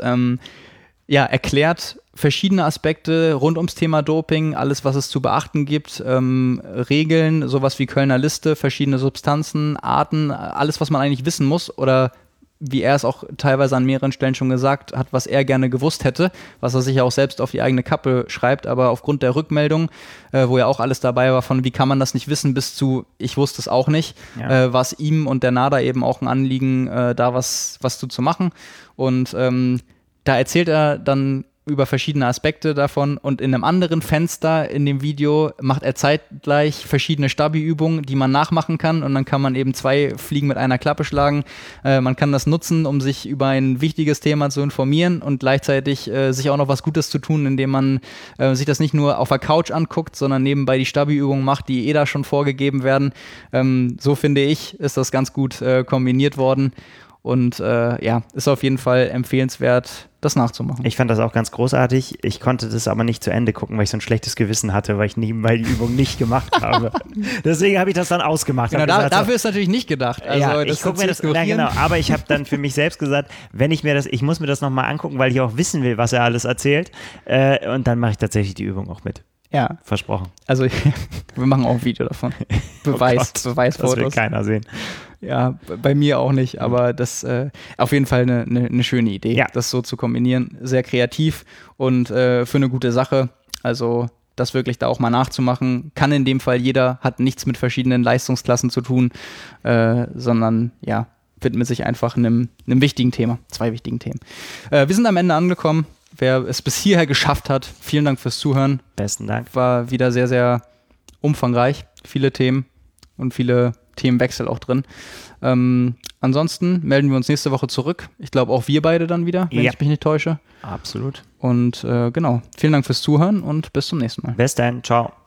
erklärt verschiedene Aspekte rund ums Thema Doping, alles, was es zu beachten gibt, Regeln, sowas wie Kölner Liste, verschiedene Substanzen, Arten, alles, was man eigentlich wissen muss, oder wie er es auch teilweise an mehreren Stellen schon gesagt hat, was er gerne gewusst hätte, was er sich ja auch selbst auf die eigene Kappe schreibt, aber aufgrund der Rückmeldung, wo ja auch alles dabei war, von wie kann man das nicht wissen, bis zu ich wusste es auch nicht, war es ihm und der NADA eben auch ein Anliegen, da was zu machen. Und da erzählt er dann über verschiedene Aspekte davon, und in einem anderen Fenster in dem Video macht er zeitgleich verschiedene Stabi-Übungen, die man nachmachen kann, und dann kann man eben 2 Fliegen mit einer Klappe schlagen. Man kann das nutzen, um sich über ein wichtiges Thema zu informieren und gleichzeitig sich auch noch was Gutes zu tun, indem man sich das nicht nur auf der Couch anguckt, sondern nebenbei die Stabi-Übungen macht, die da schon vorgegeben werden. So finde ich, ist das ganz gut kombiniert worden. Und ist auf jeden Fall empfehlenswert, das nachzumachen. Ich fand das auch ganz großartig. Ich konnte das aber nicht zu Ende gucken, weil ich so ein schlechtes Gewissen hatte, weil ich nebenbei die Übung nicht gemacht habe. Deswegen habe ich das dann ausgemacht. Genau, dafür ist natürlich nicht gedacht. Also, ja, ich gucke mir das, genau, aber ich habe dann für mich selbst gesagt, ich muss mir das nochmal angucken, weil ich auch wissen will, was er alles erzählt. Und dann mache ich tatsächlich die Übung auch mit. Ja. Versprochen. Also wir machen auch ein Video davon. Beweisfotos. Das will keiner sehen. Ja, bei mir auch nicht, aber das auf jeden Fall eine schöne Idee, das so zu kombinieren. Sehr kreativ und für eine gute Sache. Also das wirklich da auch mal nachzumachen, kann in dem Fall jeder, hat nichts mit verschiedenen Leistungsklassen zu tun, sondern widmet sich einfach einem wichtigen Thema, 2 wichtigen Themen. Wir sind am Ende angekommen. Wer es bis hierher geschafft hat, vielen Dank fürs Zuhören. Besten Dank. War wieder sehr, sehr umfangreich. Viele Themen und viele Themenwechsel auch drin. Ansonsten melden wir uns nächste Woche zurück. Ich glaube auch wir beide dann wieder, wenn ich mich nicht täusche. Absolut. Und genau, vielen Dank fürs Zuhören und bis zum nächsten Mal. Bis dann. Ciao.